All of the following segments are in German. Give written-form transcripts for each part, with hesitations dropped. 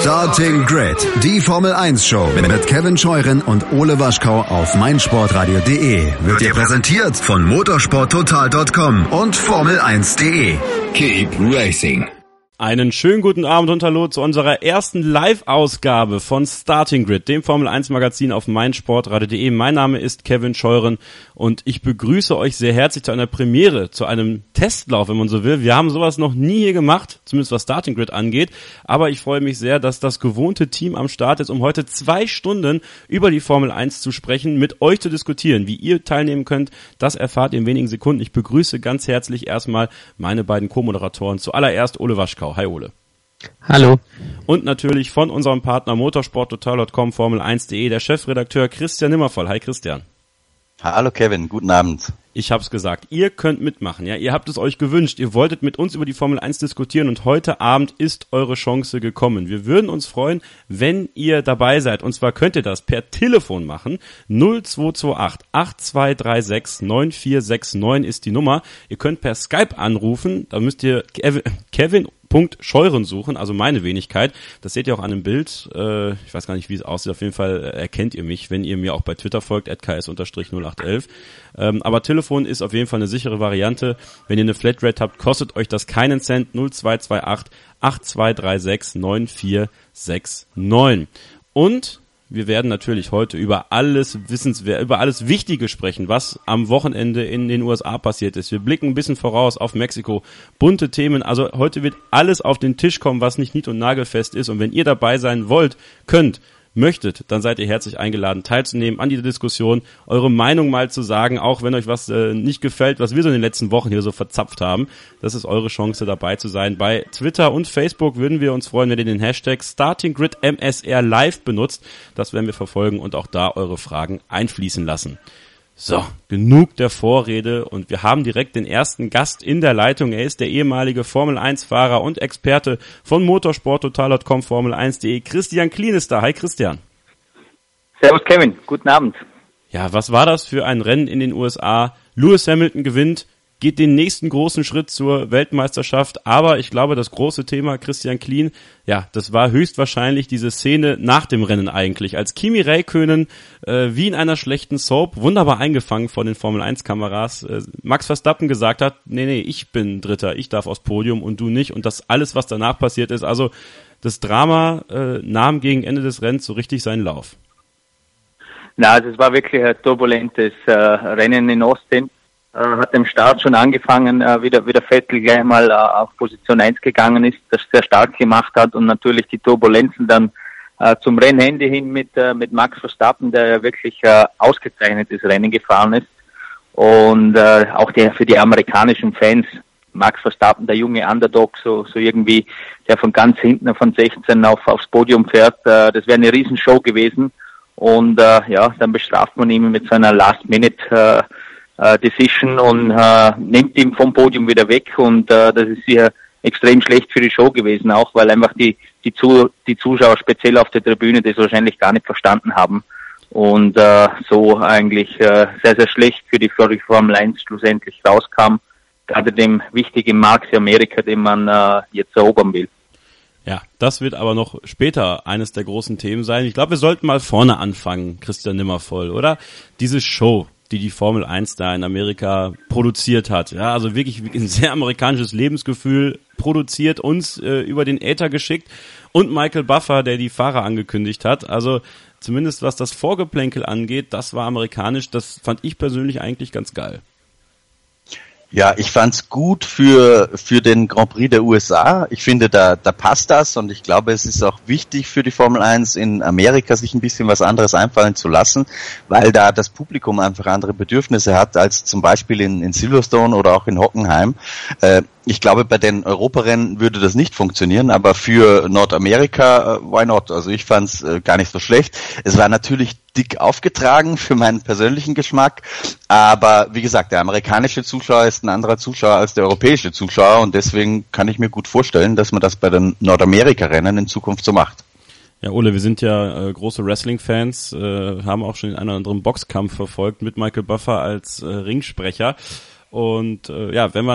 Starting Grid, die Formel 1 Show mit Kevin Scheuren und Ole Waschkau auf meinsportradio.de wird dir präsentiert von motorsporttotal.com und Formel1.de. Keep racing. Einen schönen guten Abend und hallo zu unserer ersten Live-Ausgabe von Starting Grid, dem Formel 1 Magazin auf meinsportradio.de. Mein Name ist Kevin Scheuren und ich begrüße euch sehr herzlich zu einer Premiere, zu einem Testlauf, wenn man so will. Wir haben sowas noch nie hier gemacht, zumindest was Starting Grid angeht, aber ich freue mich sehr, dass das gewohnte Team am Start ist, um heute 2 Stunden über die Formel 1 zu sprechen, mit euch zu diskutieren. Wie ihr teilnehmen könnt, das erfahrt ihr in wenigen Sekunden. Ich begrüße ganz herzlich erstmal meine beiden Co-Moderatoren. Zuallererst Ole Waschkau. Hi Ole. Hallo. Und natürlich von unserem Partner motorsporttotal.com Formel1.de der Chefredakteur Christian Nimmervoll. Hi Christian. Hallo Kevin, guten Abend. Ich hab's gesagt, ihr könnt mitmachen, ja, ihr habt es euch gewünscht, ihr wolltet mit uns über die Formel 1 diskutieren und heute Abend ist eure Chance gekommen. Wir würden uns freuen, wenn ihr dabei seid, und zwar könnt ihr das per Telefon machen, 0228 8236 9469 ist die Nummer. Ihr könnt per Skype anrufen, da müsst ihr Kevin Scheuren suchen, also meine Wenigkeit. Das seht ihr auch an dem Bild. Ich weiß gar nicht, wie es aussieht. Auf jeden Fall erkennt ihr mich, wenn ihr mir auch bei Twitter folgt, @ks_0811. Aber Telefon ist auf jeden Fall eine sichere Variante. Wenn ihr eine Flatrate habt, kostet euch das keinen Cent. 0228 8236 9469. Und wir werden natürlich heute über alles über alles Wichtige sprechen, was am Wochenende in den USA passiert ist. Wir blicken ein bisschen voraus auf Mexiko, bunte Themen. Also heute wird alles auf den Tisch kommen, was nicht nied- und nagelfest ist. Und wenn ihr dabei sein wollt, möchtet, dann seid ihr herzlich eingeladen, teilzunehmen an dieser Diskussion, eure Meinung mal zu sagen, auch wenn euch was nicht gefällt, was wir so in den letzten Wochen hier so verzapft haben. Das ist eure Chance, dabei zu sein. Bei Twitter und Facebook würden wir uns freuen, wenn ihr den Hashtag StartingGridMSR Live benutzt. Das werden wir verfolgen und auch da eure Fragen einfließen lassen. So, genug der Vorrede und wir haben direkt den ersten Gast in der Leitung. Er ist der ehemalige Formel-1-Fahrer und Experte von motorsporttotal.com Formel1.de. Christian Klien ist da. Hi Christian. Servus Kevin, guten Abend. Ja, was war das für ein Rennen in den USA? Lewis Hamilton gewinnt, geht den nächsten großen Schritt zur Weltmeisterschaft, aber ich glaube, das große Thema, Christian Klien, ja, das war höchstwahrscheinlich diese Szene nach dem Rennen eigentlich, als Kimi Räikkönen wie in einer schlechten Soap, wunderbar eingefangen von den Formel-1-Kameras, Max Verstappen gesagt hat, nee, ich bin Dritter, ich darf aufs Podium und du nicht, und das alles, was danach passiert ist, also das Drama nahm gegen Ende des Rennens so richtig seinen Lauf. Na, also es war wirklich ein turbulentes Rennen in Austin. Hat im Start schon angefangen, wie der Vettel gleich mal auf Position 1 gegangen ist, das sehr stark gemacht hat, und natürlich die Turbulenzen dann zum Rennende hin mit Max Verstappen, der ja wirklich ausgezeichnetes Rennen gefahren ist. Und auch für die amerikanischen Fans, Max Verstappen, der junge Underdog, so irgendwie, der von ganz hinten von 16 aufs Podium fährt, das wäre eine Riesenshow gewesen. Und dann bestraft man ihn mit so einer Last-Minute Decision und nimmt ihn vom Podium wieder weg, und das ist sicher extrem schlecht für die Show gewesen, auch weil einfach die Zuschauer speziell auf der Tribüne das wahrscheinlich gar nicht verstanden haben, und so eigentlich sehr, sehr schlecht für die Formel 1 schlussendlich rauskam, gerade dem wichtigen Markt Amerika, den man jetzt erobern will. Ja, das wird aber noch später eines der großen Themen sein. Ich glaube, wir sollten mal vorne anfangen, Christian Nimmervoll, oder? Diese Show, die Formel 1 da in Amerika produziert hat. Ja, also wirklich ein sehr amerikanisches Lebensgefühl produziert, uns über den Äther geschickt, und Michael Buffer, der die Fahrer angekündigt hat. Also zumindest was das Vorgeplänkel angeht, das war amerikanisch. Das fand ich persönlich eigentlich ganz geil. Ja, ich fand's gut für den Grand Prix der USA. Ich finde, da passt das, und ich glaube, es ist auch wichtig für die Formel 1 in Amerika, sich ein bisschen was anderes einfallen zu lassen, weil da das Publikum einfach andere Bedürfnisse hat als zum Beispiel in Silverstone oder auch in Hockenheim. Ich glaube, bei den Europarennen würde das nicht funktionieren, aber für Nordamerika, why not? Also ich fand's gar nicht so schlecht. Es war natürlich dick aufgetragen für meinen persönlichen Geschmack, aber wie gesagt, der amerikanische Zuschauer ist ein anderer Zuschauer als der europäische Zuschauer, und deswegen kann ich mir gut vorstellen, dass man das bei den Nordamerika-Rennen in Zukunft so macht. Ja, Ole, wir sind ja große Wrestling-Fans, haben auch schon den einen oder anderen Boxkampf verfolgt mit Michael Buffer als Ringsprecher. Und wenn man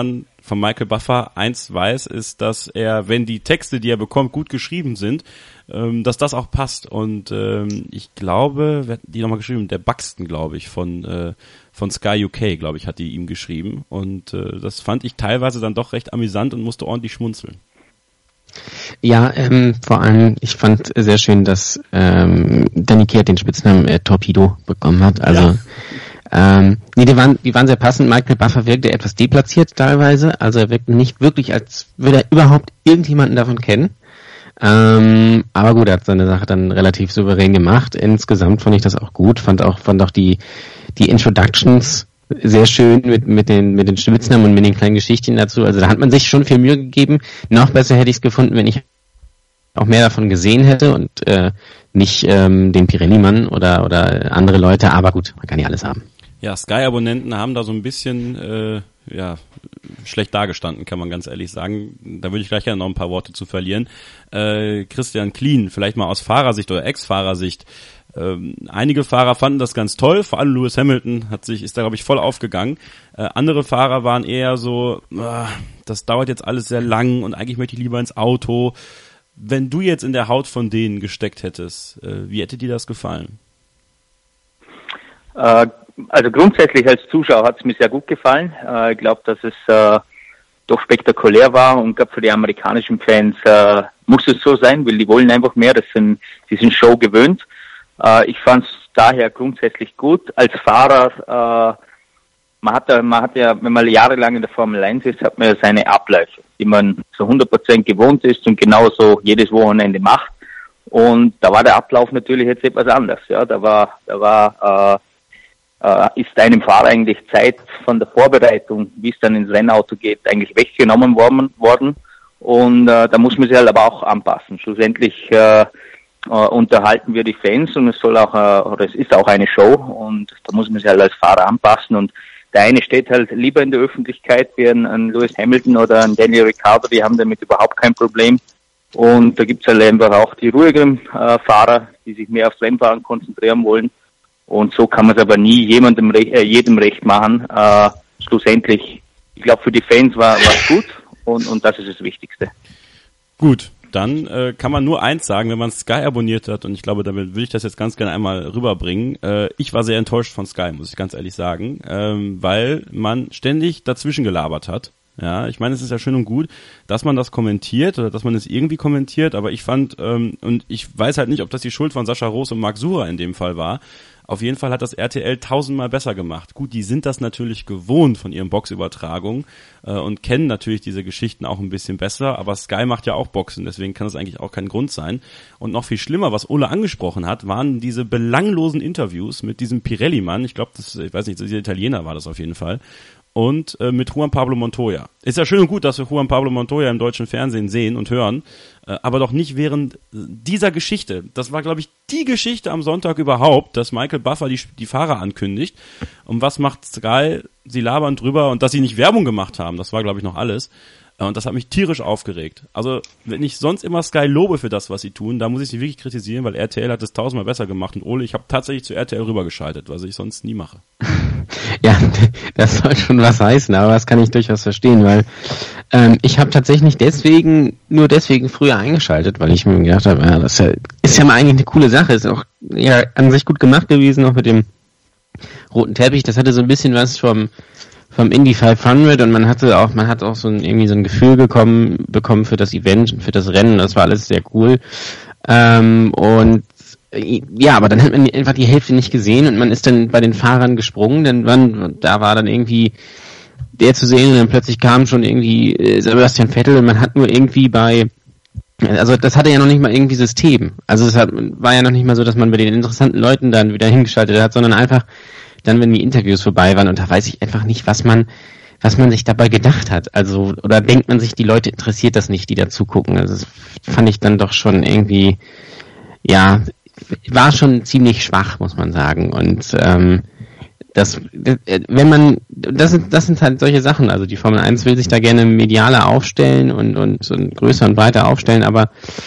von Michael Buffer eins weiß, ist, dass er, wenn die Texte, die er bekommt, gut geschrieben sind, dass das auch passt. Und ich glaube, wer hat die nochmal geschrieben? Der Buxton, glaube ich, von Sky UK, glaube ich, hat die ihm geschrieben. Und das fand ich teilweise dann doch recht amüsant und musste ordentlich schmunzeln. Ja, vor allem, ich fand sehr schön, dass Danny Kehr den Spitznamen Torpedo bekommen hat. Also die waren sehr passend. Michael Buffer wirkte etwas deplatziert teilweise. Also er wirkte nicht wirklich, als würde er überhaupt irgendjemanden davon kennen. Aber gut, er hat seine Sache dann relativ souverän gemacht. Insgesamt fand ich das auch gut. Fand auch die Introductions sehr schön mit den Spitznamen und mit den kleinen Geschichten dazu. Also da hat man sich schon viel Mühe gegeben. Noch besser hätte ich es gefunden, wenn ich auch mehr davon gesehen hätte und nicht den Pirelli-Mann oder andere Leute. Aber gut, man kann ja alles haben. Ja, Sky-Abonnenten haben da so ein bisschen schlecht dagestanden, kann man ganz ehrlich sagen. Da würde ich gleich gerne noch ein paar Worte zu verlieren. Christian Klien, vielleicht mal aus Fahrersicht oder Ex-Fahrersicht. Einige Fahrer fanden das ganz toll, vor allem Lewis Hamilton ist da, glaube ich, voll aufgegangen. Andere Fahrer waren eher so, das dauert jetzt alles sehr lang und eigentlich möchte ich lieber ins Auto. Wenn du jetzt in der Haut von denen gesteckt hättest, wie hätte dir das gefallen? Also grundsätzlich als Zuschauer hat es mir sehr gut gefallen. Ich glaube, dass es doch spektakulär war und glaube für die amerikanischen Fans muss es so sein, weil die wollen einfach mehr, die sind Show gewöhnt. Ich fand es daher grundsätzlich gut. Als Fahrer, man hat ja, wenn man jahrelang in der Formel 1 ist, hat man ja seine Abläufe, die man so 100% gewohnt ist und genauso jedes Wochenende macht. Und da war der Ablauf natürlich jetzt etwas anders. Ja, ist einem Fahrer eigentlich Zeit von der Vorbereitung, wie es dann ins Rennauto geht, eigentlich weggenommen worden. Und da muss man sich halt aber auch anpassen. Schlussendlich unterhalten wir die Fans und es ist auch eine Show und da muss man sich halt als Fahrer anpassen. Und der eine steht halt lieber in der Öffentlichkeit wie ein Lewis Hamilton oder ein Daniel Ricciardo, die haben damit überhaupt kein Problem. Und da gibt's halt einfach auch die ruhigeren Fahrer, die sich mehr aufs Rennfahren konzentrieren wollen. Und so kann man es aber nie jedem recht machen. Schlussendlich, ich glaube, für die Fans war es gut und das ist das Wichtigste. Gut, dann kann man nur eins sagen, wenn man Sky abonniert hat, und ich glaube, damit würde ich das jetzt ganz gerne einmal rüberbringen. Ich war sehr enttäuscht von Sky, muss ich ganz ehrlich sagen, weil man ständig dazwischen gelabert hat. Ja, ich meine, es ist ja schön und gut, dass man das kommentiert oder dass man es irgendwie kommentiert, aber ich fand, und ich weiß halt nicht, ob das die Schuld von Sascha Roos und Marc Surer in dem Fall war. Auf jeden Fall hat das RTL 1000-mal besser gemacht. Gut, die sind das natürlich gewohnt von ihren Boxübertragungen und kennen natürlich diese Geschichten auch ein bisschen besser, aber Sky macht ja auch Boxen, deswegen kann das eigentlich auch kein Grund sein. Und noch viel schlimmer, was Ole angesprochen hat, waren diese belanglosen Interviews mit diesem Pirelli-Mann, ich glaube, ich weiß nicht, dieser Italiener war das auf jeden Fall, und mit Juan Pablo Montoya. Ist ja schön und gut, dass wir Juan Pablo Montoya im deutschen Fernsehen sehen und hören, aber doch nicht während dieser Geschichte. Das war, glaube ich, die Geschichte am Sonntag überhaupt, dass Michael Buffer die Fahrer ankündigt. Und was macht Sky? Sie labern drüber, und dass sie nicht Werbung gemacht haben, das war, glaube ich, noch alles. Und das hat mich tierisch aufgeregt. Also, wenn ich sonst immer Sky lobe für das, was sie tun, da muss ich sie wirklich kritisieren, weil RTL hat es 1000-mal besser gemacht. Und Ole, ich habe tatsächlich zu RTL rübergeschaltet, was ich sonst nie mache. Ja, das soll schon was heißen, aber das kann ich durchaus verstehen, weil ich habe tatsächlich nur deswegen früher eingeschaltet, weil ich mir gedacht habe, ja, das ist ja mal eigentlich eine coole Sache, ist auch ja an sich gut gemacht gewesen, auch mit dem roten Teppich. Das hatte so ein bisschen was vom Indy 500 und man hat auch so ein Gefühl bekommen für das Event, für das Rennen. Das war alles sehr cool. Und ja, aber dann hat man einfach die Hälfte nicht gesehen und man ist dann bei den Fahrern gesprungen, denn da war dann irgendwie der zu sehen und dann plötzlich kam schon irgendwie Sebastian Vettel und man hat nur irgendwie also das hatte ja noch nicht mal irgendwie System. Also es war ja noch nicht mal so, dass man bei den interessanten Leuten dann wieder hingeschaltet hat, sondern einfach dann, wenn die Interviews vorbei waren, und da weiß ich einfach nicht, was man sich dabei gedacht hat. Also, oder denkt man sich, die Leute interessiert das nicht, die da zugucken. Also das fand ich dann doch schon irgendwie, ja, war schon ziemlich schwach, muss man sagen. Und das sind halt solche Sachen. Also die Formel 1 will sich da gerne medialer aufstellen und größer und breiter aufstellen, aber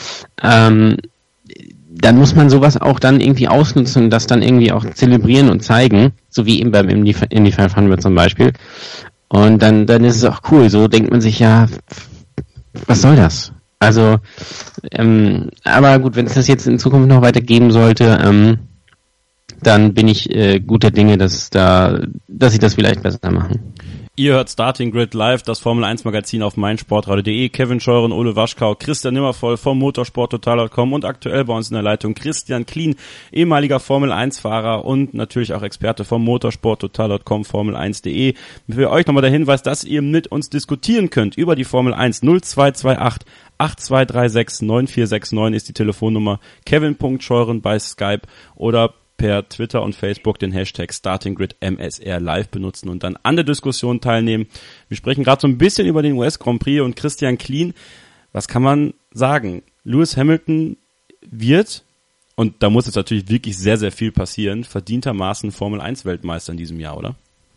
dann muss man sowas auch dann irgendwie ausnutzen und das dann irgendwie auch zelebrieren und zeigen, so wie eben beim Indy 500 zum Beispiel. Und dann ist es auch cool. So denkt man sich, ja, was soll das? Also, aber gut, wenn es das jetzt in Zukunft noch weiter geben sollte, dann bin ich guter Dinge, dass sie das vielleicht besser machen. Ihr hört Starting Grid Live, das Formel 1 Magazin auf meinsportradio.de. Kevin Scheuren, Ole Waschkau, Christian Nimmervoll vom motorsporttotal.com und aktuell bei uns in der Leitung Christian Klien, ehemaliger Formel 1 Fahrer und natürlich auch Experte vom motorsporttotal.com, Formel1.de. Für euch nochmal der Hinweis, dass ihr mit uns diskutieren könnt über die Formel 1. 0228 8236 9469 ist die Telefonnummer. Kevin.Scheuren bei Skype oder per Twitter und Facebook den Hashtag StartingGridMSR live benutzen und dann an der Diskussion teilnehmen. Wir sprechen gerade so ein bisschen über den US Grand Prix und Christian Klien. Was kann man sagen? Lewis Hamilton wird, und da muss jetzt natürlich wirklich sehr, sehr viel passieren, verdientermaßen Formel 1 Weltmeister in diesem Jahr, oder?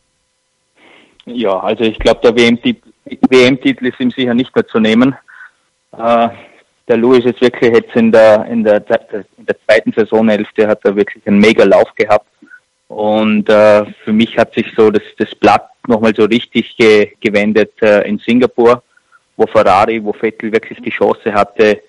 Ja, also ich glaube, der WM-Titel ist ihm sicher nicht mehr zu nehmen. Der Lewis ist wirklich jetzt in der zweiten Saisonhälfte hat er wirklich einen mega Lauf gehabt und für mich hat sich so das Blatt nochmal so richtig gewendet in Singapur, wo Vettel wirklich die Chance hatte,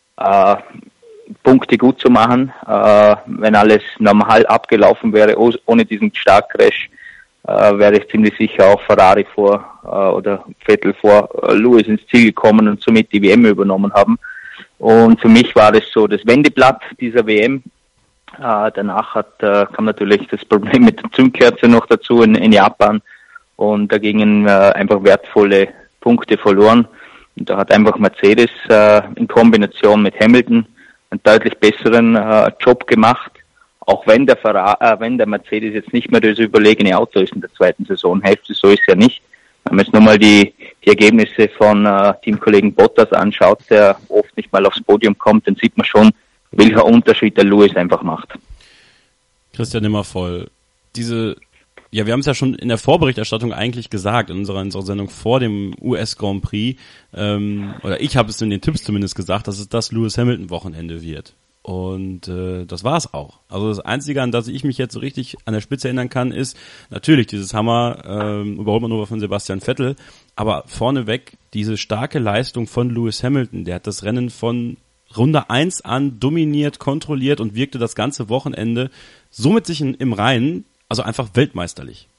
Punkte gut zu machen, wenn alles normal abgelaufen wäre, ohne diesen Startcrash, wäre ich ziemlich sicher auch Ferrari oder Vettel vor Lewis ins Ziel gekommen und somit die WM übernommen haben. Und für mich war das so das Wendeblatt dieser WM. Danach kam natürlich das Problem mit der Zündkerze noch dazu in Japan und da gingen einfach wertvolle Punkte verloren. Und da hat einfach Mercedes in Kombination mit Hamilton einen deutlich besseren Job gemacht. Auch wenn der Mercedes jetzt nicht mehr das überlegene Auto ist in der zweiten Saisonhälfte, so ist ja nicht. Wenn man jetzt nochmal die Ergebnisse von Teamkollegen Bottas anschaut, der oft nicht mal aufs Podium kommt, dann sieht man schon, welcher Unterschied der Lewis einfach macht. Christian Nimmervoll, wir haben es ja schon in der Vorberichterstattung eigentlich gesagt, in unserer Sendung vor dem US Grand Prix, oder ich habe es in den Tipps zumindest gesagt, dass es das Lewis-Hamilton-Wochenende wird. Und das war's auch. Also das Einzige, an das ich mich jetzt so richtig an der Spitze erinnern kann, ist natürlich dieses Überholmanöver von Sebastian Vettel, aber vorneweg diese starke Leistung von Lewis Hamilton. Der hat das Rennen von Runde 1 an dominiert, kontrolliert und wirkte das ganze Wochenende so mit sich im Reinen, also einfach weltmeisterlich.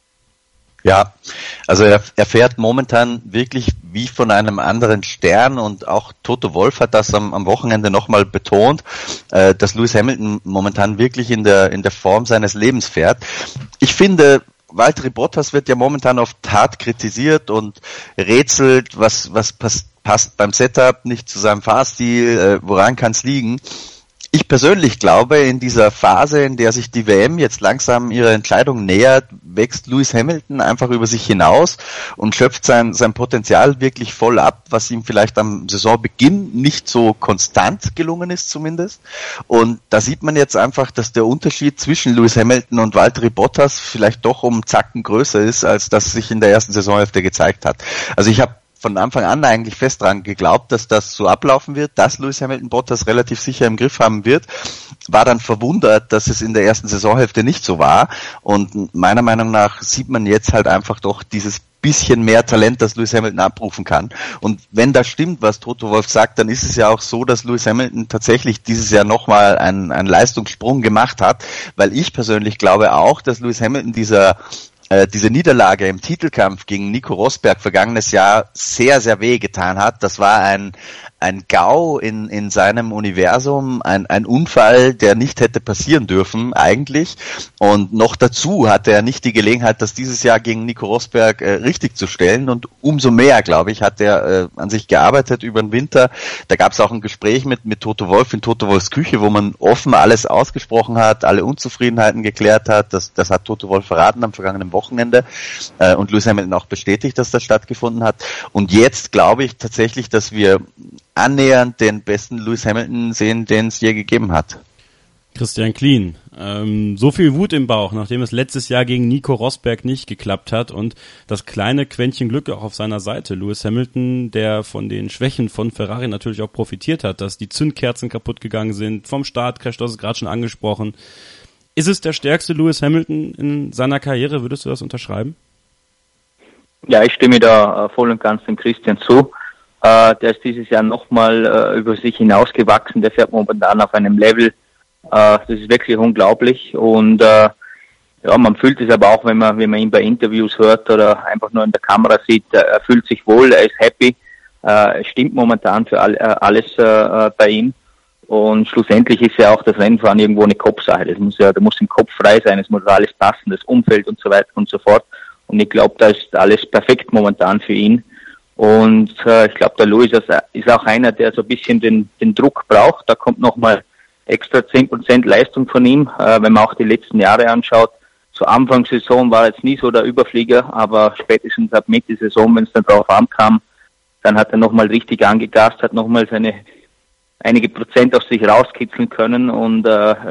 Ja, also er fährt momentan wirklich wie von einem anderen Stern und auch Toto Wolff hat das am Wochenende nochmal betont, dass Lewis Hamilton momentan wirklich in der Form seines Lebens fährt. Ich finde, Valtteri Bottas wird ja momentan oft hart kritisiert und rätselt, was passt beim Setup nicht zu seinem Fahrstil, woran kann es liegen? Ich persönlich glaube, in dieser Phase, in der sich die WM jetzt langsam ihrer Entscheidung nähert, wächst Lewis Hamilton einfach über sich hinaus und schöpft sein Potenzial wirklich voll ab, was ihm vielleicht am Saisonbeginn nicht so konstant gelungen ist zumindest. Und da sieht man jetzt einfach, dass der Unterschied zwischen Lewis Hamilton und Valtteri Bottas vielleicht doch um Zacken größer ist, als das sich in der ersten Saisonhälfte gezeigt hat. Also ich habe von Anfang an eigentlich fest dran geglaubt, dass das so ablaufen wird, dass Lewis Hamilton Bottas relativ sicher im Griff haben wird, war dann verwundert, dass es in der ersten Saisonhälfte nicht so war und meiner Meinung nach sieht man jetzt halt einfach doch dieses bisschen mehr Talent, das Lewis Hamilton abrufen kann. Und wenn das stimmt, was Toto Wolff sagt, dann ist es ja auch so, dass Lewis Hamilton tatsächlich dieses Jahr nochmal einen Leistungssprung gemacht hat, weil ich persönlich glaube auch, dass Lewis Hamilton diese Niederlage im Titelkampf gegen Nico Rosberg vergangenes Jahr sehr, sehr weh getan hat. Das war ein GAU in seinem Universum, ein Unfall, der nicht hätte passieren dürfen eigentlich. Und noch dazu hatte er nicht die Gelegenheit, das dieses Jahr gegen Nico Rosberg richtig zu stellen. Und umso mehr, glaube ich, hat er an sich gearbeitet über den Winter. Da gab es auch ein Gespräch mit Toto Wolff in Toto Wolffs Küche, wo man offen alles ausgesprochen hat, alle Unzufriedenheiten geklärt hat. Das hat Toto Wolff verraten am vergangenen Wochenende. Und Lewis Hamilton auch bestätigt, dass das stattgefunden hat. Und jetzt glaube ich tatsächlich, dass wir annähernd den besten Lewis Hamilton sehen, den es je gegeben hat. Christian Klien, so viel Wut im Bauch, nachdem es letztes Jahr gegen Nico Rosberg nicht geklappt hat und das kleine Quäntchen Glück auch auf seiner Seite. Lewis Hamilton, der von den Schwächen von Ferrari natürlich auch profitiert hat, dass die Zündkerzen kaputt gegangen sind, vom Startcrash, das ist gerade schon angesprochen. Ist es der stärkste Lewis Hamilton in seiner Karriere, würdest du das unterschreiben? Ja, ich stimme da voll und ganz dem Christian zu. Der ist dieses Jahr nochmal über sich hinausgewachsen. Der fährt momentan auf einem Level, das ist wirklich unglaublich. Und ja, man fühlt es aber auch, wenn man ihn bei Interviews hört oder einfach nur in der Kamera sieht, er fühlt sich wohl, er ist happy. Es stimmt momentan für alles bei ihm. Und schlussendlich ist ja auch das Rennfahren irgendwo eine Kopfsache. Da muss im Kopf frei sein, es muss alles passen, das Umfeld und so weiter und so fort. Und ich glaube, da ist alles perfekt momentan für ihn. Und ich glaube, der Lewis ist auch einer, der so ein bisschen den Druck braucht. Da kommt nochmal extra 10% Leistung von ihm. Wenn man auch die letzten Jahre anschaut, zur Anfangssaison war jetzt nie so der Überflieger, aber spätestens ab Mitte Saison, wenn es dann drauf ankam, dann hat er nochmal richtig angegast, hat nochmal einige Prozent aus sich rauskitzeln können und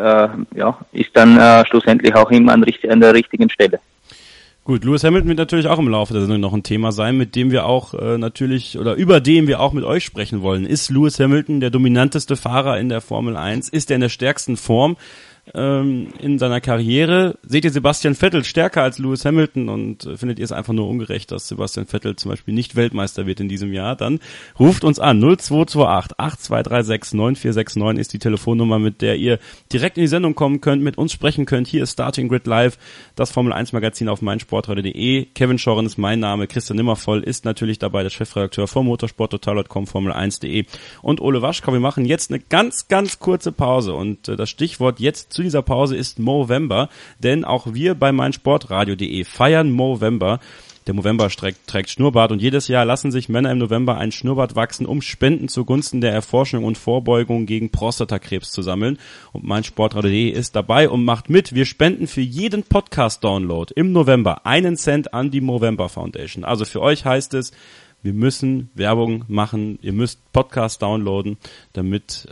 ist dann schlussendlich auch immer an der richtigen Stelle. Gut, Lewis Hamilton wird natürlich auch im Laufe der Sendung noch ein Thema sein, mit dem wir auch über den wir auch mit euch sprechen wollen. Ist Lewis Hamilton der dominanteste Fahrer in der Formel 1? Ist er in der stärksten Form in seiner Karriere? Seht ihr Sebastian Vettel stärker als Lewis Hamilton und findet ihr es einfach nur ungerecht, dass Sebastian Vettel zum Beispiel nicht Weltmeister wird in diesem Jahr? Dann ruft uns an. 0228 8236 9469 ist die Telefonnummer, mit der ihr direkt in die Sendung kommen könnt, mit uns sprechen könnt. Hier ist Starting Grid Live, das Formel 1 Magazin auf meinsportradio.de. Kevin Scheuren ist mein Name, Christian Nimmervoll ist natürlich dabei, der Chefredakteur von motorsporttotal.com, Formel1.de und Ole Waschkau. Wir machen jetzt eine ganz, ganz kurze Pause und das Stichwort jetzt zu dieser Pause ist Movember, denn auch wir bei meinsportradio.de feiern Movember. Der Movember trägt Schnurrbart und jedes Jahr lassen sich Männer im November einen Schnurrbart wachsen, um Spenden zugunsten der Erforschung und Vorbeugung gegen Prostatakrebs zu sammeln. Und meinsportradio.de ist dabei und macht mit. Wir spenden für jeden Podcast-Download im November 1 Cent an die Movember Foundation. Also für euch heißt es, wir müssen Werbung machen, ihr müsst Podcast downloaden, damit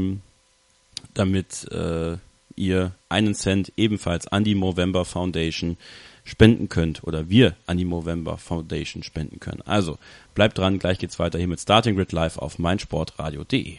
ihr 1 Cent ebenfalls an die Movember Foundation spenden könnt oder wir an die Movember Foundation spenden können. Also bleibt dran, gleich geht's weiter hier mit Starting Grid Live auf meinsportradio.de.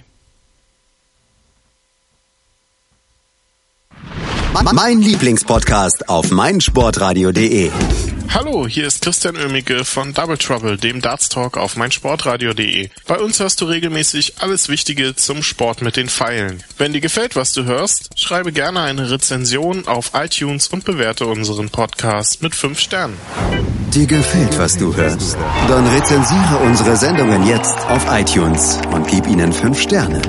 Mein Lieblingspodcast auf meinsportradio.de. Hallo, hier ist Christian Oemicke von Double Trouble, dem Darts Talk auf meinsportradio.de. Bei uns hörst du regelmäßig alles Wichtige zum Sport mit den Pfeilen. Wenn dir gefällt, was du hörst, schreibe gerne eine Rezension auf iTunes und bewerte unseren Podcast mit 5 Sternen. Dir gefällt, was du hörst? Dann rezensiere unsere Sendungen jetzt auf iTunes und gib ihnen 5 Sterne.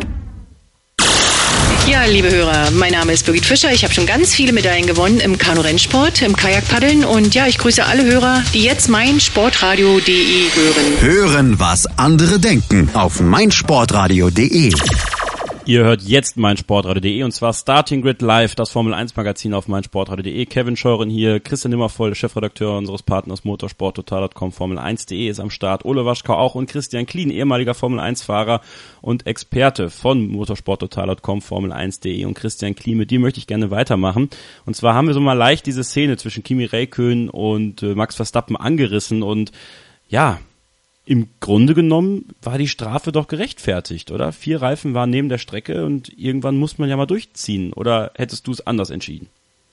Ja, liebe Hörer, mein Name ist Birgit Fischer. Ich habe schon ganz viele Medaillen gewonnen im Kanu-Rennsport, im Kajakpaddeln und ja, ich grüße alle Hörer, die jetzt meinsportradio.de hören. Hören, was andere denken auf meinsportradio.de. Ihr hört jetzt meinsportradio.de und zwar Starting Grid Live, das Formel 1 Magazin auf meinsportradio.de. Kevin Scheuren hier, Christian Nimmervoll, Chefredakteur unseres Partners motorsporttotal.com, Formel1.de ist am Start, Ole Waschkau auch und Christian Klien, ehemaliger Formel 1 Fahrer und Experte von motorsporttotal.com, Formel1.de und Christian Klien, mit dir möchte ich gerne weitermachen. Und zwar haben wir so mal leicht diese Szene zwischen Kimi Räikkönen und Max Verstappen angerissen und ja, im Grunde genommen war die Strafe doch gerechtfertigt, oder? 4 Reifen waren neben der Strecke und irgendwann muss man ja mal durchziehen. Oder hättest du es anders entschieden?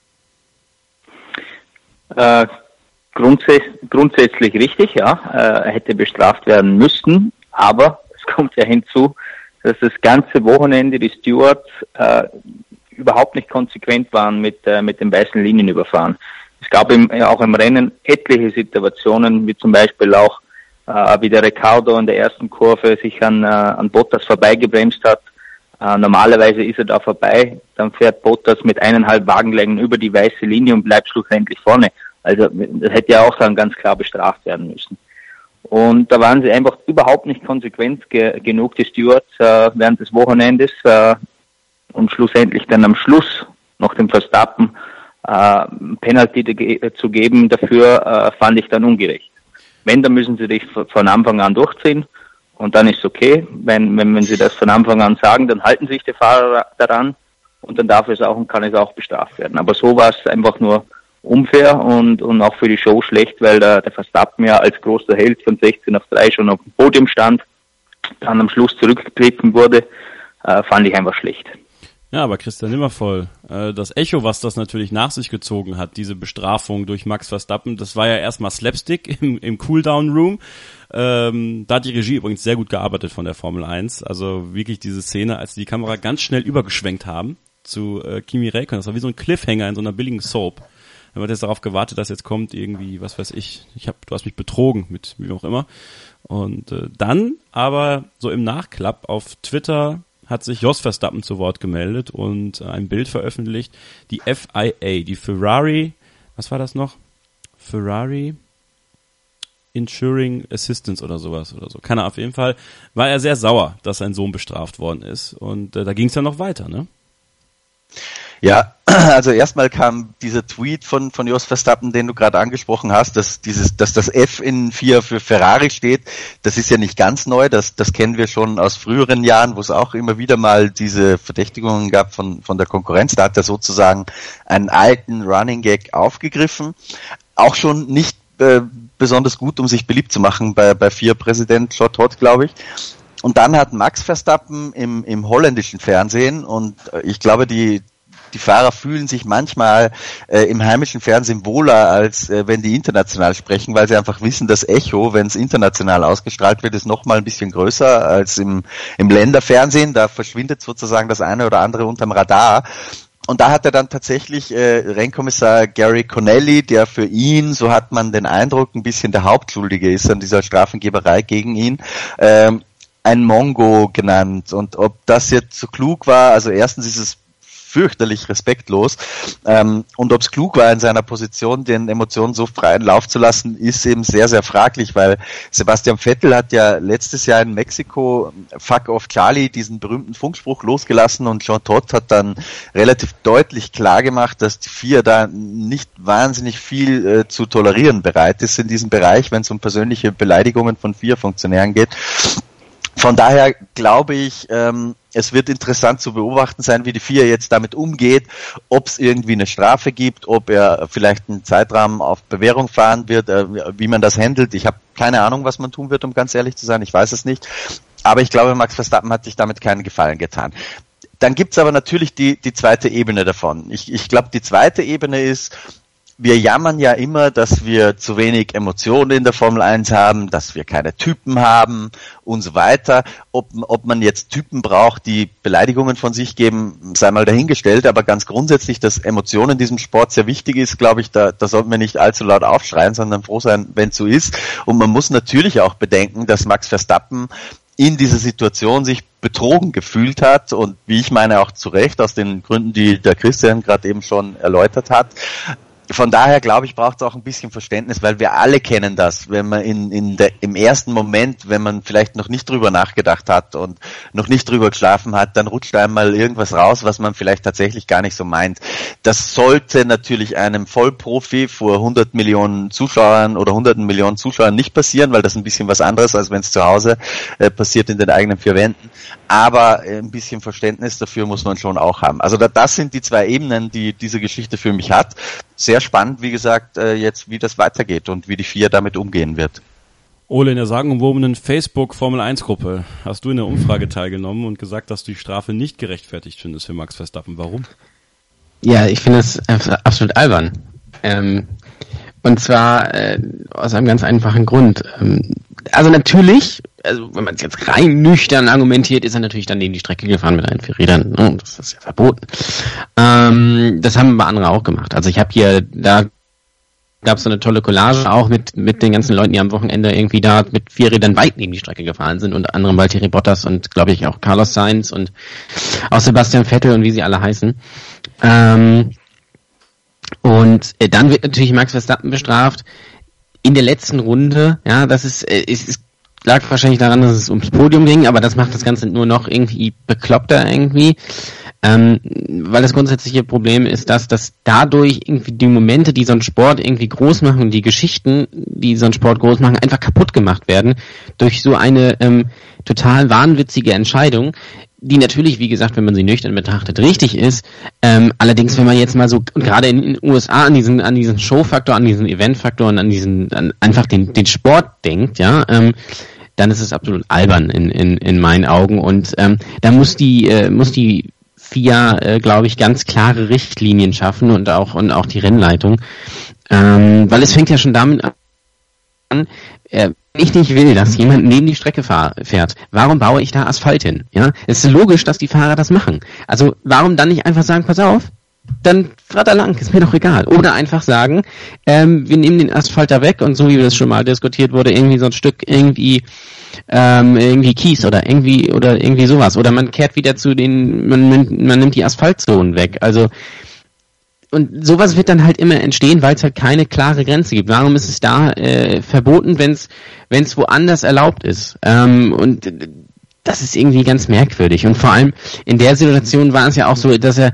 Grundsätzlich richtig, ja. Er hätte bestraft werden müssen, aber es kommt ja hinzu, dass das ganze Wochenende die Stewards überhaupt nicht konsequent waren mit den weißen Linien überfahren. Es gab auch im Rennen etliche Situationen, wie zum Beispiel auch wie der Ricciardo in der ersten Kurve sich an Bottas vorbeigebremst hat. Normalerweise ist er da vorbei, dann fährt Bottas mit 1,5 Wagenlängen über die weiße Linie und bleibt schlussendlich vorne. Also das hätte ja auch dann ganz klar bestraft werden müssen. Und da waren sie einfach überhaupt nicht konsequent genug, die Stewards, während des Wochenendes und schlussendlich dann am Schluss noch dem Verstappen Penalty zu geben, dafür fand ich dann ungerecht. Wenn, dann müssen sie dich von Anfang an durchziehen und dann ist es okay. Wenn sie das von Anfang an sagen, dann halten sich die Fahrer daran und dann darf es auch und kann es auch bestraft werden. Aber so war es einfach nur unfair und auch für die Show schlecht, weil der Verstappen ja als großer Held von 16 auf 3 schon auf dem Podium stand, dann am Schluss zurückgepfiffen wurde, fand ich einfach schlecht. Ja, aber Christian Nimmervoll, das Echo, was das natürlich nach sich gezogen hat, diese Bestrafung durch Max Verstappen, das war ja erstmal Slapstick im Cooldown-Room. Da hat die Regie übrigens sehr gut gearbeitet von der Formel 1. Also wirklich diese Szene, als die Kamera ganz schnell übergeschwenkt haben zu Kimi Räikkönen. Das war wie so ein Cliffhanger in so einer billigen Soap. Da wird jetzt darauf gewartet, dass jetzt kommt irgendwie, was weiß ich, du hast mich betrogen mit wie auch immer. Und dann aber so im Nachklapp auf Twitter hat sich Jos Verstappen zu Wort gemeldet und ein Bild veröffentlicht. Die FIA, die Ferrari, was war das noch? Ferrari Insuring Assistance oder sowas oder so. Keine Ahnung, auf jeden Fall war er sehr sauer, dass sein Sohn bestraft worden ist. Und da ging es ja noch weiter, ne? Ja, also erstmal kam dieser Tweet von Jos Verstappen, den du gerade angesprochen hast, dass das F in 4 für Ferrari steht. Das ist ja nicht ganz neu, das kennen wir schon aus früheren Jahren, wo es auch immer wieder mal diese Verdächtigungen gab von der Konkurrenz. Da hat er sozusagen einen alten Running Gag aufgegriffen. Auch schon nicht besonders gut, um sich beliebt zu machen bei FIA-Präsident Jean Todt, glaube ich. Und dann hat Max Verstappen im holländischen Fernsehen, und ich glaube, die Fahrer fühlen sich manchmal im heimischen Fernsehen wohler, als wenn die international sprechen, weil sie einfach wissen, das Echo, wenn es international ausgestrahlt wird, ist noch mal ein bisschen größer als im Länderfernsehen. Da verschwindet sozusagen das eine oder andere unterm Radar. Und da hat er dann tatsächlich Rennkommissar Gary Connelly, der für ihn, so hat man den Eindruck, ein bisschen der Hauptschuldige ist an dieser Strafengeberei gegen ihn, ein Mongo genannt. Und ob das jetzt so klug war, also erstens ist es fürchterlich respektlos. Und ob es klug war, in seiner Position den Emotionen so freien Lauf zu lassen, ist eben sehr, sehr fraglich, weil Sebastian Vettel hat ja letztes Jahr in Mexiko Fuck off Charlie diesen berühmten Funkspruch losgelassen, und Jean Todt hat dann relativ deutlich klar gemacht, dass die FIA da nicht wahnsinnig viel zu tolerieren bereit ist in diesem Bereich, wenn es um persönliche Beleidigungen von FIA-Funktionären geht. Von daher glaube ich, es wird interessant zu beobachten sein, wie die FIA jetzt damit umgeht, ob es irgendwie eine Strafe gibt, ob er vielleicht einen Zeitrahmen auf Bewährung fahren wird, wie man das handelt. Ich habe keine Ahnung, was man tun wird, um ganz ehrlich zu sein. Ich weiß es nicht. Aber ich glaube, Max Verstappen hat sich damit keinen Gefallen getan. Dann gibt's aber natürlich die zweite Ebene davon. Ich glaube, die zweite Ebene ist, wir jammern ja immer, dass wir zu wenig Emotionen in der Formel 1 haben, dass wir keine Typen haben und so weiter. Ob man jetzt Typen braucht, die Beleidigungen von sich geben, sei mal dahingestellt. Aber ganz grundsätzlich, dass Emotionen in diesem Sport sehr wichtig ist, glaube ich, da sollten wir nicht allzu laut aufschreien, sondern froh sein, wenn es so ist. Und man muss natürlich auch bedenken, dass Max Verstappen in dieser Situation sich betrogen gefühlt hat, und wie ich meine auch zu Recht, aus den Gründen, die der Christian gerade eben schon erläutert hat. Von daher, glaube ich, braucht es auch ein bisschen Verständnis, weil wir alle kennen das, wenn man im ersten Moment, wenn man vielleicht noch nicht drüber nachgedacht hat und noch nicht drüber geschlafen hat, dann rutscht einmal irgendwas raus, was man vielleicht tatsächlich gar nicht so meint. Das sollte natürlich einem Vollprofi vor 100 Millionen Zuschauern oder hunderten Millionen Zuschauern nicht passieren, weil das ein bisschen was anderes, als wenn es zu Hause passiert in den eigenen 4 Wänden. Aber ein bisschen Verständnis dafür muss man schon auch haben. Also das sind die 2 Ebenen, die diese Geschichte für mich hat. Sehr spannend, wie gesagt, jetzt wie das weitergeht und wie die FIA damit umgehen wird. Ole, in der sagenumwobenen Facebook-Formel-1-Gruppe hast du in der Umfrage teilgenommen und gesagt, dass du die Strafe nicht gerechtfertigt findest für Max Verstappen. Warum? Ja, ich finde es absolut albern. Und zwar aus einem ganz einfachen Grund. Also natürlich, wenn man es jetzt rein nüchtern argumentiert, ist er natürlich dann neben die Strecke gefahren mit einen 4 Rädern. Oh, das ist ja verboten. Das haben aber andere auch gemacht. Also ich habe da gab es so eine tolle Collage auch mit den ganzen Leuten, die am Wochenende irgendwie da mit 4 Rädern weit neben die Strecke gefahren sind, unter anderem Valtteri Bottas und glaube ich auch Carlos Sainz und auch Sebastian Vettel und wie sie alle heißen. Und dann wird natürlich Max Verstappen bestraft in der letzten Runde. Ja, das ist lag wahrscheinlich daran, dass es ums Podium ging, aber das macht das Ganze nur noch irgendwie bekloppter irgendwie. Weil das grundsätzliche Problem ist, dass dadurch irgendwie die Momente, die so einen Sport irgendwie groß machen und die Geschichten, die so einen Sport groß machen, einfach kaputt gemacht werden durch so eine total wahnwitzige Entscheidung, die natürlich, wie gesagt, wenn man sie nüchtern betrachtet, richtig ist. Allerdings, wenn man jetzt mal so, gerade in den USA an diesen Showfaktor, an diesen Eventfaktor und an einfach den Sport denkt, ja, dann ist es absolut albern in meinen Augen. Und da muss die FIA, glaube ich, ganz klare Richtlinien schaffen und auch die Rennleitung. Weil es fängt ja schon damit an, wenn ich nicht will, dass jemand neben die Strecke fährt, warum baue ich da Asphalt hin? Ja, es ist logisch, dass die Fahrer das machen. Also warum dann nicht einfach sagen, pass auf, dann fahrt da lang, ist mir doch egal. Oder einfach sagen, wir nehmen den Asphalt da weg und so wie das schon mal diskutiert wurde, irgendwie so ein Stück irgendwie Kies oder irgendwie sowas. Oder man kehrt wieder man nimmt die Asphaltzonen weg. Also und sowas wird dann halt immer entstehen, weil es halt keine klare Grenze gibt. Warum ist es da verboten, wenn es woanders erlaubt ist? Und das ist irgendwie ganz merkwürdig. Und vor allem in der Situation war es ja auch so, dass er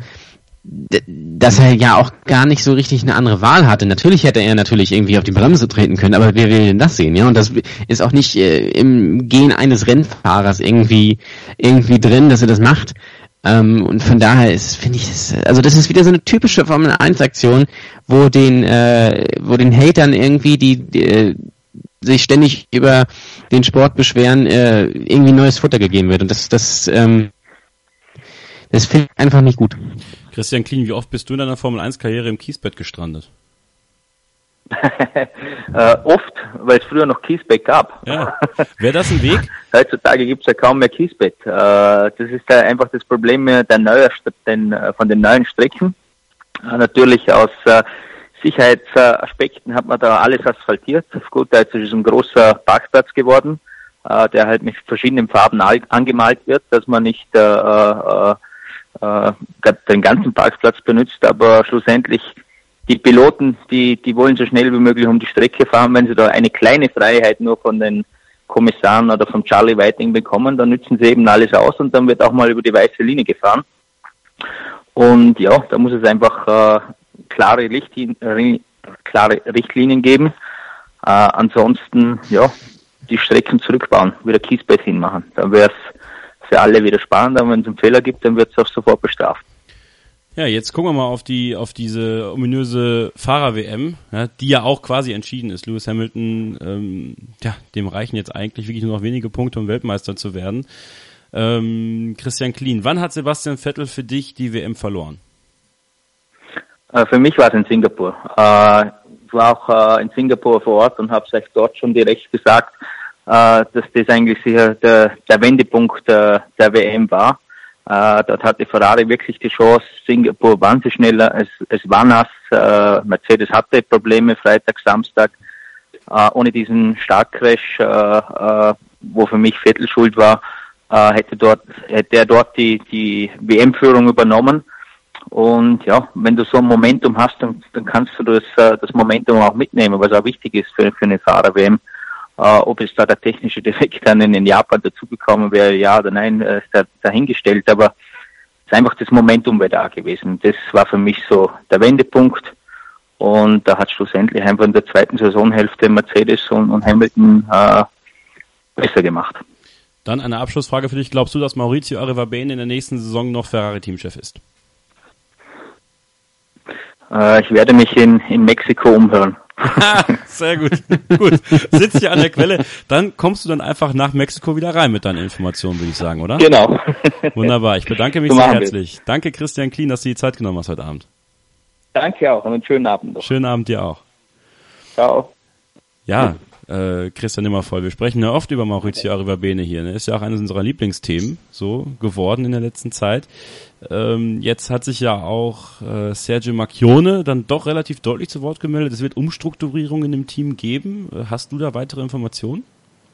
ja auch gar nicht so richtig eine andere Wahl hatte. Natürlich hätte er irgendwie auf die Bremse treten können, aber wer will denn das sehen? Ja, und das ist auch nicht im Gen eines Rennfahrers irgendwie drin, dass er das macht. Und von daher finde ich das ist wieder so eine typische Formel-1-Aktion, wo den Hatern irgendwie, die sich ständig über den Sport beschweren, irgendwie neues Futter gegeben wird. Und das finde ich einfach nicht gut. Christian Klien, wie oft bist du in deiner Formel-1-Karriere im Kiesbett gestrandet? Oft, weil es früher noch Kiesbett gab. Ja. Wäre das ein Weg? Heutzutage gibt es ja kaum mehr Kiesbett. Das ist einfach das Problem von den neuen Strecken. Natürlich aus Sicherheitsaspekten hat man da alles asphaltiert. Auf gut Deutsch ist es ein großer Parkplatz geworden, der halt mit verschiedenen Farben angemalt wird, dass man nicht den ganzen Parkplatz benutzt, aber schlussendlich die Piloten, die wollen so schnell wie möglich um die Strecke fahren. Wenn sie da eine kleine Freiheit nur von den Kommissaren oder vom Charlie Whiting bekommen, dann nützen sie eben alles aus und dann wird auch mal über die weiße Linie gefahren. Und ja, da muss es einfach klare Richtlinien geben. Ansonsten, ja, die Strecken zurückbauen, wieder Kiesbett hinmachen. Dann wäre es für alle wieder spannend, aber wenn es einen Fehler gibt, dann wird es auch sofort bestraft. Ja, jetzt gucken wir mal auf diese ominöse Fahrer-WM, ja, die ja auch quasi entschieden ist. Lewis Hamilton, dem reichen jetzt eigentlich wirklich nur noch wenige Punkte, um Weltmeister zu werden. Christian Klien, wann hat Sebastian Vettel für dich die WM verloren? Für mich war es in Singapur. Ich war auch in Singapur vor Ort und habe es euch dort schon direkt gesagt, dass das eigentlich sicher der Wendepunkt der WM war. Dort hatte Ferrari wirklich die Chance. Singapur waren sie schneller, es war nass. Mercedes hatte Probleme Freitag, Samstag. Ohne diesen Startcrash, wo für mich Vettel schuld war, hätte er dort die WM-Führung übernommen. Und ja, wenn du so ein Momentum hast, dann kannst du das Momentum auch mitnehmen, was auch wichtig ist für eine Fahrer-WM. Ob es da der technische Defekt dann in Japan dazugekommen wäre, ja oder nein, ist dahingestellt, aber es ist einfach das Momentum wäre da gewesen. Das war für mich so der Wendepunkt und da hat schlussendlich einfach in der zweiten Saisonhälfte Mercedes und Hamilton besser gemacht. Dann eine Abschlussfrage für dich. Glaubst du, dass Maurizio Arrivabene in der nächsten Saison noch Ferrari-Teamchef ist? Ich werde mich in Mexiko umhören. Sehr gut. Gut. Sitzt hier an der Quelle. Dann kommst du dann einfach nach Mexiko wieder rein mit deinen Informationen, würde ich sagen, oder? Genau. Wunderbar. Ich bedanke mich sehr herzlich. Danke, Christian Klien, dass du die Zeit genommen hast heute Abend. Danke auch und einen schönen Abend noch. Schönen Abend dir auch. Ciao. Ja, Christian Nimmervoll. Wir sprechen ja oft über Maurizio Arrivabene hier. Ne? Ist ja auch eines unserer Lieblingsthemen so geworden in der letzten Zeit. Jetzt hat sich ja auch Sergio Marchionne dann doch relativ deutlich zu Wort gemeldet. Es wird Umstrukturierungen im Team geben. Hast du da weitere Informationen?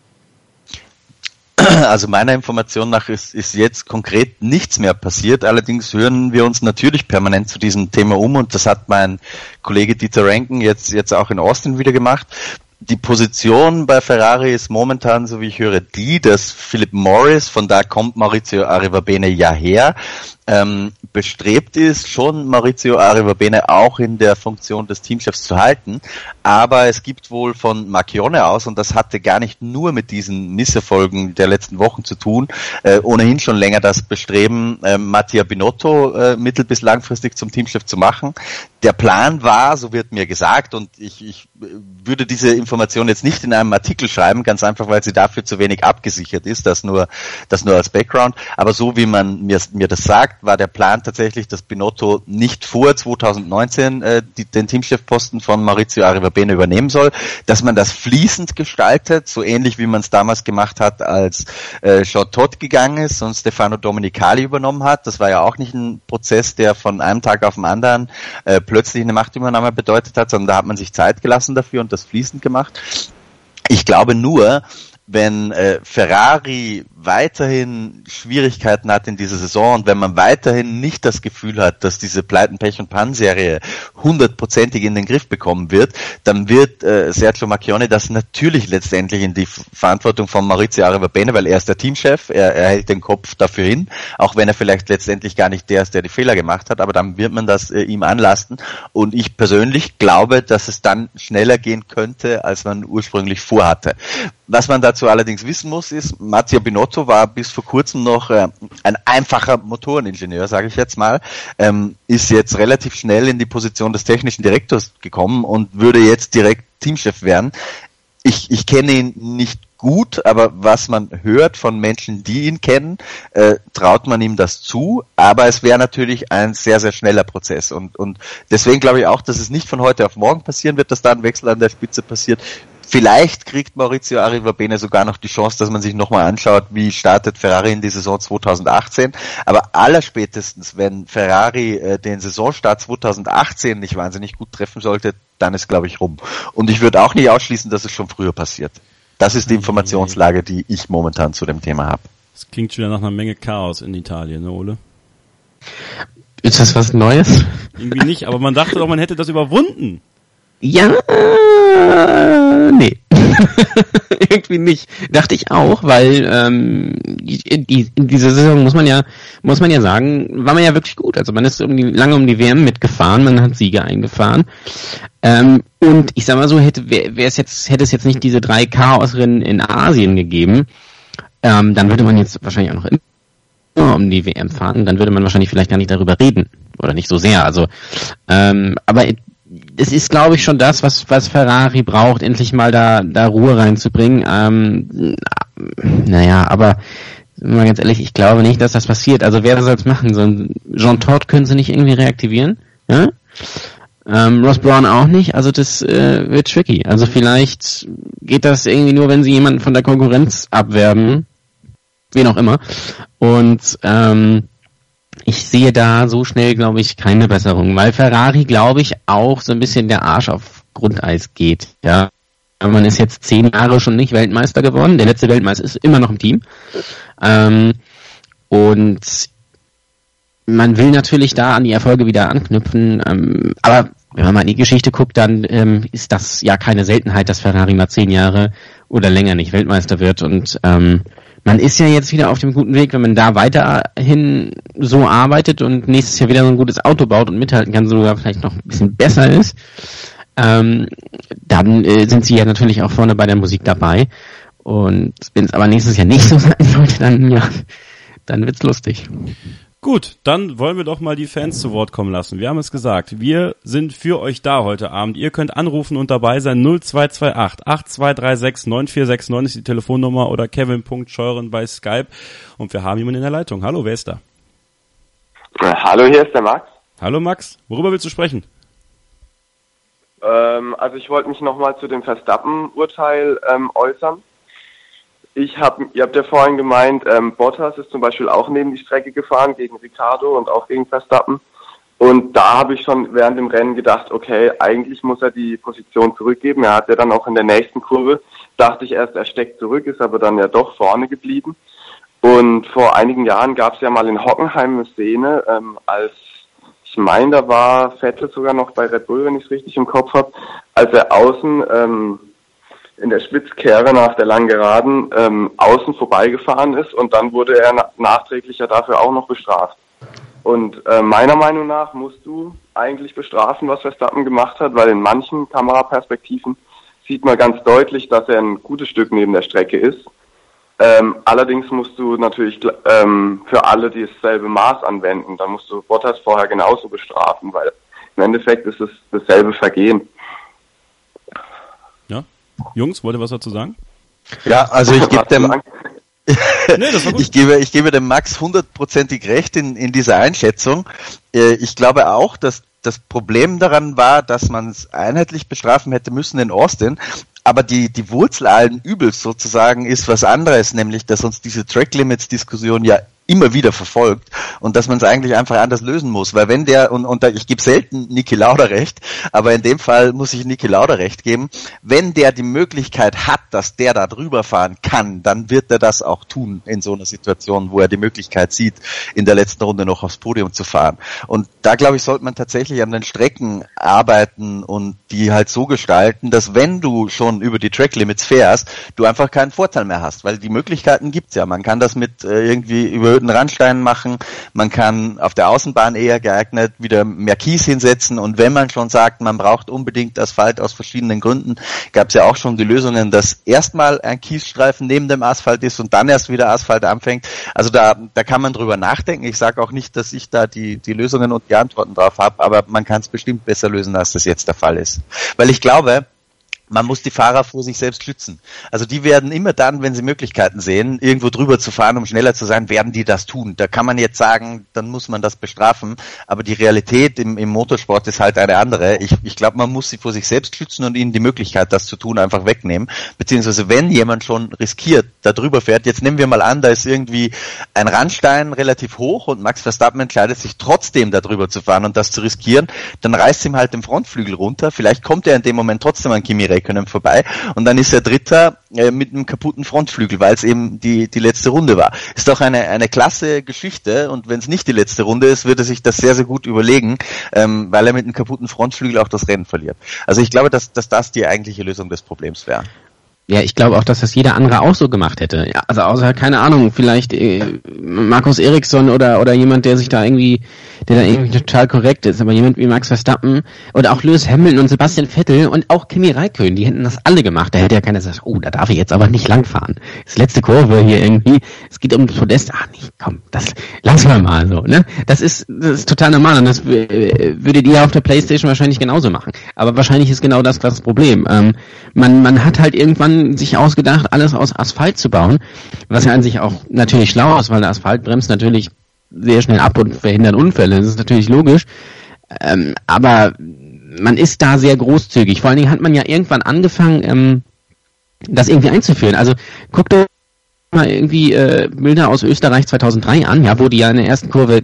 Also meiner Information nach ist jetzt konkret nichts mehr passiert. Allerdings hören wir uns natürlich permanent zu diesem Thema um und das hat mein Kollege Dieter Renken jetzt auch in Austin wieder gemacht. Die Position bei Ferrari ist momentan, so wie ich höre, dass Philip Morris, von da kommt Maurizio Arrivabene ja her, bestrebt ist, schon Maurizio Arrivabene auch in der Funktion des Teamchefs zu halten. Aber es gibt wohl von Marchionne aus, und das hatte gar nicht nur mit diesen Misserfolgen der letzten Wochen zu tun, ohnehin schon länger das Bestreben, Mattia Binotto mittel- bis langfristig zum Teamchef zu machen. Der Plan war, so wird mir gesagt, und ich würde diese Information jetzt nicht in einem Artikel schreiben, ganz einfach, weil sie dafür zu wenig abgesichert ist, das nur als Background. Aber so wie man mir das sagt, gesagt, war der Plan tatsächlich, dass Binotto nicht vor 2019 den Teamchefposten von Maurizio Arrivabene übernehmen soll, dass man das fließend gestaltet, so ähnlich wie man es damals gemacht hat, als Jean Todt gegangen ist und Stefano Domenicali übernommen hat. Das war ja auch nicht ein Prozess, der von einem Tag auf den anderen plötzlich eine Machtübernahme bedeutet hat, sondern da hat man sich Zeit gelassen dafür und das fließend gemacht. Ich glaube nur, wenn Ferrari weiterhin Schwierigkeiten hat in dieser Saison und wenn man weiterhin nicht das Gefühl hat, dass diese Pleiten, Pech und Pannen-Serie 100%ig in den Griff bekommen wird, dann wird Sergio Marchionne das natürlich letztendlich in die Verantwortung von Maurizio Arrivabene, weil er ist der Teamchef, er hält den Kopf dafür hin, auch wenn er vielleicht letztendlich gar nicht der ist, der die Fehler gemacht hat, aber dann wird man das ihm anlasten und ich persönlich glaube, dass es dann schneller gehen könnte, als man ursprünglich vorhatte. Was man dazu allerdings wissen muss, ist, Matteo Binotto war bis vor kurzem noch ein einfacher Motoreningenieur, sage ich jetzt mal, ist jetzt relativ schnell in die Position des technischen Direktors gekommen und würde jetzt direkt Teamchef werden. Ich kenne ihn nicht gut, aber was man hört von Menschen, die ihn kennen, traut man ihm das zu, aber es wäre natürlich ein sehr, sehr schneller Prozess und deswegen glaube ich auch, dass es nicht von heute auf morgen passieren wird, dass da ein Wechsel an der Spitze passiert. Vielleicht kriegt Maurizio Arrivabene sogar noch die Chance, dass man sich nochmal anschaut, wie startet Ferrari in die Saison 2018. Aber allerspätestens, wenn Ferrari den Saisonstart 2018 nicht wahnsinnig gut treffen sollte, dann ist, glaube ich, rum. Und ich würde auch nicht ausschließen, dass es schon früher passiert. Das ist die Informationslage, die ich momentan zu dem Thema habe. Das klingt schon wieder nach einer Menge Chaos in Italien, ne, Ole? Ist das was Neues? Irgendwie nicht, aber man dachte doch, man hätte das überwunden. Ja, nee. Irgendwie nicht. Dachte ich auch, weil in dieser Saison muss man ja sagen, war man ja wirklich gut. Also man ist lange um die WM mitgefahren, man hat Siege eingefahren. Und ich sag mal so, hätte es jetzt nicht diese 3 Chaosrennen in Asien gegeben, dann würde man jetzt wahrscheinlich auch noch immer um die WM fahren, dann würde man wahrscheinlich vielleicht gar nicht darüber reden. Oder nicht so sehr. Also, aber es ist, glaube ich, schon das, was Ferrari braucht, endlich mal da Ruhe reinzubringen. Aber mal ganz ehrlich, ich glaube nicht, dass das passiert. Also wer soll es machen? So ein Jean Todt können sie nicht irgendwie reaktivieren? Ja? Ross Brawn auch nicht. Also das wird tricky. Also vielleicht geht das irgendwie nur, wenn sie jemanden von der Konkurrenz abwerben. Wen auch immer. Und ich sehe da so schnell, glaube ich, keine Besserung, weil Ferrari, glaube ich, auch so ein bisschen der Arsch auf Grundeis geht. Ja, man ist jetzt 10 Jahre schon nicht Weltmeister geworden. Der letzte Weltmeister ist immer noch im Team. Und man will natürlich da an die Erfolge wieder anknüpfen. Aber wenn man mal in die Geschichte guckt, dann ist das ja keine Seltenheit, dass Ferrari mal 10 Jahre oder länger nicht Weltmeister wird. Und man ist ja jetzt wieder auf dem guten Weg, wenn man da weiterhin so arbeitet und nächstes Jahr wieder so ein gutes Auto baut und mithalten kann, sogar vielleicht noch ein bisschen besser ist, dann sind sie ja natürlich auch vorne bei der Musik dabei. Und wenn es aber nächstes Jahr nicht so sein sollte, dann wird's lustig. Gut, dann wollen wir doch mal die Fans zu Wort kommen lassen. Wir haben es gesagt, wir sind für euch da heute Abend. Ihr könnt anrufen und dabei sein. 0228 8236 9469 ist die Telefonnummer oder Kevin.Scheuren bei Skype. Und wir haben jemanden in der Leitung. Hallo, wer ist da? Hallo, hier ist der Max. Hallo Max, worüber willst du sprechen? Also ich wollte mich nochmal zu dem Verstappen-Urteil äußern. Ihr habt ja vorhin gemeint, Bottas ist zum Beispiel auch neben die Strecke gefahren gegen Ricciardo und auch gegen Verstappen. Und da habe ich schon während dem Rennen gedacht, okay, eigentlich muss er die Position zurückgeben. Er hat ja dann auch in der nächsten Kurve, dachte ich erst, er steckt zurück, ist aber dann ja doch vorne geblieben. Und vor einigen Jahren gab es ja mal in Hockenheim eine Szene, als ich meine, da war Vettel sogar noch bei Red Bull, wenn ich es richtig im Kopf habe, als er außen in der Spitzkehre nach der langen Geraden außen vorbeigefahren ist und dann wurde er nachträglich ja dafür auch noch bestraft. Und meiner Meinung nach musst du eigentlich bestrafen, was Verstappen gemacht hat, weil in manchen Kameraperspektiven sieht man ganz deutlich, dass er ein gutes Stück neben der Strecke ist. Allerdings musst du natürlich für alle dasselbe Maß anwenden. Dann musst du Bottas vorher genauso bestrafen, weil im Endeffekt ist es dasselbe Vergehen. Ja. Jungs, wollt ihr was dazu sagen? Ja, also ich gebe Nee, das war gut. Ich gebe dem Max 100%ig recht in dieser Einschätzung. Ich glaube auch, dass das Problem daran war, dass man es einheitlich bestrafen hätte müssen in Austin. Aber die Wurzel allen Übels sozusagen ist was anderes, nämlich dass uns diese Track-Limits-Diskussion ja immer wieder verfolgt und dass man es eigentlich einfach anders lösen muss, weil wenn der, und ich gebe selten Niki Lauda recht, aber in dem Fall muss ich Niki Lauda recht geben, wenn der die Möglichkeit hat, dass der da drüber fahren kann, dann wird er das auch tun in so einer Situation, wo er die Möglichkeit sieht, in der letzten Runde noch aufs Podium zu fahren. Und da, glaube ich, sollte man tatsächlich an den Strecken arbeiten und die halt so gestalten, dass wenn du schon über die Track-Limits fährst, du einfach keinen Vorteil mehr hast, weil die Möglichkeiten gibt's ja. Man kann das mit irgendwie überhöhten Randsteinen machen, man kann auf der Außenbahn eher geeignet wieder mehr Kies hinsetzen und wenn man schon sagt, man braucht unbedingt Asphalt aus verschiedenen Gründen, gab's ja auch schon die Lösungen, dass erstmal ein Kiesstreifen neben dem Asphalt ist und dann erst wieder Asphalt anfängt. Also da kann man drüber nachdenken. Ich sage auch nicht, dass ich da die Lösungen und die Antworten drauf habe, aber man kann es bestimmt besser lösen, als das jetzt der Fall ist. Weil ich glaube, man muss die Fahrer vor sich selbst schützen. Also die werden immer dann, wenn sie Möglichkeiten sehen, irgendwo drüber zu fahren, um schneller zu sein, werden die das tun. Da kann man jetzt sagen, dann muss man das bestrafen, aber die Realität im Motorsport ist halt eine andere. Ich glaube, man muss sie vor sich selbst schützen und ihnen die Möglichkeit, das zu tun, einfach wegnehmen. Beziehungsweise wenn jemand schon riskiert, da drüber fährt, jetzt nehmen wir mal an, da ist irgendwie ein Randstein relativ hoch und Max Verstappen entscheidet sich trotzdem da drüber zu fahren und das zu riskieren, dann reißt ihm halt den Frontflügel runter. Vielleicht kommt er in dem Moment trotzdem an Kimi Räikkönen vorbei und dann ist er Dritter mit einem kaputten Frontflügel, weil es eben die letzte Runde war. Ist doch eine klasse Geschichte und wenn es nicht die letzte Runde ist, wird er sich das sehr, sehr gut überlegen, weil er mit einem kaputten Frontflügel auch das Rennen verliert. Also ich glaube, dass das die eigentliche Lösung des Problems wäre. Ja, ich glaube auch, dass das jeder andere auch so gemacht hätte. Ja, also außer, keine Ahnung, vielleicht Markus Eriksson oder jemand, der da irgendwie total korrekt ist, aber jemand wie Max Verstappen oder auch Lewis Hamilton und Sebastian Vettel und auch Kimi Räikkönen, die hätten das alle gemacht. Da hätte ja keiner gesagt, oh, da darf ich jetzt aber nicht langfahren. Das letzte Kurve hier irgendwie, es geht um das Podest, nicht, komm, das lassen wir mal so, ne? Das ist total normal und das würdet ihr auf der Playstation wahrscheinlich genauso machen. Aber wahrscheinlich ist genau das Problem. Man hat halt irgendwann sich ausgedacht, alles aus Asphalt zu bauen, was ja an sich auch natürlich schlau ist, weil der Asphalt bremst natürlich sehr schnell ab und verhindert Unfälle, das ist natürlich logisch, aber man ist da sehr großzügig. Vor allen Dingen hat man ja irgendwann angefangen, das irgendwie einzuführen. Also guckt euch mal irgendwie Bilder aus Österreich 2003 an, ja, wo die ja in der ersten Kurve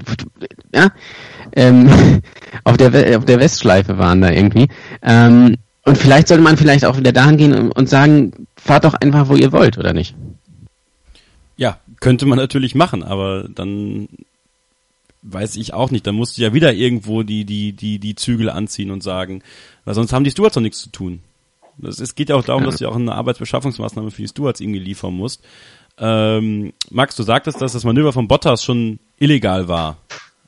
auf der Westschleife waren da irgendwie. Und vielleicht sollte man vielleicht auch wieder dahin gehen und sagen, fahrt doch einfach, wo ihr wollt, oder nicht? Ja, könnte man natürlich machen, aber dann weiß ich auch nicht, dann musst du ja wieder irgendwo die Zügel anziehen und sagen, weil sonst haben die Stewards doch nichts zu tun. Es geht ja auch darum, dass du auch eine Arbeitsbeschaffungsmaßnahme für die Stewards irgendwie liefern musst. Max, du sagtest, dass das Manöver von Bottas schon illegal war.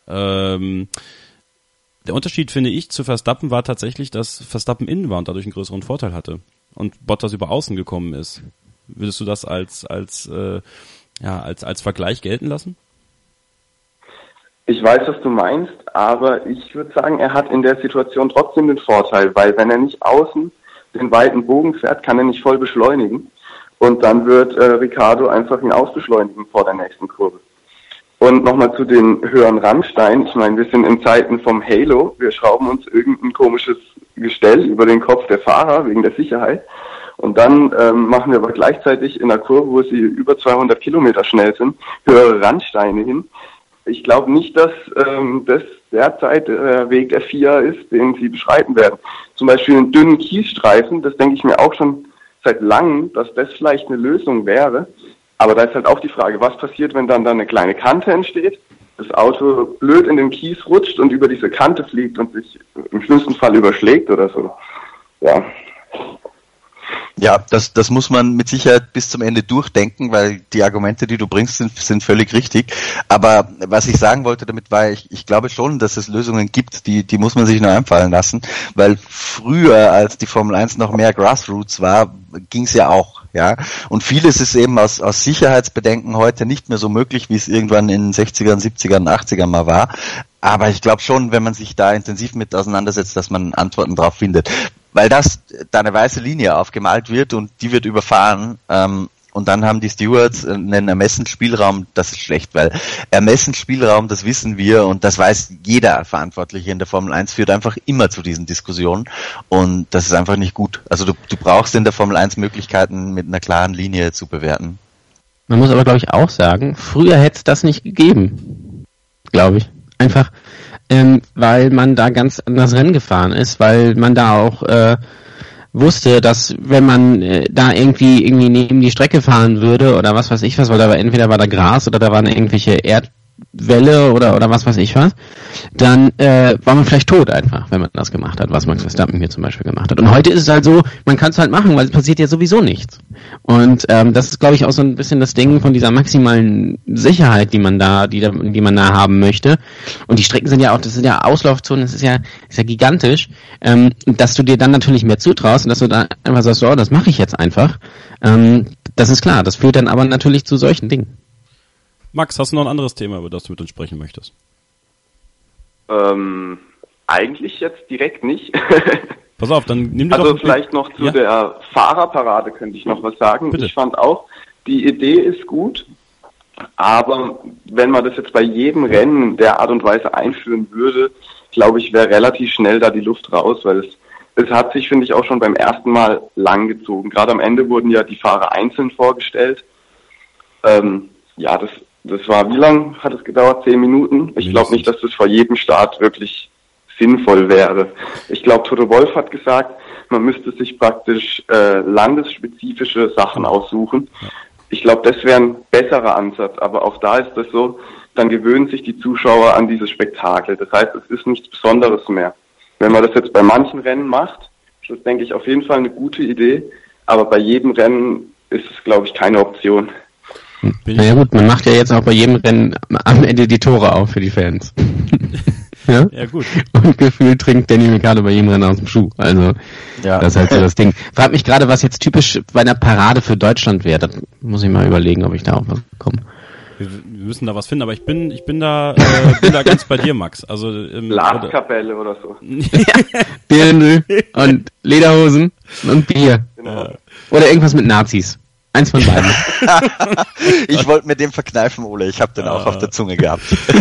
Der Unterschied, finde ich, zu Verstappen war tatsächlich, dass Verstappen innen war und dadurch einen größeren Vorteil hatte und Bottas über außen gekommen ist. Würdest du das als Vergleich gelten lassen? Ich weiß, was du meinst, aber ich würde sagen, er hat in der Situation trotzdem den Vorteil, weil wenn er nicht außen den weiten Bogen fährt, kann er nicht voll beschleunigen und dann wird Ricciardo einfach ihn ausbeschleunigen vor der nächsten Kurve. Und nochmal zu den höheren Randsteinen. Ich meine, wir sind in Zeiten vom Halo. Wir schrauben uns irgendein komisches Gestell über den Kopf der Fahrer wegen der Sicherheit. Und dann machen wir aber gleichzeitig in einer Kurve, wo sie über 200 Kilometer schnell sind, höhere Randsteine hin. Ich glaube nicht, dass das derzeit der Weg der FIA ist, den sie beschreiten werden. Zum Beispiel einen dünnen Kiesstreifen, das denke ich mir auch schon seit langem, dass das vielleicht eine Lösung wäre. Aber da ist halt auch die Frage, was passiert, wenn dann eine kleine Kante entsteht, das Auto blöd in den Kies rutscht und über diese Kante fliegt und sich im schlimmsten Fall überschlägt oder so. Ja. Ja, das muss man mit Sicherheit bis zum Ende durchdenken, weil die Argumente, die du bringst, sind völlig richtig. Aber was ich sagen wollte damit war, ich glaube schon, dass es Lösungen gibt, die muss man sich nur einfallen lassen, weil früher, als die Formel 1 noch mehr Grassroots war, ging's ja auch, ja. Und vieles ist eben aus Sicherheitsbedenken heute nicht mehr so möglich, wie es irgendwann in den 60ern, 70ern, 80ern mal war. Aber ich glaube schon, wenn man sich da intensiv mit auseinandersetzt, dass man Antworten drauf findet. Weil da eine weiße Linie aufgemalt wird und die wird überfahren, und dann haben die Stewards einen Ermessensspielraum, das ist schlecht, weil Ermessensspielraum, das wissen wir und das weiß jeder Verantwortliche in der Formel 1, führt einfach immer zu diesen Diskussionen und das ist einfach nicht gut. Also du brauchst in der Formel 1 Möglichkeiten, mit einer klaren Linie zu bewerten. Man muss aber, glaube ich, auch sagen, früher hätte es das nicht gegeben, glaube ich. Einfach, weil man da ganz anders Rennen gefahren ist, weil man da auch wusste, dass wenn man da irgendwie neben die Strecke fahren würde oder was weiß ich was, weil da war entweder war da Gras oder da waren irgendwelche Erdwelle oder was weiß ich was, dann war man vielleicht tot einfach, wenn man das gemacht hat, was Max Verstappen hier zum Beispiel gemacht hat. Und heute ist es halt so, man kann es halt machen, weil es passiert ja sowieso nichts. Und das ist, glaube ich, auch so ein bisschen das Ding von dieser maximalen Sicherheit, die man da haben möchte. Und die Strecken sind ja auch, das sind ja Auslaufzonen, das ist ja gigantisch, dass du dir dann natürlich mehr zutraust und dass du da einfach sagst, so, das mache ich jetzt einfach. Das ist klar, das führt dann aber natürlich zu solchen Dingen. Max, hast du noch ein anderes Thema, über das du mit uns sprechen möchtest? Eigentlich jetzt direkt nicht. Pass auf, dann nimm dir also doch... vielleicht noch zu der Fahrerparade könnte ich noch was sagen. Bitte. Ich fand auch, die Idee ist gut, aber wenn man das jetzt bei jedem Rennen in der Art und Weise einführen würde, glaube ich, wäre relativ schnell da die Luft raus, weil es hat sich, finde ich, auch schon beim ersten Mal lang gezogen. Gerade am Ende wurden ja die Fahrer einzeln vorgestellt. Das war, wie lang hat es gedauert? 10 Minuten? Ich glaube nicht, dass das vor jedem Start wirklich sinnvoll wäre. Ich glaube, Toto Wolff hat gesagt, man müsste sich praktisch landesspezifische Sachen aussuchen. Ich glaube, das wäre ein besserer Ansatz, aber auch da ist das so, dann gewöhnen sich die Zuschauer an dieses Spektakel. Das heißt, es ist nichts Besonderes mehr. Wenn man das jetzt bei manchen Rennen macht, ist das, denke ich, auf jeden Fall eine gute Idee, aber bei jedem Rennen ist es, glaube ich, keine Option. Naja gut, man macht ja jetzt auch bei jedem Rennen am Ende die Tore auf für die Fans. Ja? Ja, gut. Und gefühlt trinkt Danny Ricciardo bei jedem Rennen aus dem Schuh. Also, das ist halt so das Ding. Frag mich gerade, was jetzt typisch bei einer Parade für Deutschland wäre. Das muss ich mal überlegen, ob ich da auch was bekomme. Wir müssen da was finden, aber ich bin da ganz bei dir, Max. Also Blaskapelle oder so. Dirndl und Lederhosen und Bier. Genau. Oder irgendwas mit Nazis. Eins von beiden. Ich wollte mir den verkneifen, Ole. Ich habe den auch auf der Zunge gehabt.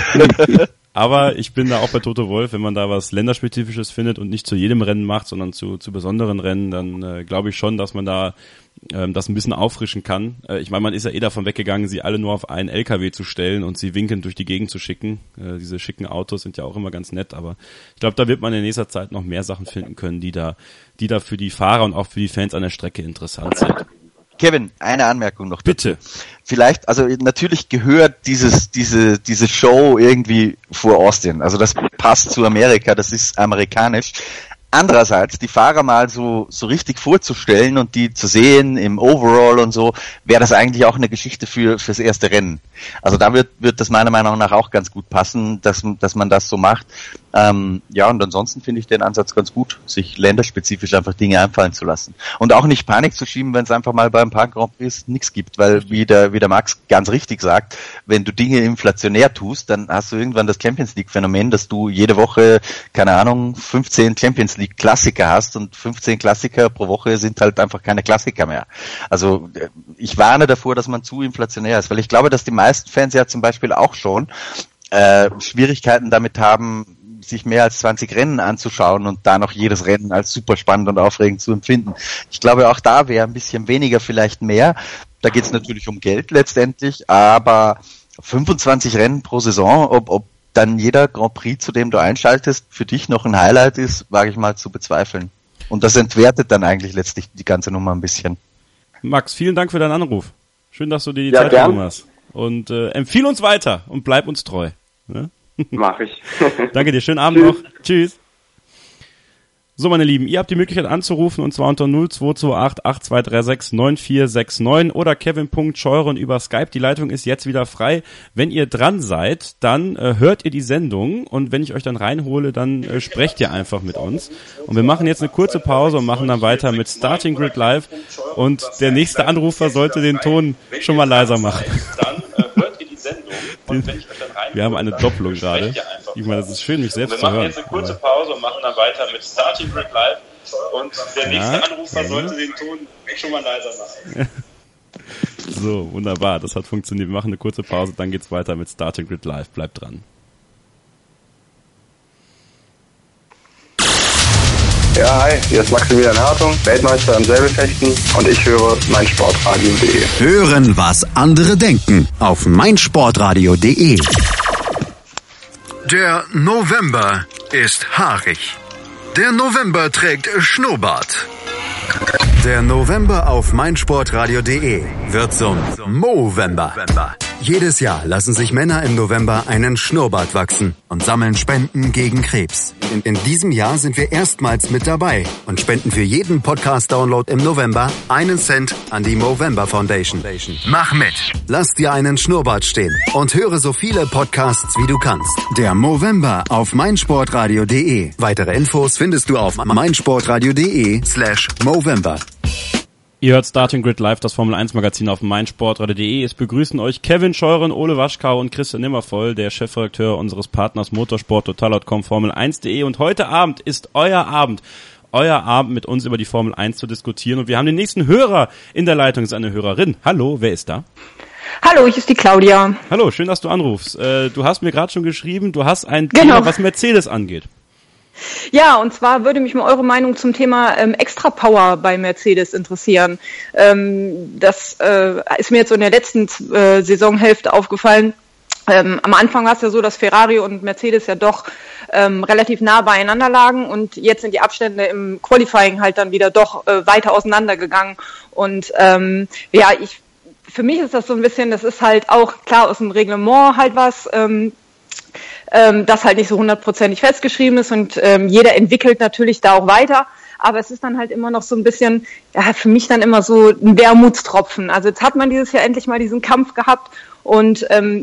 Aber ich bin da auch bei Toto Wolff, wenn man da was Länderspezifisches findet und nicht zu jedem Rennen macht, sondern zu besonderen Rennen, dann glaube ich schon, dass man da das ein bisschen auffrischen kann. Ich meine, man ist ja davon weggegangen, sie alle nur auf einen LKW zu stellen und sie winkend durch die Gegend zu schicken. Diese schicken Autos sind ja auch immer ganz nett, aber ich glaube, da wird man in nächster Zeit noch mehr Sachen finden können, die da für die Fahrer und auch für die Fans an der Strecke interessant sind. Kevin, eine Anmerkung noch. Bitte. Vielleicht, also natürlich gehört diese Show irgendwie vor Austin. Also das passt zu Amerika, das ist amerikanisch. Andererseits, die Fahrer mal so richtig vorzustellen und die zu sehen im Overall und so, wäre das eigentlich auch eine Geschichte fürs erste Rennen. Also da wird das meiner Meinung nach auch ganz gut passen, dass man das so macht. Und ansonsten finde ich den Ansatz ganz gut, sich länderspezifisch einfach Dinge einfallen zu lassen. Und auch nicht Panik zu schieben, wenn es einfach mal bei ein paar Grand Prix nichts gibt, weil wie der Max ganz richtig sagt, wenn du Dinge inflationär tust, dann hast du irgendwann das Champions League Phänomen, dass du jede Woche, keine Ahnung, 15 Champions League Klassiker hast und 15 Klassiker pro Woche sind halt einfach keine Klassiker mehr. Also ich warne davor, dass man zu inflationär ist, weil ich glaube, dass die meisten Fans ja zum Beispiel auch schon Schwierigkeiten damit haben, sich mehr als 20 Rennen anzuschauen und da noch jedes Rennen als super spannend und aufregend zu empfinden. Ich glaube, auch da wäre ein bisschen weniger vielleicht mehr. Da geht es natürlich um Geld letztendlich, aber 25 Rennen pro Saison, ob dann jeder Grand Prix, zu dem du einschaltest, für dich noch ein Highlight ist, wage ich mal zu bezweifeln. Und das entwertet dann eigentlich letztlich die ganze Nummer ein bisschen. Max, vielen Dank für deinen Anruf. Schön, dass du dir die Zeit genommen hast. Und empfiehl uns weiter und bleib uns treu. Ne? Mach ich. Danke dir, schönen Abend noch. Tschüss. So, meine Lieben, ihr habt die Möglichkeit anzurufen und zwar unter 0228 8236 9469 oder kevin.scheuren über Skype. Die Leitung ist jetzt wieder frei. Wenn ihr dran seid, dann hört ihr die Sendung und wenn ich euch dann reinhole, dann sprecht ihr einfach mit uns. Und wir machen jetzt eine kurze Pause und machen dann weiter mit Starting Grid Live und der nächste Anrufer sollte den Ton schon mal leiser machen. Dann hört ihr die Sendung und wenn ich euch dann reinhole, wir haben eine Doppelung gerade. Ich meine, das ist schön, mich selbst zu hören. Wir machen jetzt eine kurze Pause und machen dann weiter mit Starting Grid Live. Und der nächste Anrufer sollte den Ton schon mal leiser machen. So, wunderbar, das hat funktioniert. Wir machen eine kurze Pause, dann geht's weiter mit Starting Grid Live. Bleibt dran. Ja, hi, hier ist Maximilian Hartung, Weltmeister im Säbelfechten und ich höre meinsportradio.de. Hören, was andere denken auf meinsportradio.de. Der November ist haarig. Der November trägt Schnurrbart. Der November auf meinsportradio.de wird zum Movember. Jedes Jahr lassen sich Männer im November einen Schnurrbart wachsen und sammeln Spenden gegen Krebs. In diesem Jahr sind wir erstmals mit dabei und spenden für jeden Podcast-Download im November 1 Cent an die Movember Foundation. Mach mit! Lass dir einen Schnurrbart stehen und höre so viele Podcasts wie du kannst. Der Movember auf meinsportradio.de. Weitere Infos findest du auf meinsportradio.de/Movember. Ihr hört Starting Grid Live, das Formel 1 Magazin auf meinsportradio.de. Es begrüßen euch Kevin Scheuren, Ole Waschkau und Christian Nimmervoll, der Chefredakteur unseres Partners motorsporttotal.com, Formel1.de. Und heute Abend ist euer Abend mit uns über die Formel 1 zu diskutieren. Und wir haben den nächsten Hörer in der Leitung, das ist eine Hörerin. Hallo, wer ist da? Hallo, ich ist die Claudia. Hallo, schön, dass du anrufst. Du hast mir gerade schon geschrieben, du hast ein Thema, was Mercedes angeht. Ja, und zwar würde mich mal eure Meinung zum Thema Extra Power bei Mercedes interessieren. Das ist mir jetzt so in der letzten Saisonhälfte aufgefallen. Am Anfang war es ja so, dass Ferrari und Mercedes ja doch relativ nah beieinander lagen und jetzt sind die Abstände im Qualifying halt dann wieder doch weiter auseinandergegangen. Und für mich ist das so ein bisschen, das ist halt auch klar aus dem Reglement halt was, das halt nicht so 100%ig festgeschrieben ist und jeder entwickelt natürlich da auch weiter, aber es ist dann halt immer noch so ein bisschen, ja, für mich dann immer so ein Wermutstropfen. Also jetzt hat man dieses Jahr endlich mal diesen Kampf gehabt und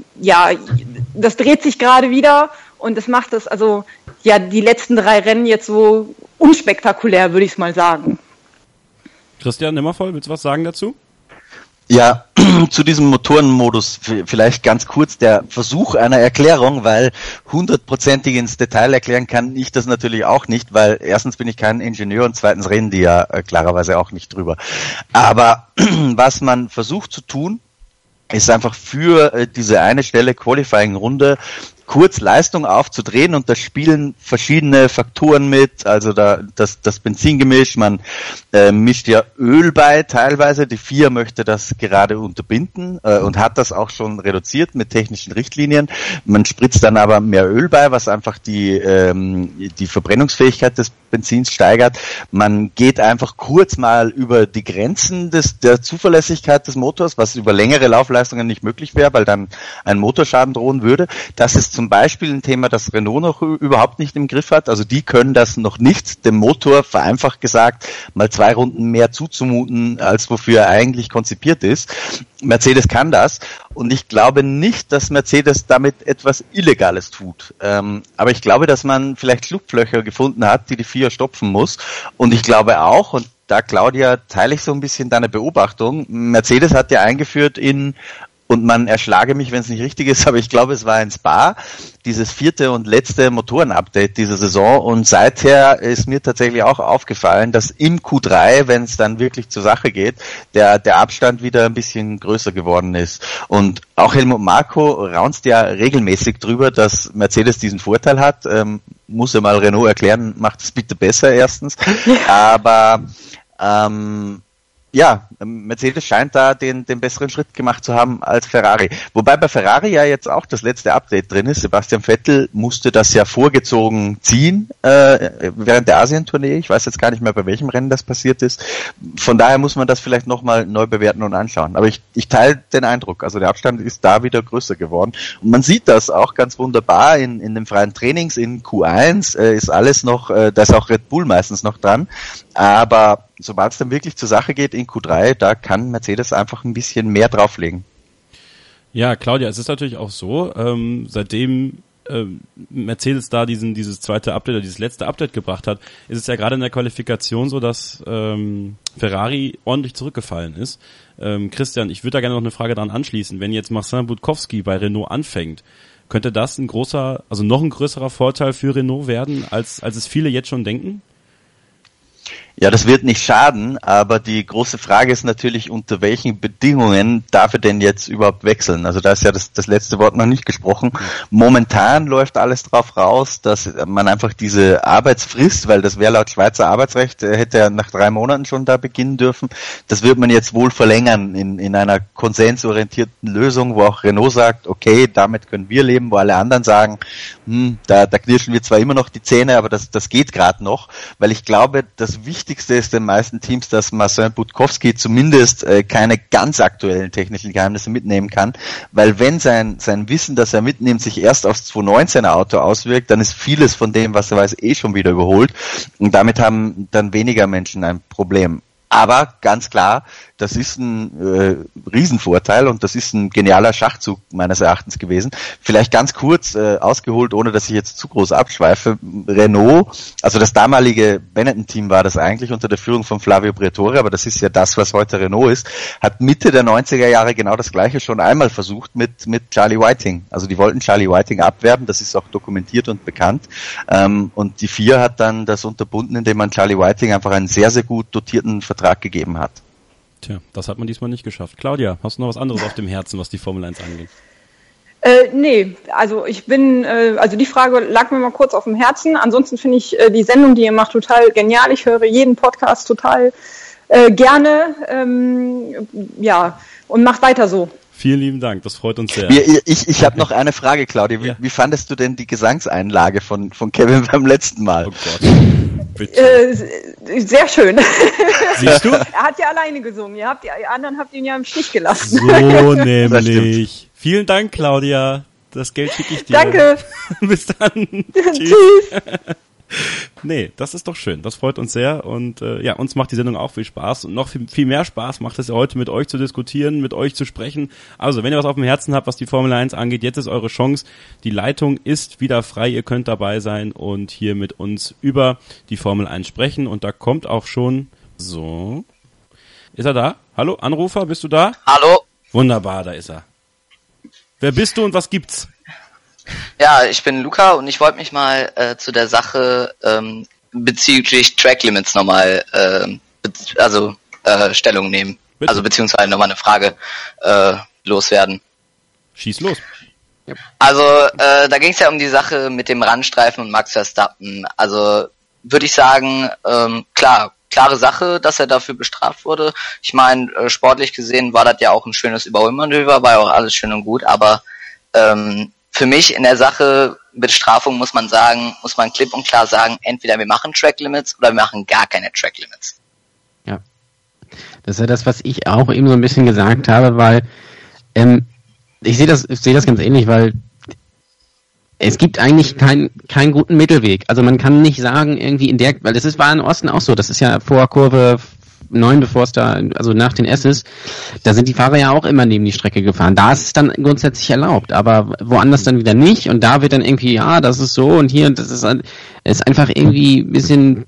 das dreht sich gerade wieder und das macht es, also ja, die letzten 3 Rennen jetzt so unspektakulär, würde ich es mal sagen. Christian Nimmervoll, willst du was sagen dazu? Ja, zu diesem Motorenmodus vielleicht ganz kurz der Versuch einer Erklärung, weil 100%ig ins Detail erklären kann ich das natürlich auch nicht, weil erstens bin ich kein Ingenieur und zweitens reden die ja klarerweise auch nicht drüber. Aber was man versucht zu tun, ist einfach für diese eine Stelle Qualifying-Runde kurz Leistung aufzudrehen und da spielen verschiedene Faktoren mit, also das Benzingemisch, man mischt ja Öl bei teilweise, die FIA möchte das gerade unterbinden und hat das auch schon reduziert mit technischen Richtlinien, man spritzt dann aber mehr Öl bei, was einfach die Verbrennungsfähigkeit des Benzins steigert, man geht einfach kurz mal über die Grenzen der Zuverlässigkeit des Motors, was über längere Laufleistungen nicht möglich wäre, weil dann ein Motorschaden drohen würde, das ist zum Beispiel ein Thema, das Renault noch überhaupt nicht im Griff hat. Also die können das noch nicht, dem Motor vereinfacht gesagt mal 2 Runden mehr zuzumuten, als wofür er eigentlich konzipiert ist. Mercedes kann das und ich glaube nicht, dass Mercedes damit etwas Illegales tut. Aber ich glaube, dass man vielleicht Schlupflöcher gefunden hat, die FIA stopfen muss. Und ich glaube auch, und da, Claudia, teile ich so ein bisschen deine Beobachtung, Mercedes hat ja eingeführt und man erschlage mich, wenn es nicht richtig ist, aber ich glaube, es war in Spa, dieses 4. und letzte Motoren-Update dieser Saison und seither ist mir tatsächlich auch aufgefallen, dass im Q3, wenn es dann wirklich zur Sache geht, der Abstand wieder ein bisschen größer geworden ist. Und auch Helmut Marko raunzt ja regelmäßig drüber, dass Mercedes diesen Vorteil hat, muss er mal Renault erklären, macht es bitte besser erstens, aber Mercedes scheint da den besseren Schritt gemacht zu haben als Ferrari. Wobei bei Ferrari ja jetzt auch das letzte Update drin ist. Sebastian Vettel musste das ja vorgezogen ziehen während der Asien-Tournee. Ich weiß jetzt gar nicht mehr, bei welchem Rennen das passiert ist. Von daher muss man das vielleicht nochmal neu bewerten und anschauen. Aber ich teile den Eindruck. Also der Abstand ist da wieder größer geworden. Und man sieht das auch ganz wunderbar in den freien Trainings. In Q1 ist alles noch, da ist auch Red Bull meistens noch dran. Aber sobald es dann wirklich zur Sache geht in Q3, da kann Mercedes einfach ein bisschen mehr drauflegen. Ja, Claudia, es ist natürlich auch so, seitdem Mercedes da dieses zweite Update oder dieses letzte Update gebracht hat, ist es ja gerade in der Qualifikation so, dass Ferrari ordentlich zurückgefallen ist. Christian, ich würde da gerne noch eine Frage dran anschließen. Wenn jetzt Marcin Budkowski bei Renault anfängt, könnte das noch ein größerer Vorteil für Renault werden, als es viele jetzt schon denken? Ja, das wird nicht schaden, aber die große Frage ist natürlich, unter welchen Bedingungen darf er denn jetzt überhaupt wechseln? Also da ist ja das letzte Wort noch nicht gesprochen. Momentan läuft alles drauf raus, dass man einfach diese Arbeitsfrist, weil das wäre laut Schweizer Arbeitsrecht, hätte er nach 3 Monaten schon da beginnen dürfen. Das wird man jetzt wohl verlängern in einer konsensorientierten Lösung, wo auch Renault sagt, okay, damit können wir leben, wo alle anderen sagen, da knirschen wir zwar immer noch die Zähne, aber das geht gerade noch, weil ich glaube, das Wichtigste ist den meisten Teams, dass Marcin Budkowski zumindest keine ganz aktuellen technischen Geheimnisse mitnehmen kann, weil wenn sein Wissen, das er mitnimmt, sich erst aufs 2019er Auto auswirkt, dann ist vieles von dem, was er weiß, schon wieder überholt und damit haben dann weniger Menschen ein Problem. Aber ganz klar, das ist ein Riesenvorteil und das ist ein genialer Schachzug meines Erachtens gewesen. Vielleicht ganz kurz ausgeholt, ohne dass ich jetzt zu groß abschweife. Renault, also das damalige Benetton-Team war das eigentlich unter der Führung von Flavio Briatore, aber das ist ja das, was heute Renault ist, hat Mitte der 90er Jahre genau das Gleiche schon einmal versucht mit Charlie Whiting. Also die wollten Charlie Whiting abwerben, das ist auch dokumentiert und bekannt. Und die FIA hat dann das unterbunden, indem man Charlie Whiting einfach einen sehr, sehr gut dotierten Vertrag gegeben hat. Tja, das hat man diesmal nicht geschafft. Claudia, hast du noch was anderes auf dem Herzen, was die Formel 1 angeht? Nee, also also die Frage lag mir mal kurz auf dem Herzen. Ansonsten finde ich die Sendung, die ihr macht, total genial. Ich höre jeden Podcast total gerne. Und macht weiter so. Vielen lieben Dank, das freut uns sehr. Ich habe noch eine Frage, Claudia. Wie fandest du denn die Gesangseinlage von Kevin beim letzten Mal? Oh Gott. Sehr schön. Siehst du? Er hat ja alleine gesungen. Die anderen habt ihn ja im Stich gelassen. So nämlich. Vielen Dank, Claudia. Das Geld schicke ich dir. Danke. Bis dann. Tschüss. Nee, das ist doch schön. Das freut uns sehr und uns macht die Sendung auch viel Spaß und noch viel mehr Spaß macht es ja heute mit euch zu diskutieren, mit euch zu sprechen. Also, wenn ihr was auf dem Herzen habt, was die Formel 1 angeht, jetzt ist eure Chance. Die Leitung ist wieder frei. Ihr könnt dabei sein und hier mit uns über die Formel 1 sprechen und da kommt auch schon so. Ist er da? Hallo, Anrufer, bist du da? Hallo. Wunderbar, da ist er. Wer bist du und was gibt's? Ja, ich bin Luca und ich wollte mich mal zu der Sache bezüglich Track Limits nochmal Stellung nehmen. Bitte? Also beziehungsweise nochmal eine Frage loswerden. Schieß los. Ja. Also da ging es ja um die Sache mit dem Randstreifen und Max Verstappen. Also würde ich sagen, klare Sache, dass er dafür bestraft wurde. Ich meine, sportlich gesehen war das ja auch ein schönes Überholmanöver, war ja auch alles schön und gut, aber für mich in der Sache Bestrafung muss man klipp und klar sagen, entweder wir machen Track Limits oder wir machen gar keine Track Limits. Ja, das ist ja das, was ich auch eben so ein bisschen gesagt habe, weil ich sehe das ganz ähnlich, weil es gibt eigentlich keinen guten Mittelweg. Also man kann nicht sagen, irgendwie weil war in Osten auch so, das ist ja vor Kurve 9, also nach den S's, da sind die Fahrer ja auch immer neben die Strecke gefahren. Da ist es dann grundsätzlich erlaubt, aber woanders dann wieder nicht und da wird dann irgendwie, das ist so und hier, das ist einfach irgendwie ein bisschen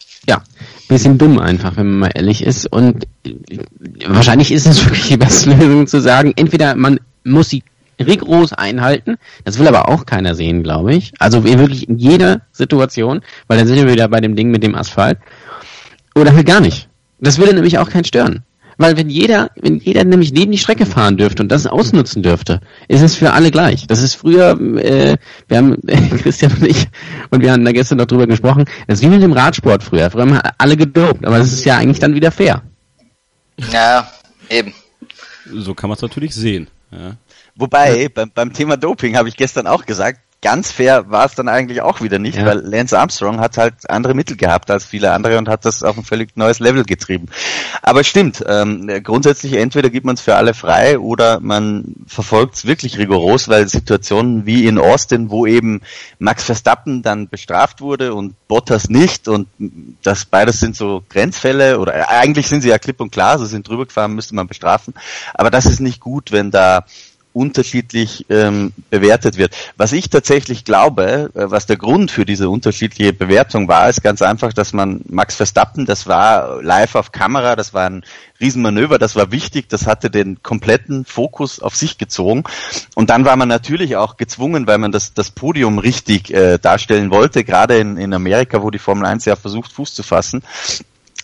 dumm einfach, wenn man mal ehrlich ist und wahrscheinlich ist es wirklich die beste Lösung zu sagen, entweder man muss sie rigoros einhalten, das will aber auch keiner sehen, glaube ich, also wirklich in jeder Situation, weil dann sind wir wieder bei dem Ding mit dem Asphalt oder halt gar nicht. Das würde nämlich auch keinen stören. Weil wenn jeder nämlich neben die Strecke fahren dürfte und das ausnutzen dürfte, ist es für alle gleich. Das ist früher, wir haben, Christian und ich, und wir haben da gestern noch drüber gesprochen, das ist wie mit dem Radsport früher. Früher haben alle gedopt, aber das ist ja eigentlich dann wieder fair. Ja, eben. So kann man es natürlich sehen. Ja. Wobei, beim Thema Doping habe ich gestern auch gesagt, ganz fair war es dann eigentlich auch wieder nicht, weil Lance Armstrong hat halt andere Mittel gehabt als viele andere und hat das auf ein völlig neues Level getrieben. Aber stimmt, grundsätzlich entweder gibt man es für alle frei oder man verfolgt es wirklich rigoros, weil Situationen wie in Austin, wo eben Max Verstappen dann bestraft wurde und Bottas nicht und das beides sind so Grenzfälle oder eigentlich sind sie ja klipp und klar, sie sind drüber gefahren, müsste man bestrafen, aber das ist nicht gut, wenn da unterschiedlich bewertet wird. Was ich tatsächlich glaube, was der Grund für diese unterschiedliche Bewertung war, ist ganz einfach, dass man Max Verstappen, das war live auf Kamera, das war ein Riesenmanöver, das war wichtig, das hatte den kompletten Fokus auf sich gezogen und dann war man natürlich auch gezwungen, weil man das Podium richtig darstellen wollte, gerade in Amerika, wo die Formel 1 ja versucht, Fuß zu fassen,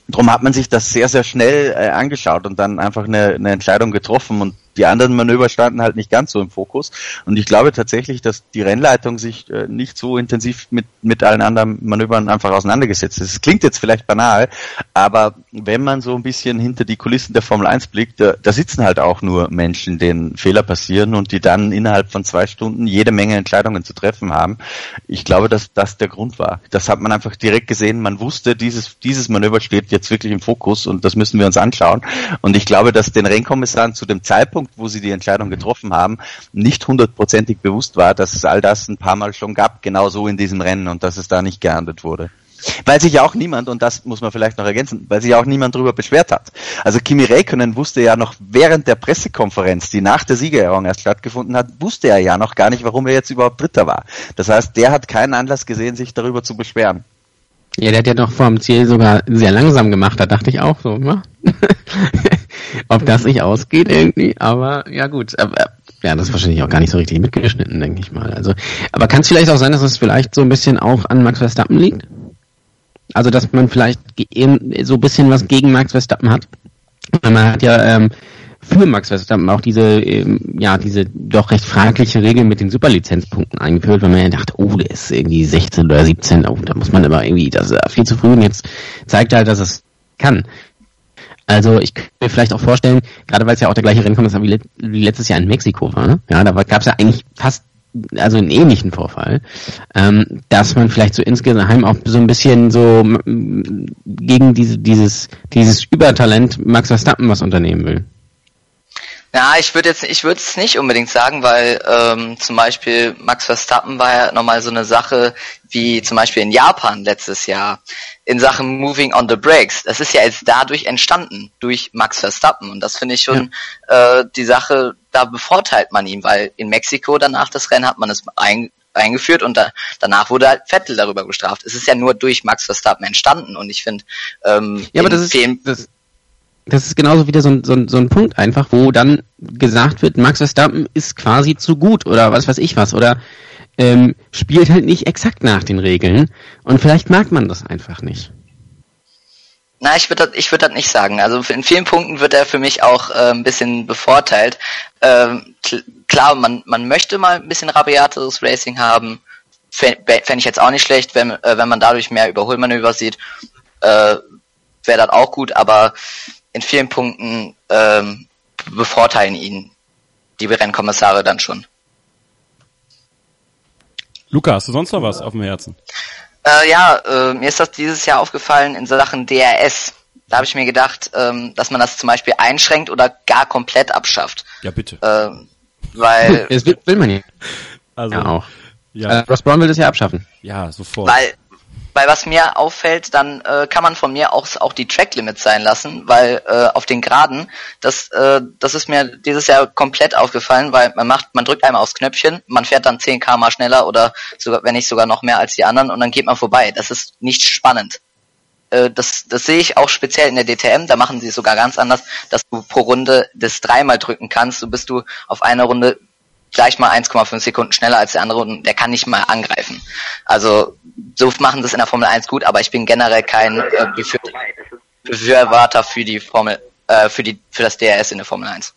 Drum hat man sich das sehr, sehr schnell angeschaut und dann einfach eine Entscheidung getroffen und die anderen Manöver standen halt nicht ganz so im Fokus. Und ich glaube tatsächlich, dass die Rennleitung sich nicht so intensiv mit allen anderen Manövern einfach auseinandergesetzt ist. Es klingt jetzt vielleicht banal, aber wenn man so ein bisschen hinter die Kulissen der Formel 1 blickt, da sitzen halt auch nur Menschen, denen Fehler passieren und die dann innerhalb von 2 Stunden jede Menge Entscheidungen zu treffen haben. Ich glaube, dass das der Grund war. Das hat man einfach direkt gesehen. Man wusste, dieses Manöver steht jetzt wirklich im Fokus und das müssen wir uns anschauen. Und ich glaube, dass den Rennkommissaren zu dem Zeitpunkt, wo sie die Entscheidung getroffen haben, nicht 100%ig bewusst war, dass es all das ein paar Mal schon gab, genau so in diesem Rennen und dass es da nicht geahndet wurde. Weil sich ja auch niemand, und das muss man vielleicht noch ergänzen, weil sich ja auch niemand darüber beschwert hat. Also Kimi Räikkönen wusste ja noch während der Pressekonferenz, die nach der Siegerehrung erst stattgefunden hat, wusste er ja noch gar nicht, warum er jetzt überhaupt Dritter war. Das heißt, der hat keinen Anlass gesehen, sich darüber zu beschweren. Ja, der hat ja doch vor dem Ziel sogar sehr langsam gemacht, da dachte ich auch so, ne? Ob das nicht ausgeht irgendwie, aber ja gut, aber ja, das ist wahrscheinlich auch gar nicht so richtig mitgeschnitten, denke ich mal. Also, aber kann es vielleicht auch sein, dass es vielleicht so ein bisschen auch an Max Verstappen liegt? Also, dass man vielleicht eben so ein bisschen was gegen Max Verstappen hat? Man hat ja für Max Verstappen auch diese doch recht fragliche Regel mit den Superlizenzpunkten eingeführt, weil man ja dachte, oh, der ist irgendwie 16 oder 17, oh, da muss man aber irgendwie, das ist viel zu früh und jetzt zeigt er halt, dass es kann. Also ich könnte mir vielleicht auch vorstellen, gerade weil es ja auch der gleiche Rennkommissar wie letztes Jahr in Mexiko war, ne? Ja, da gab es ja eigentlich fast also einen ähnlichen Vorfall, dass man vielleicht so insgeheim auch so ein bisschen so gegen dieses Übertalent Max Verstappen was unternehmen will. Ja, ich würde es nicht unbedingt sagen, weil zum Beispiel Max Verstappen war ja nochmal so eine Sache wie zum Beispiel in Japan letztes Jahr in Sachen Moving on the Brakes. Das ist ja jetzt dadurch entstanden, durch Max Verstappen und das finde ich schon die Sache, da bevorteilt man ihn, weil in Mexiko danach das Rennen hat man es eingeführt und danach wurde halt Vettel darüber bestraft. Es ist ja nur durch Max Verstappen entstanden und ich finde aber das ist genauso wieder so ein Punkt einfach, wo dann gesagt wird, Max Verstappen ist quasi zu gut oder was weiß ich was oder spielt halt nicht exakt nach den Regeln und vielleicht mag man das einfach nicht. Na, ich würde das nicht sagen. Also in vielen Punkten wird er für mich auch ein bisschen bevorteilt. Klar, man möchte mal ein bisschen rabiateres Racing haben. Fände ich jetzt auch nicht schlecht, wenn man dadurch mehr Überholmanöver sieht. Wäre das auch gut, aber in vielen Punkten bevorteilen ihn die Rennkommissare dann schon. Luca, hast du sonst noch was auf dem Herzen? Mir ist das dieses Jahr aufgefallen in Sachen DRS. Da habe ich mir gedacht, dass man das zum Beispiel einschränkt oder gar komplett abschafft. Ja, bitte. Weil das will man ja. Also, ja auch. Ja. Ross Brown will das ja abschaffen. Ja, sofort. Weil was mir auffällt, dann kann man von mir auch die Track Limits sein lassen, weil auf den Geraden, das ist mir dieses Jahr komplett aufgefallen, weil man drückt einmal aufs Knöpfchen, man fährt dann 10 km/h schneller oder sogar, wenn nicht sogar noch mehr als die anderen und dann geht man vorbei. Das ist nicht spannend. Das sehe ich auch speziell in der DTM, da machen sie es sogar ganz anders, dass du pro Runde das 3-mal drücken kannst, so bist du auf einer Runde gleich mal 1,5 Sekunden schneller als der andere und der kann nicht mal angreifen. Also so machen sie es in der Formel 1 gut, aber ich bin generell kein Befürworter für die Formel, für das DRS in der Formel 1.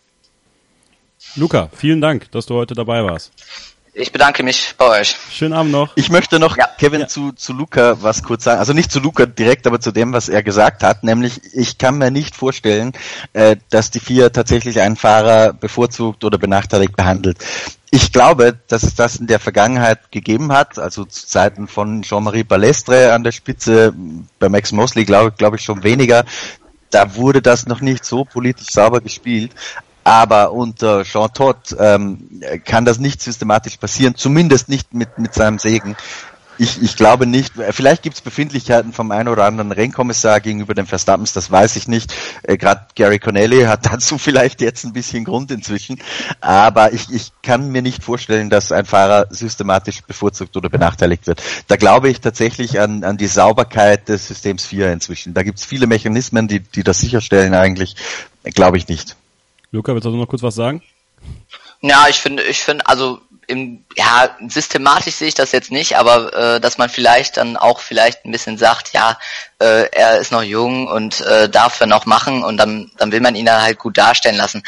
Luca, vielen Dank, dass du heute dabei warst. Ich bedanke mich bei euch. Schönen Abend noch. Ich möchte noch, Kevin, zu Luca was kurz sagen. Also nicht zu Luca direkt, aber zu dem, was er gesagt hat. Nämlich, ich kann mir nicht vorstellen, dass die FIA tatsächlich einen Fahrer bevorzugt oder benachteiligt behandelt. Ich glaube, dass es das in der Vergangenheit gegeben hat, also zu Zeiten von Jean-Marie Balestre an der Spitze, bei Max Mosley glaube ich schon weniger. Da wurde das noch nicht so politisch sauber gespielt. Aber unter Jean Todt kann das nicht systematisch passieren, zumindest nicht mit seinem Segen. Ich glaube nicht. Vielleicht gibt es Befindlichkeiten vom einen oder anderen Rennkommissar gegenüber dem Verstappens, das weiß ich nicht. Gerade Gary Connelly hat dazu vielleicht jetzt ein bisschen Grund inzwischen. Aber ich kann mir nicht vorstellen, dass ein Fahrer systematisch bevorzugt oder benachteiligt wird. Da glaube ich tatsächlich an die Sauberkeit des Systems 4 inzwischen. Da gibt es viele Mechanismen, die das sicherstellen eigentlich. Glaube ich nicht. Luca, willst du noch kurz was sagen? Ja, ich finde, also systematisch sehe ich das jetzt nicht, aber dass man vielleicht dann auch vielleicht ein bisschen sagt, er ist noch jung und darf er noch machen und dann will man ihn dann halt gut darstellen lassen.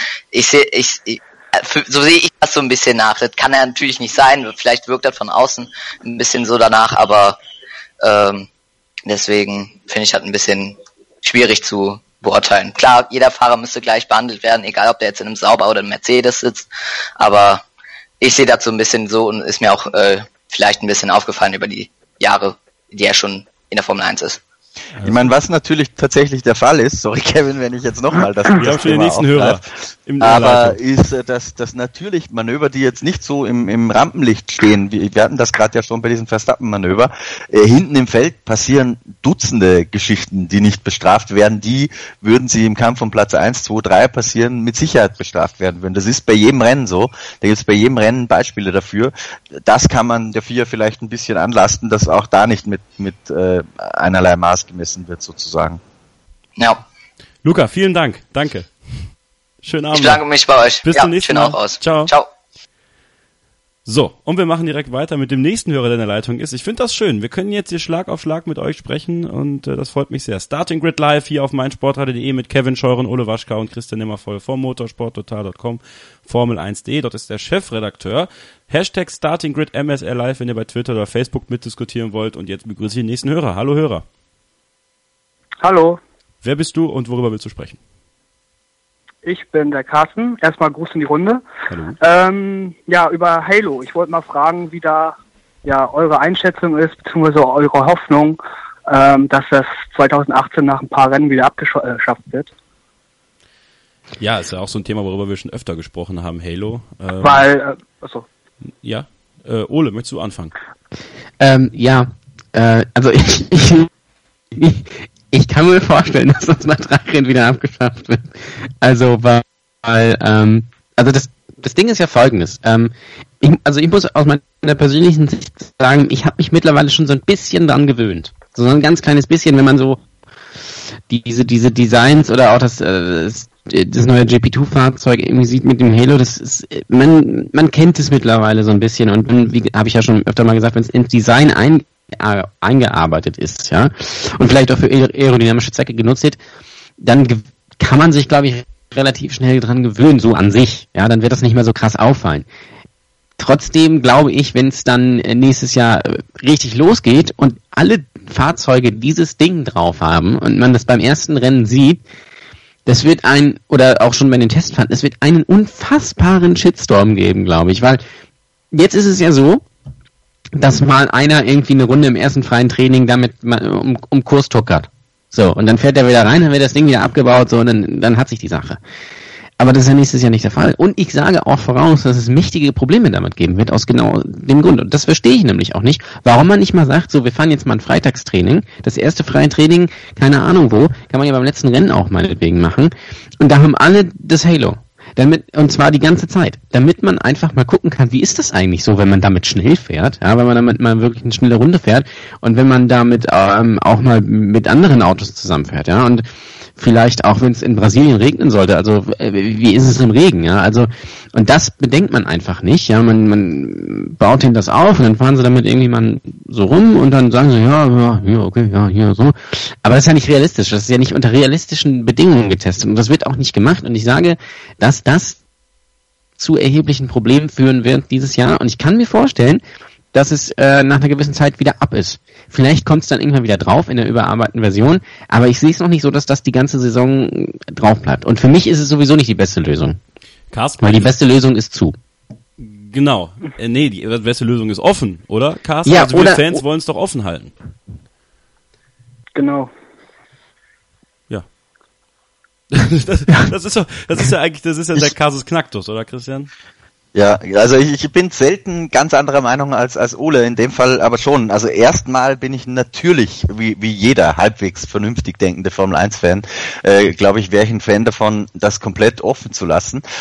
So sehe ich das so ein bisschen nach. Das kann ja natürlich nicht sein, vielleicht wirkt das von außen ein bisschen so danach, aber deswegen finde ich das ein bisschen schwierig zu beurteilen. Klar, jeder Fahrer müsste gleich behandelt werden, egal ob der jetzt in einem Sauber oder einem Mercedes sitzt, aber ich sehe das so ein bisschen so und ist mir auch vielleicht ein bisschen aufgefallen über die Jahre, die er schon in der Formel 1 ist. Ich meine, was natürlich tatsächlich der Fall ist, sorry Kevin, wenn ich jetzt nochmal das Wir haben schon den nächsten Hörer. Aber ist, dass natürlich Manöver, die jetzt nicht so im Rampenlicht stehen, wir hatten das gerade ja schon bei diesem Verstappen-Manöver, hinten im Feld passieren Dutzende Geschichten, die nicht bestraft werden, die, würden sie im Kampf um Platz 1, 2, 3 passieren, mit Sicherheit bestraft werden würden. Das ist bei jedem Rennen so, da gibt es bei jedem Rennen Beispiele dafür. Das kann man der FIA vielleicht ein bisschen anlasten, dass auch da nicht mit einerlei Maß gemessen wird sozusagen. Ja. Luca, vielen Dank. Danke. Schönen Abend. Ich bedanke mich bei euch. Bis zum nächsten Mal. Auch aus. Ciao. Ciao. So, und wir machen direkt weiter mit dem nächsten Hörer, der in der Leitung ist. Ich finde das schön. Wir können jetzt hier Schlag auf Schlag mit euch sprechen und das freut mich sehr. Starting Grid Live hier auf meinsportradio.de mit Kevin Scheuren, Ole Waschkau und Christian Nimmervoll vom motorsporttotal.com, Formel1.de. Dort ist der Chefredakteur. Hashtag Starting Grid MSR Live, wenn ihr bei Twitter oder Facebook mitdiskutieren wollt. Und jetzt begrüße ich den nächsten Hörer. Hallo Hörer. Hallo. Wer bist du und worüber willst du sprechen? Ich bin der Carsten. Erstmal Gruß in die Runde. Hallo. Über Halo. Ich wollte mal fragen, wie da eure Einschätzung ist, beziehungsweise eure Hoffnung, dass das 2018 nach ein paar Rennen wieder abgeschafft wird. Ja, ist ja auch so ein Thema, worüber wir schon öfter gesprochen haben, Halo. Ja, Ole, möchtest du anfangen? Also ich kann mir vorstellen, dass das nach 3 Rennen wieder abgeschafft wird. Also, das Ding ist ja folgendes. Ich muss aus meiner persönlichen Sicht sagen, ich habe mich mittlerweile schon so ein bisschen dran gewöhnt. So ein ganz kleines bisschen, wenn man so diese Designs oder auch das neue GP2-Fahrzeug irgendwie sieht mit dem Halo, das ist, man kennt es mittlerweile so ein bisschen und wie habe ich ja schon öfter mal gesagt, wenn es ins Design eingearbeitet ist, ja, und vielleicht auch für aerodynamische Zwecke genutzt wird, dann kann man sich, glaube ich, relativ schnell dran gewöhnen, so an sich, ja, dann wird das nicht mehr so krass auffallen. Trotzdem glaube ich, wenn es dann nächstes Jahr richtig losgeht und alle Fahrzeuge dieses Ding drauf haben und man das beim ersten Rennen sieht, das wird oder auch schon bei den Testfahrten, es wird einen unfassbaren Shitstorm geben, glaube ich, weil jetzt ist es ja so, dass mal einer irgendwie eine Runde im ersten freien Training damit um Kurs tuckert. So, und dann fährt er wieder rein, dann wird das Ding wieder abgebaut, so, und dann hat sich die Sache. Aber das ist ja nächstes Jahr nicht der Fall. Und ich sage auch voraus, dass es mächtige Probleme damit geben wird, aus genau dem Grund. Und das verstehe ich nämlich auch nicht, warum man nicht mal sagt, so, wir fahren jetzt mal ein Freitagstraining. Das erste freie Training, keine Ahnung wo, kann man ja beim letzten Rennen auch meinetwegen machen. Und da haben alle das Halo. Und zwar die ganze Zeit, damit man einfach mal gucken kann, wie ist das eigentlich so, wenn man damit schnell fährt, ja, wenn man damit mal wirklich eine schnelle Runde fährt und wenn man damit auch mal mit anderen Autos zusammenfährt, ja, und vielleicht auch, wenn es in Brasilien regnen sollte, also wie ist es im Regen, ja, also, und das bedenkt man einfach nicht, ja, man baut ihnen das auf und dann fahren sie damit irgendwie mal so rum und dann sagen sie, ja, so, aber das ist ja nicht realistisch, das ist ja nicht unter realistischen Bedingungen getestet und das wird auch nicht gemacht und ich sage, dass das zu erheblichen Problemen führen wird dieses Jahr und ich kann mir vorstellen, dass es nach einer gewissen Zeit wieder ab ist. Vielleicht kommt es dann irgendwann wieder drauf in der überarbeiteten Version, aber ich sehe es noch nicht so, dass das die ganze Saison drauf bleibt. Und für mich ist es sowieso nicht die beste Lösung. Carsten, weil die beste Lösung ist zu. Genau. Die beste Lösung ist offen, oder? Carsten, ja, also wir Fans wollen es doch offen halten. Genau. Ja. Das ist ja der Casus Knacktus, oder Christian? Ja, also ich bin selten ganz anderer Meinung als Ole, in dem Fall aber schon. Also erstmal bin ich natürlich, wie jeder halbwegs vernünftig denkende Formel-1-Fan, glaube ich, wäre ich ein Fan davon, das komplett offen zu lassen.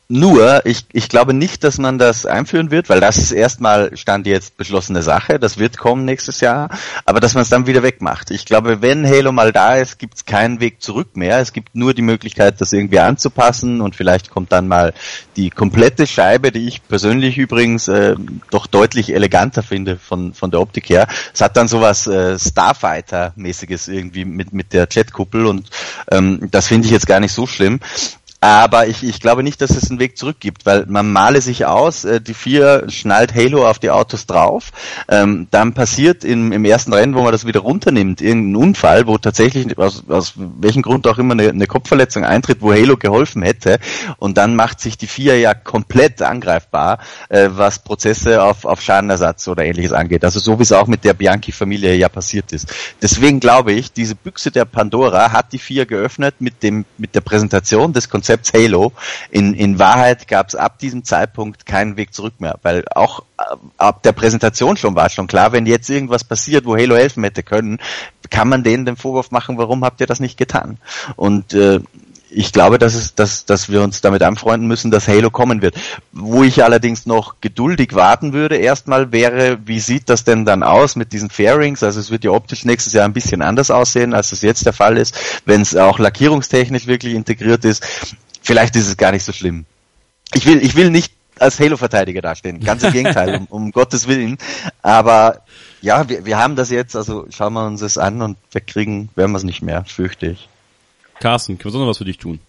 Nur, ich glaube nicht, dass man das einführen wird, weil das ist erstmal, stand jetzt, beschlossene Sache, das wird kommen nächstes Jahr, aber dass man es dann wieder wegmacht. Ich glaube, wenn Halo mal da ist, gibt es keinen Weg zurück mehr. Es gibt nur die Möglichkeit, das irgendwie anzupassen und vielleicht kommt dann mal die komplette Scheibe, die ich persönlich übrigens doch deutlich eleganter finde von der Optik her. Es hat dann sowas Starfighter-mäßiges irgendwie mit der Jetkuppel und das finde ich jetzt gar nicht so schlimm. Aber ich glaube nicht, dass es einen Weg zurück gibt, weil man male sich aus, die 4 schnallt Halo auf die Autos drauf, dann passiert im ersten Rennen, wo man das wieder runternimmt, irgendein Unfall, wo tatsächlich aus welchem Grund auch immer eine Kopfverletzung eintritt, wo Halo geholfen hätte, und dann macht sich die 4 ja komplett angreifbar, was Prozesse auf Schadenersatz oder ähnliches angeht. Also so wie es auch mit der Bianchi-Familie ja passiert ist. Deswegen glaube ich, diese Büchse der Pandora hat die 4 geöffnet mit der Präsentation des Konzepts Halo. In Wahrheit gab es ab diesem Zeitpunkt keinen Weg zurück mehr, weil auch ab der Präsentation war schon klar, wenn jetzt irgendwas passiert, wo Halo helfen hätte können, kann man denen den Vorwurf machen, warum habt ihr das nicht getan? Und ich glaube, dass wir uns damit anfreunden müssen, dass Halo kommen wird. Wo ich allerdings noch geduldig warten würde, erstmal wäre, wie sieht das denn dann aus mit diesen Fairings? Also es wird ja optisch nächstes Jahr ein bisschen anders aussehen, als es jetzt der Fall ist, wenn es auch lackierungstechnisch wirklich integriert ist. Vielleicht ist es gar nicht so schlimm. Ich will nicht als Halo-Verteidiger dastehen, ganz im Gegenteil, um Gottes Willen. Aber ja, wir haben das jetzt, also schauen wir uns das an und wegkriegen werden wir es nicht mehr, fürchte ich. Carsten, können wir noch was für dich tun?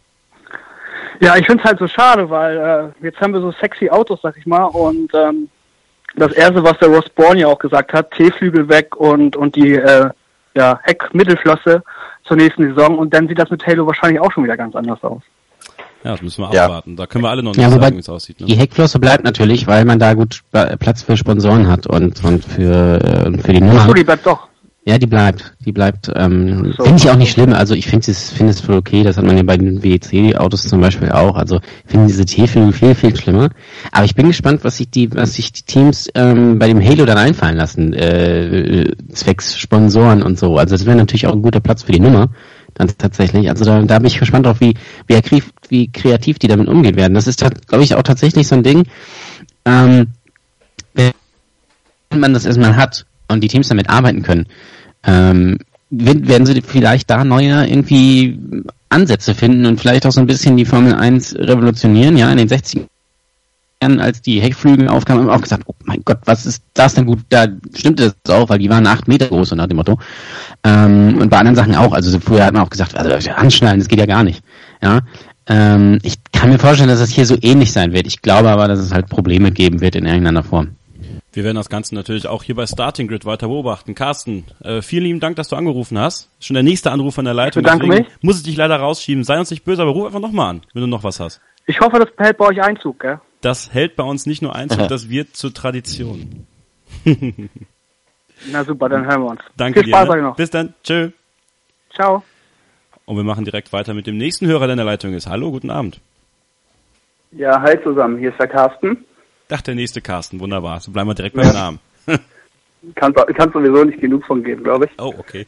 Ja, ich finde es halt so schade, weil jetzt haben wir so sexy Autos, sag ich mal, und das erste, was der Ross Bourne ja auch gesagt hat, T-Flügel weg und die Heck-Mittelflosse zur nächsten Saison, und dann sieht das mit Halo wahrscheinlich auch schon wieder ganz anders aus. Ja, das müssen wir abwarten. Da können wir alle noch nicht sagen, wie es aussieht. Ne? Die Heckflosse bleibt natürlich, weil man da gut Platz für Sponsoren hat und für die Nummer. Achso, die bleibt doch. Ja, die bleibt. Finde ich auch nicht schlimm. Also ich finde es voll okay. Das hat man ja bei den WEC-Autos zum Beispiel auch. Also ich finde diese T-Flügel viel, viel schlimmer. Aber ich bin gespannt, was sich die Teams bei dem Halo dann einfallen lassen. Zwecks Sponsoren und so. Also das wäre natürlich auch ein guter Platz für die Nummer. Dann tatsächlich. Also da bin ich gespannt drauf, wie kreativ die damit umgehen werden. Das ist, glaube ich, auch tatsächlich so ein Ding, wenn man das erstmal hat und die Teams damit arbeiten können, werden sie vielleicht da neue irgendwie Ansätze finden und vielleicht auch so ein bisschen die Formel 1 revolutionieren. Ja, in den 60ern, als die Heckflügel aufkamen, haben wir auch gesagt, oh mein Gott, was ist das denn gut? Da stimmte das auch, weil die waren 8 Meter groß, so nach dem Motto. Und bei anderen Sachen auch. Also früher hat man auch gesagt, also anschnallen, das geht ja gar nicht. Ja. Ich kann mir vorstellen, dass es hier so ähnlich sein wird. Ich glaube aber, dass es halt Probleme geben wird in irgendeiner Form. Wir werden das Ganze natürlich auch hier bei Starting Grid weiter beobachten. Carsten, vielen lieben Dank, dass du angerufen hast. Schon der nächste Anruf von der Leitung. Bedanke mich. Muss ich dich leider rausschieben. Sei uns nicht böse, aber ruf einfach nochmal an, wenn du noch was hast. Ich hoffe, das hält bei euch Einzug, gell? Das hält bei uns nicht nur Einzug, das wird zur Tradition. Na super, dann hören wir uns. Danke Viel Spaß dir. euch noch. Bis dann. Tschö. Ciao. Und wir machen direkt weiter mit dem nächsten Hörer, der in der Leitung ist. Hallo, guten Abend. Ja, hi zusammen. Hier ist der Carsten. Ach, der nächste Carsten. Wunderbar. So bleiben wir direkt beim Namen. Kann sowieso nicht genug von geben, glaube ich. Oh, okay.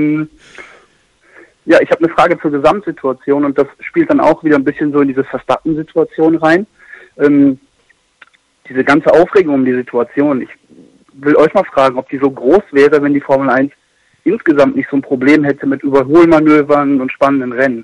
Ja, ich habe eine Frage zur Gesamtsituation und das spielt dann auch wieder ein bisschen so in diese Verstappen-Situation rein. Diese ganze Aufregung um die Situation, ich will euch mal fragen, ob die so groß wäre, wenn die Formel 1 insgesamt nicht so ein Problem hätte mit Überholmanövern und spannenden Rennen.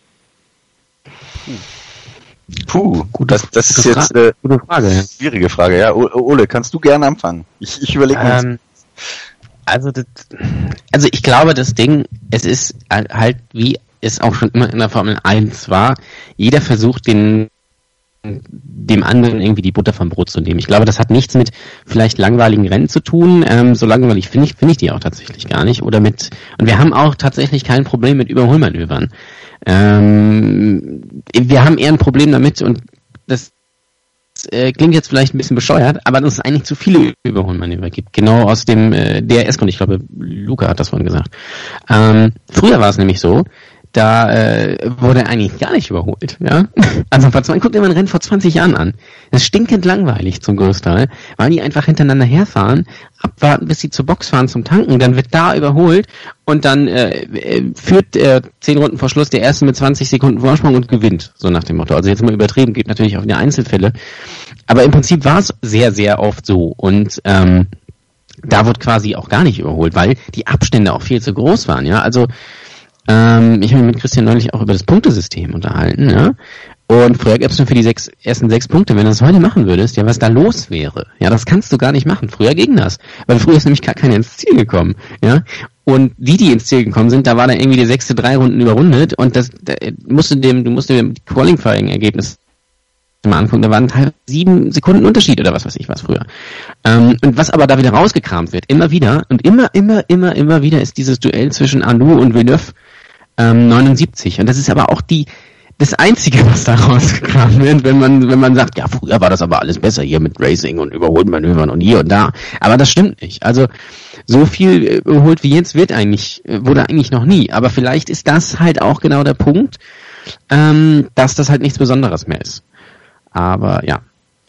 Das ist jetzt eine schwierige Frage. Ja, Ole, kannst du gerne anfangen? Ich überlege mir Also ich glaube, das Ding, es ist halt, wie es auch schon immer in der Formel 1 war, jeder versucht dem anderen irgendwie die Butter vom Brot zu nehmen. Ich glaube, das hat nichts mit vielleicht langweiligen Rennen zu tun. So langweilig finde ich die auch tatsächlich gar nicht. Und wir haben auch tatsächlich kein Problem mit Überholmanövern. Wir haben eher ein Problem damit, und das klingt jetzt vielleicht ein bisschen bescheuert, aber dass es eigentlich zu viele Überholmanöver gibt. Genau aus dem DRS-Grund. Ich glaube, Luca hat das vorhin gesagt. Früher war es nämlich so, da wurde er eigentlich gar nicht überholt. Ja? Also guckt dir mal ein Rennen vor 20 Jahren an. Das ist stinkend langweilig zum Großteil, weil die einfach hintereinander herfahren, abwarten, bis sie zur Box fahren zum Tanken, dann wird da überholt und dann führt 10 Runden vor Schluss der Erste mit 20 Sekunden Vorsprung und gewinnt, so nach dem Motto. Also jetzt mal übertrieben, geht natürlich auf die Einzelfälle. Aber im Prinzip war es sehr, sehr oft so und da wird quasi auch gar nicht überholt, weil die Abstände auch viel zu groß waren. Ja, also ich habe mich mit Christian neulich auch über das Punktesystem unterhalten, ja. Und früher gab es nur für die ersten 6 Punkte. Wenn du das heute machen würdest, ja, was da los wäre, ja, das kannst du gar nicht machen. Früher ging das. Weil früher ist nämlich gar keiner ins Ziel gekommen, ja. Und die ins Ziel gekommen sind, da war dann irgendwie der 6. 3 Runden überrundet und du musst dir die Qualifying-Ergebnisse mal angucken, da waren teilweise 7 Sekunden Unterschied oder was weiß ich was früher. Und was aber da wieder rausgekramt wird, immer wieder und immer wieder ist dieses Duell zwischen Arnoux und Villeneuve 79. Und das ist aber auch das Einzige, was da rausgekramt wird, wenn man sagt, ja, früher war das aber alles besser hier mit Racing und Überholmanövern und hier und da. Aber das stimmt nicht. Also so viel überholt wie jetzt wurde eigentlich noch nie. Aber vielleicht ist das halt auch genau der Punkt, dass das halt nichts Besonderes mehr ist. Aber ja.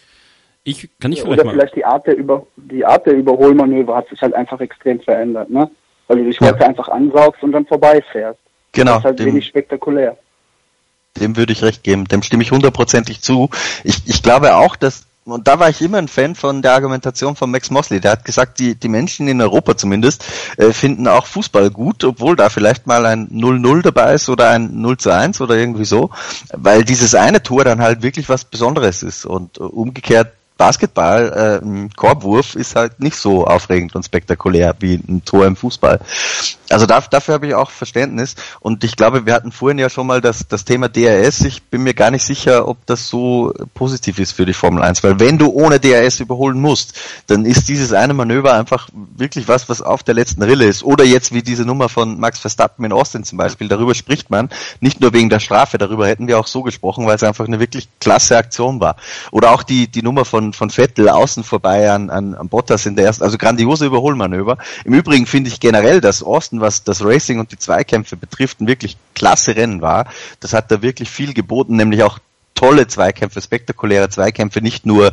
Vielleicht die Art der Überholmanöver hat sich halt einfach extrem verändert, ne? Weil du dich heute einfach ansaugst und dann vorbeifährst. Genau. Das ist halt wenig spektakulär. Dem würde ich recht geben, dem stimme ich 100%ig zu. Ich glaube auch, und da war ich immer ein Fan von der Argumentation von Max Mosley, der hat gesagt, die Menschen in Europa zumindest finden auch Fußball gut, obwohl da vielleicht mal ein 0-0 dabei ist oder ein 0-1 oder irgendwie so, weil dieses eine Tor dann halt wirklich was Besonderes ist und umgekehrt Basketball, Korbwurf ist halt nicht so aufregend und spektakulär wie ein Tor im Fußball. Also dafür habe ich auch Verständnis und ich glaube, wir hatten vorhin ja schon mal das Thema DRS. Ich bin mir gar nicht sicher, ob das so positiv ist für die Formel 1, weil wenn du ohne DRS überholen musst, dann ist dieses eine Manöver einfach wirklich was auf der letzten Rille ist. Oder jetzt wie diese Nummer von Max Verstappen in Austin zum Beispiel, darüber spricht man, nicht nur wegen der Strafe, darüber hätten wir auch so gesprochen, weil es einfach eine wirklich klasse Aktion war. Oder auch die Nummer von Vettel außen vorbei an Bottas in der ersten, also grandiose Überholmanöver. Im Übrigen finde ich generell, dass Austin, was das Racing und die Zweikämpfe betrifft, ein wirklich klasse Rennen war. Das hat da wirklich viel geboten, nämlich auch tolle Zweikämpfe, spektakuläre Zweikämpfe, nicht nur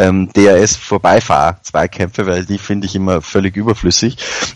DRS-Vorbeifahr-Zweikämpfe, weil die finde ich immer völlig überflüssig.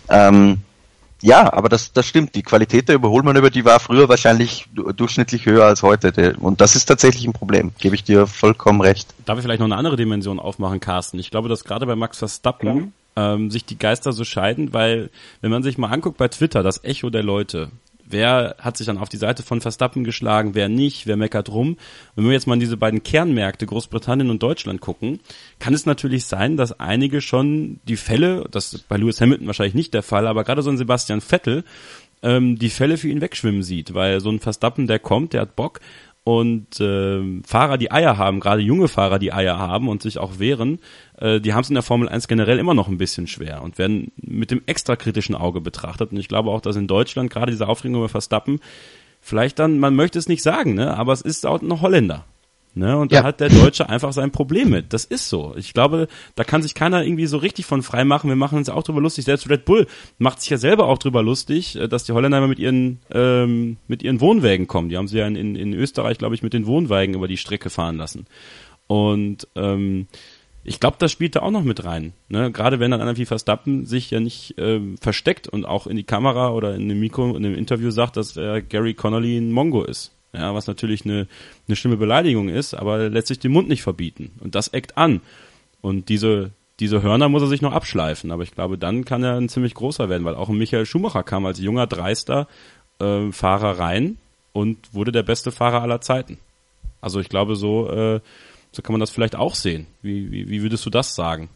Ja, aber das stimmt. Die Qualität der Überholmanöver, die war früher wahrscheinlich durchschnittlich höher als heute. Und das ist tatsächlich ein Problem. Gebe ich dir vollkommen recht. Darf ich vielleicht noch eine andere Dimension aufmachen, Carsten? Ich glaube, dass gerade bei Max Verstappen sich die Geister so scheiden, weil, wenn man sich mal anguckt bei Twitter, das Echo der Leute, wer hat sich dann auf die Seite von Verstappen geschlagen, wer nicht, wer meckert rum. Wenn wir jetzt mal in diese beiden Kernmärkte Großbritannien und Deutschland gucken, kann es natürlich sein, dass einige schon die Fälle, das ist bei Lewis Hamilton wahrscheinlich nicht der Fall, aber gerade so ein Sebastian Vettel, die Fälle für ihn wegschwimmen sieht, weil so ein Verstappen, der kommt, der hat Bock und Fahrer, die Eier haben, gerade junge Fahrer, die Eier haben und sich auch wehren, die haben es in der Formel 1 generell immer noch ein bisschen schwer und werden mit dem extra kritischen Auge betrachtet. Und ich glaube auch, dass in Deutschland gerade diese Aufregung über Verstappen vielleicht dann, man möchte es nicht sagen, ne, aber es ist auch noch Holländer. Ne, und da hat der Deutsche einfach sein Problem mit. Das ist so. Ich glaube, da kann sich keiner irgendwie so richtig von frei machen. Wir machen uns auch drüber lustig. Selbst Red Bull macht sich ja selber auch drüber lustig, dass die Holländer immer mit ihren Wohnwägen kommen. Die haben sie ja in Österreich, glaube ich, mit den Wohnwägen über die Strecke fahren lassen. Und ich glaube, das spielt da auch noch mit rein. Ne? Gerade wenn dann einer wie Verstappen sich ja nicht versteckt und auch in die Kamera oder in dem Mikro, in dem Interview sagt, dass Gary Connolly ein Mongo ist. Ja, was natürlich eine schlimme Beleidigung ist, aber letztlich den Mund nicht verbieten. Und das eckt an. Und diese Hörner muss er sich noch abschleifen. Aber ich glaube, dann kann er ein ziemlich großer werden, weil auch ein Michael Schumacher kam als junger, dreister Fahrer rein und wurde der beste Fahrer aller Zeiten. Also ich glaube, so kann man das vielleicht auch sehen. Wie würdest du das sagen?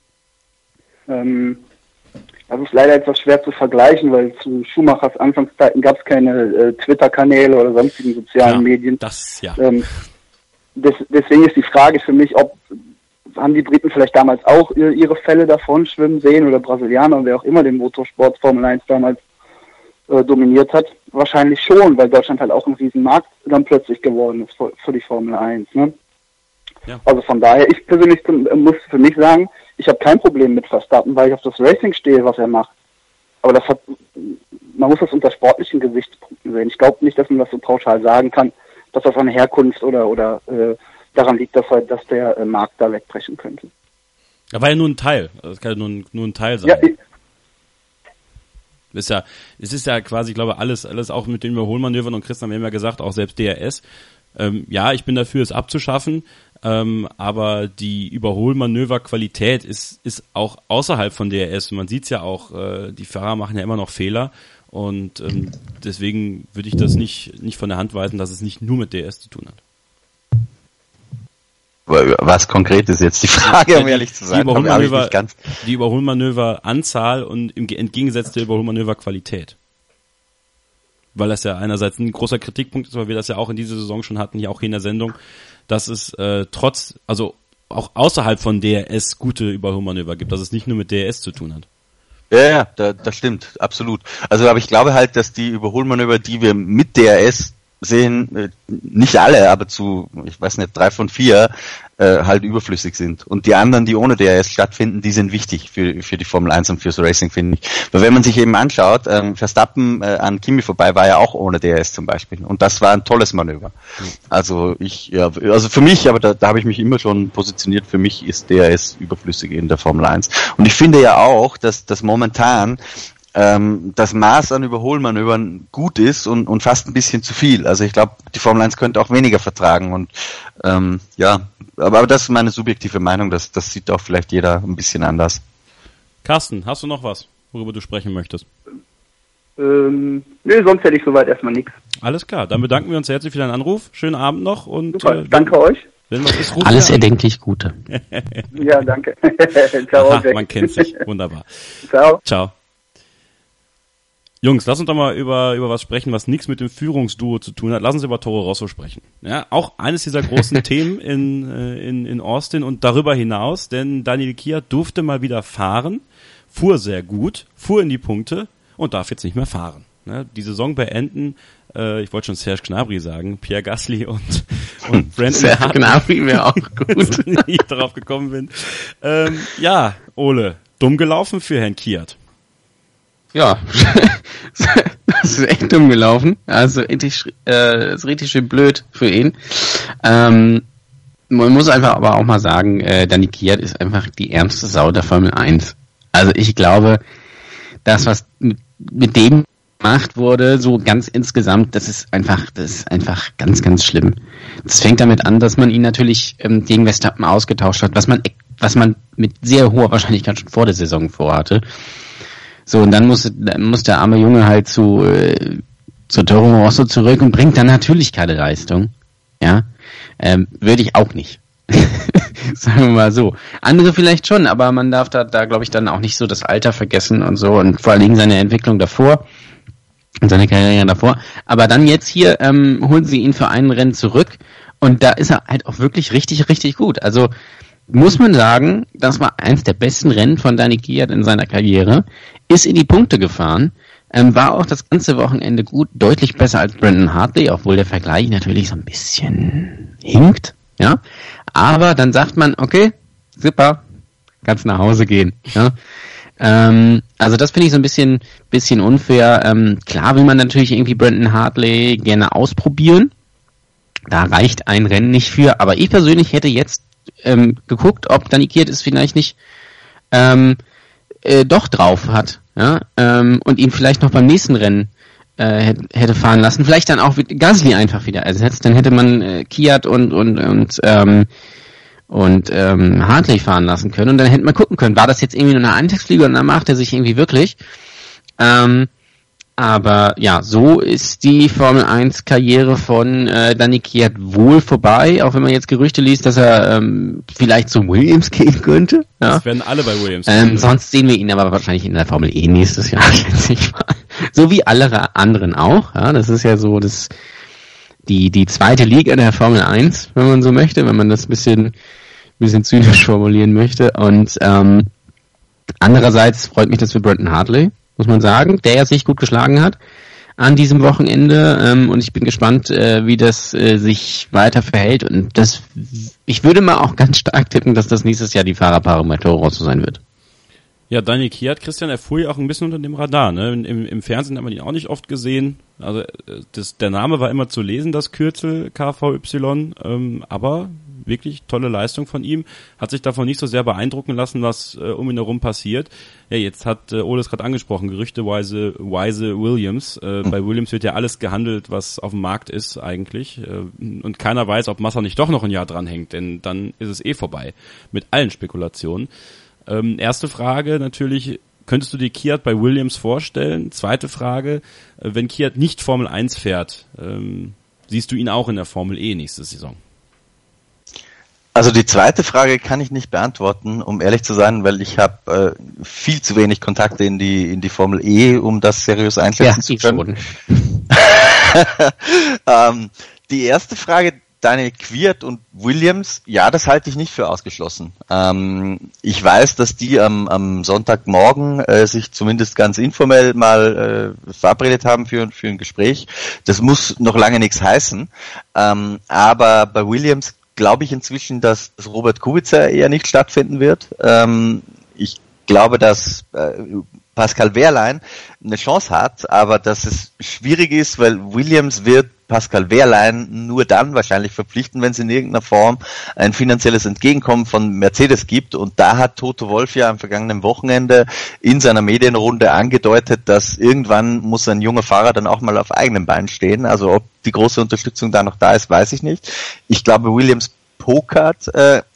Das ist leider etwas schwer zu vergleichen, weil zu Schumachers Anfangszeiten gab es keine Twitter-Kanäle oder sonstigen sozialen Medien. Deswegen ist die Frage für mich, haben die Briten vielleicht damals auch ihre Fälle davon schwimmen sehen oder Brasilianer, wer auch immer den Motorsport Formel 1 damals dominiert hat? Wahrscheinlich schon, weil Deutschland halt auch ein Riesenmarkt dann plötzlich geworden ist für die Formel 1. Ne? Ja. Also von daher, ich persönlich muss für mich sagen, ich habe kein Problem mit Verstappen, weil ich auf das Racing stehe, was er macht. Aber man muss das unter sportlichen Gesichtspunkten sehen. Ich glaube nicht, dass man das so pauschal sagen kann, dass das an Herkunft oder daran liegt, dass der Markt da wegbrechen könnte. Da war ja nur ein Teil. Das kann ja nur ein Teil sein. Ja, es ist ja quasi, ich glaube, alles auch mit den Überholmanövern, und Christian, wir haben ja gesagt, auch selbst DRS. Ja, ich bin dafür, es abzuschaffen, aber die Überholmanöverqualität ist auch außerhalb von DRS. Man sieht's ja auch, die Fahrer machen ja immer noch Fehler, und deswegen würde ich das nicht von der Hand weisen, dass es nicht nur mit DRS zu tun hat. Was konkret ist jetzt die Frage, um ehrlich zu sein? Die Überholmanöveranzahl und entgegengesetzte Überholmanöverqualität. Weil das ja einerseits ein großer Kritikpunkt ist, weil wir das ja auch in dieser Saison schon hatten, hier auch hier in der Sendung, dass es also auch außerhalb von DRS gute Überholmanöver gibt, dass es nicht nur mit DRS zu tun hat. Ja, das stimmt, absolut. Also, aber ich glaube halt, dass die Überholmanöver, die wir mit DRS sehen, nicht alle, aber zu, ich weiß nicht, 3 von 4 halt überflüssig sind. Und die anderen, die ohne DRS stattfinden, die sind wichtig für die Formel 1 und fürs Racing, finde ich. Weil wenn man sich eben anschaut, Verstappen an Kimi vorbei war ja auch ohne DRS zum Beispiel. Und das war ein tolles Manöver. Also für mich, aber da habe ich mich immer schon positioniert, für mich ist DRS überflüssig in der Formel 1. Und ich finde ja auch, dass das momentan das Maß an Überholmanövern gut ist und fast ein bisschen zu viel. Also ich glaube, die Formel 1 könnte auch weniger vertragen, und aber das ist meine subjektive Meinung, das sieht auch vielleicht jeder ein bisschen anders. Carsten, hast du noch was, worüber du sprechen möchtest? Nee, sonst hätte ich soweit erstmal nichts. Alles klar, dann bedanken wir uns herzlich für deinen Anruf. Schönen Abend noch und super, danke euch. Wenn was ist, alles erdenklich Gute. Ja, danke. Ciao. Aha, man kennt sich, wunderbar. Ciao. Jungs, lass uns doch mal über was sprechen, was nichts mit dem Führungsduo zu tun hat. Lass uns über Toro Rosso sprechen. Ja, auch eines dieser großen Themen in Austin und darüber hinaus, denn Daniel Ricciardo durfte mal wieder fahren, fuhr sehr gut, fuhr in die Punkte und darf jetzt nicht mehr fahren. Ja, die Saison beenden, ich wollte schon Serge Gnabry sagen, Pierre Gasly und Brandon Serge Gnabry wäre auch gut. Wenn ich darauf gekommen bin. Ja, Ole, dumm gelaufen für Herrn Kiat. Ja, das ist echt dumm gelaufen. Also ist richtig schön blöd für ihn. Man muss einfach aber auch mal sagen, Daniel Ricciardo ist einfach die ärmste Sau der Formel 1. Also ich glaube, das, was mit dem gemacht wurde, so ganz insgesamt, das ist einfach ganz, ganz schlimm. Das fängt damit an, dass man ihn natürlich gegen Verstappen ausgetauscht hat, was man mit sehr hoher Wahrscheinlichkeit schon vor der Saison vorhatte. So, und dann muss der arme Junge halt zu Toro Rosso zurück und bringt dann natürlich keine Leistung. Ja, würde ich auch nicht. Sagen wir mal so. Andere vielleicht schon, aber man darf da glaube ich dann auch nicht so das Alter vergessen und so, und vor allen Dingen seine Entwicklung davor und seine Karriere davor. Aber dann jetzt hier holen sie ihn für einen Rennen zurück, und da ist er halt auch wirklich richtig, richtig gut. Also muss man sagen, das war eins der besten Rennen von Daniel Ricciardo in seiner Karriere, ist in die Punkte gefahren, war auch das ganze Wochenende gut, deutlich besser als Brandon Hartley, obwohl der Vergleich natürlich so ein bisschen hinkt, ja, aber dann sagt man, okay, super, kannst nach Hause gehen, ja. Also das finde ich so ein bisschen unfair. Klar will man natürlich irgendwie Brandon Hartley gerne ausprobieren, da reicht ein Rennen nicht für, aber ich persönlich hätte jetzt geguckt, ob Daniel Ricciardo es vielleicht nicht doch drauf hat, ja, und ihn vielleicht noch beim nächsten Rennen hätte fahren lassen, vielleicht dann auch Gasly einfach wieder ersetzt, dann hätte man Ricciardo und Hartley fahren lassen können, und dann hätte man gucken können, war das jetzt irgendwie nur eine Eintagsfliege und dann macht er sich irgendwie wirklich. Aber ja, so ist die Formel 1 Karriere von Daniel Ricciardo wohl vorbei, auch wenn man jetzt Gerüchte liest, dass er vielleicht zu Williams gehen könnte. Ja. Das werden alle bei Williams. Sonst sehen wir ihn aber wahrscheinlich in der Formel E nächstes Jahr, schätze ich mal. So wie alle anderen auch. Ja, das ist ja so die zweite Liga der Formel 1, wenn man so möchte, wenn man das ein bisschen zynisch formulieren möchte. Und andererseits freut mich das für Brandon Hartley, muss man sagen, der ja sich gut geschlagen hat an diesem Wochenende, und ich bin gespannt, wie das sich weiter verhält, und ich würde mal auch ganz stark tippen, dass das nächstes Jahr die Fahrerpaarung bei Toro Rosso sein wird. Ja, Daniel Kvyat, Christian, er fuhr ja auch ein bisschen unter dem Radar, ne? Im Fernsehen hat man ihn auch nicht oft gesehen. Also der Name war immer zu lesen, das Kürzel KVY, aber wirklich tolle Leistung von ihm. Hat sich davon nicht so sehr beeindrucken lassen, was um ihn herum passiert. Ja, jetzt hat Ole es gerade angesprochen, gerüchteweise Williams. Bei Williams wird ja alles gehandelt, was auf dem Markt ist eigentlich. Und keiner weiß, ob Massa nicht doch noch ein Jahr dranhängt, denn dann ist es vorbei mit allen Spekulationen. Erste Frage natürlich, könntest du dir Kvyat bei Williams vorstellen? Zweite Frage, wenn Kvyat nicht Formel 1 fährt, siehst du ihn auch in der Formel E nächste Saison? Also die zweite Frage kann ich nicht beantworten, um ehrlich zu sein, weil ich habe viel zu wenig Kontakte in die Formel E, um das seriös einschätzen zu können. Die erste Frage, Daniel Kvyat und Williams, ja, das halte ich nicht für ausgeschlossen. Ich weiß, dass die am Sonntagmorgen sich zumindest ganz informell mal verabredet haben für ein Gespräch. Das muss noch lange nichts heißen. Aber bei Williams glaube ich inzwischen, dass Robert Kubica eher nicht stattfinden wird. Ich glaube, dass Pascal Wehrlein eine Chance hat, aber dass es schwierig ist, weil Williams wird Pascal Wehrlein nur dann wahrscheinlich verpflichten, wenn es in irgendeiner Form ein finanzielles Entgegenkommen von Mercedes gibt. Und da hat Toto Wolff ja am vergangenen Wochenende in seiner Medienrunde angedeutet, dass irgendwann muss ein junger Fahrer dann auch mal auf eigenen Beinen stehen. Also ob die große Unterstützung da noch da ist, weiß ich nicht. Ich glaube, Williams pokert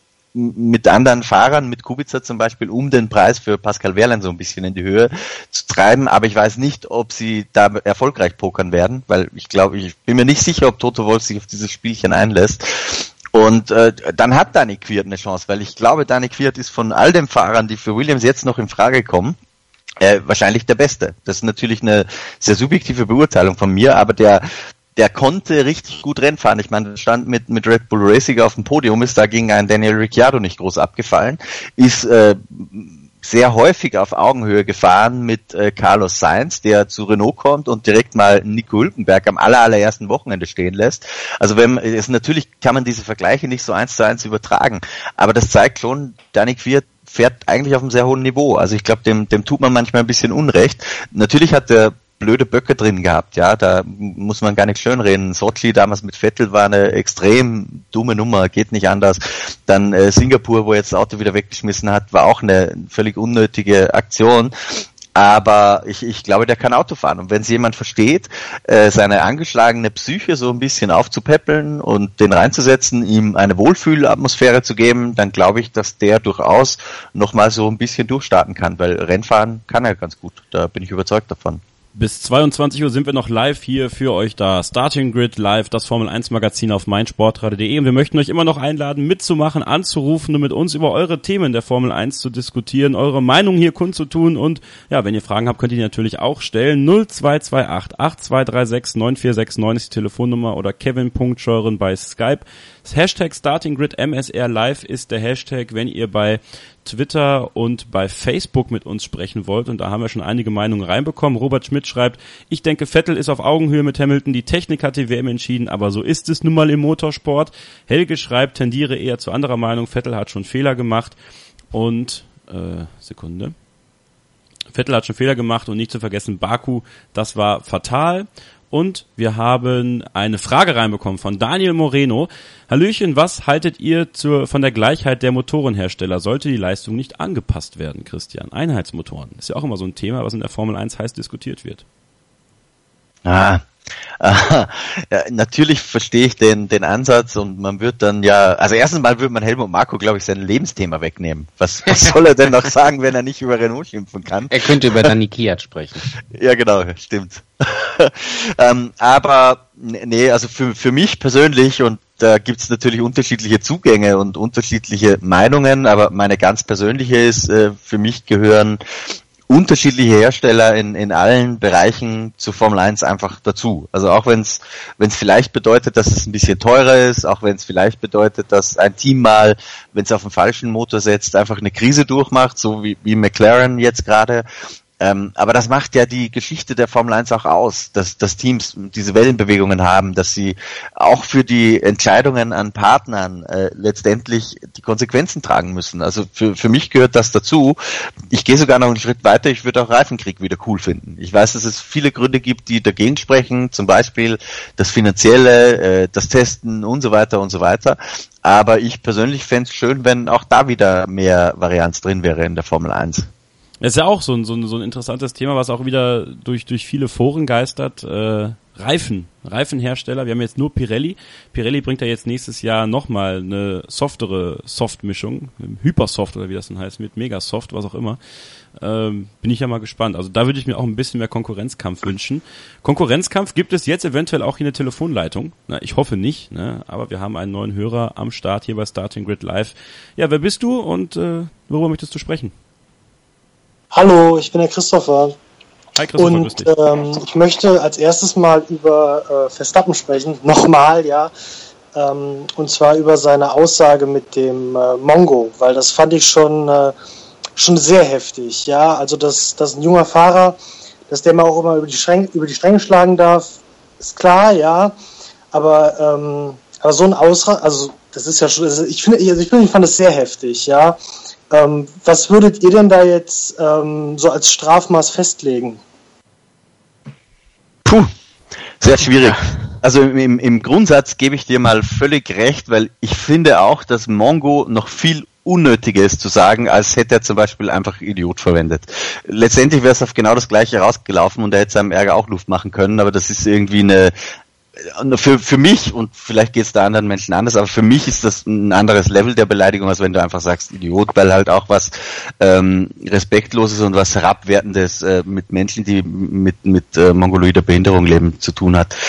mit anderen Fahrern, mit Kubica zum Beispiel, um den Preis für Pascal Wehrlein so ein bisschen in die Höhe zu treiben, aber ich weiß nicht, ob sie da erfolgreich pokern werden, weil ich bin mir nicht sicher, ob Toto Wolff sich auf dieses Spielchen einlässt. Und dann hat Daniel Kvyat eine Chance, weil ich glaube, Daniel Kvyat ist von all den Fahrern, die für Williams jetzt noch in Frage kommen, wahrscheinlich der Beste. Das ist natürlich eine sehr subjektive Beurteilung von mir, aber der konnte richtig gut Rennen fahren. Ich meine, stand mit Red Bull Racing auf dem Podium, ist da gegen einen Daniel Ricciardo nicht groß abgefallen, ist sehr häufig auf Augenhöhe gefahren mit Carlos Sainz, der zu Renault kommt und direkt mal Nico Hülkenberg am allerersten Wochenende stehen lässt. Also natürlich kann man diese Vergleiche nicht so 1:1 übertragen, aber das zeigt schon, Daniel Kvyat fährt eigentlich auf einem sehr hohen Niveau. Also ich glaube, dem tut man manchmal ein bisschen Unrecht. Natürlich hat der blöde Böcke drin gehabt, ja, da muss man gar nicht schönreden. Sochi damals mit Vettel war eine extrem dumme Nummer, geht nicht anders. Dann Singapur, wo er jetzt das Auto wieder weggeschmissen hat, war auch eine völlig unnötige Aktion. Aber ich glaube, der kann Auto fahren. Und wenn es jemand versteht, seine angeschlagene Psyche so ein bisschen aufzupäppeln und den reinzusetzen, ihm eine Wohlfühlatmosphäre zu geben, dann glaube ich, dass der durchaus nochmal so ein bisschen durchstarten kann, weil Rennfahren kann er ganz gut. Da bin ich überzeugt davon. Bis 22 Uhr sind wir noch live hier für euch da. Starting Grid live, das Formel 1 Magazin auf meinsportradio.de. Und wir möchten euch immer noch einladen, mitzumachen, anzurufen und mit uns über eure Themen der Formel 1 zu diskutieren, eure Meinung hier kundzutun. Und ja, wenn ihr Fragen habt, könnt ihr die natürlich auch stellen. 0228 8236 9469 ist die Telefonnummer oder Kevin.Scheuren bei Skype. Das Hashtag Starting Grid MSR Live ist der Hashtag, wenn ihr bei Twitter und bei Facebook mit uns sprechen wollt. Und da haben wir schon einige Meinungen reinbekommen. Robert Schmidt schreibt, ich denke, Vettel ist auf Augenhöhe mit Hamilton. Die Technik hat die WM entschieden, aber so ist es nun mal im Motorsport. Helge schreibt, tendiere eher zu anderer Meinung. Vettel hat schon Fehler gemacht. Und, Vettel hat schon Fehler gemacht und nicht zu vergessen, Baku, das war fatal. Und wir haben eine Frage reinbekommen von Daniel Moreno. Hallöchen, was haltet ihr von der Gleichheit der Motorenhersteller? Sollte die Leistung nicht angepasst werden, Christian? Einheitsmotoren ist ja auch immer so ein Thema, was in der Formel 1 heiß diskutiert wird. Ja, natürlich verstehe ich den Ansatz und man wird dann also erstens mal würde man Helmut Marko, glaube ich, sein Lebensthema wegnehmen. Was soll er denn noch sagen, wenn er nicht über Renault schimpfen kann? Er könnte über Daniel Kvyat sprechen. Ja, genau, stimmt. Aber nee, also für mich persönlich, und da gibt's natürlich unterschiedliche Zugänge und unterschiedliche Meinungen, aber meine ganz persönliche ist, für mich gehören unterschiedliche Hersteller in allen Bereichen zur Formel 1 einfach dazu. Also auch wenn es vielleicht bedeutet, dass es ein bisschen teurer ist, auch wenn es vielleicht bedeutet, dass ein Team mal, wenn es auf den falschen Motor setzt, einfach eine Krise durchmacht, so wie McLaren jetzt gerade. Aber das macht ja die Geschichte der Formel 1 auch aus, dass Teams diese Wellenbewegungen haben, dass sie auch für die Entscheidungen an Partnern letztendlich die Konsequenzen tragen müssen. Also für mich gehört das dazu. Ich gehe sogar noch einen Schritt weiter, ich würde auch Reifenkrieg wieder cool finden. Ich weiß, dass es viele Gründe gibt, die dagegen sprechen, zum Beispiel das Finanzielle, das Testen und so weiter und so weiter. Aber ich persönlich fände es schön, wenn auch da wieder mehr Varianz drin wäre in der Formel 1. Das ist ja auch so ein interessantes Thema, was auch wieder durch viele Foren geistert. Reifenhersteller, wir haben jetzt nur Pirelli. Pirelli bringt ja jetzt nächstes Jahr nochmal eine softere Softmischung, Hypersoft oder wie das dann heißt, mit Megasoft, was auch immer. Bin ich ja mal gespannt. Also da würde ich mir auch ein bisschen mehr Konkurrenzkampf wünschen. Konkurrenzkampf gibt es jetzt eventuell auch hier in der Telefonleitung. Na, ich hoffe nicht, ne? Aber wir haben einen neuen Hörer am Start hier bei Starting Grid Live. Ja, wer bist du und worüber möchtest du sprechen? Hallo, ich bin der Christopher. Hi Christopher, grüß dich. Und ich möchte als erstes mal über Verstappen sprechen, nochmal, ja. Und zwar über seine Aussage mit dem Mongo, weil das fand ich schon sehr heftig, ja. Also dass ein junger Fahrer, dass der mal auch immer über die Stränge schlagen darf, ist klar, ja. Aber so ein also das ist ja schon, ich fand das sehr heftig, ja. Was würdet ihr denn da jetzt so als Strafmaß festlegen? Sehr schwierig. Also im Grundsatz gebe ich dir mal völlig recht, weil ich finde auch, dass Mongo noch viel Unnötiges zu sagen, als hätte er zum Beispiel einfach Idiot verwendet. Letztendlich wäre es auf genau das Gleiche rausgelaufen und er hätte seinem Ärger auch Luft machen können, aber das ist irgendwie für mich, und vielleicht geht es da anderen Menschen anders, aber für mich ist das ein anderes Level der Beleidigung, als wenn du einfach sagst Idiot, weil halt auch was Respektloses und was Herabwertendes mit Menschen, die mit mongoloider Behinderung leben, zu tun hat.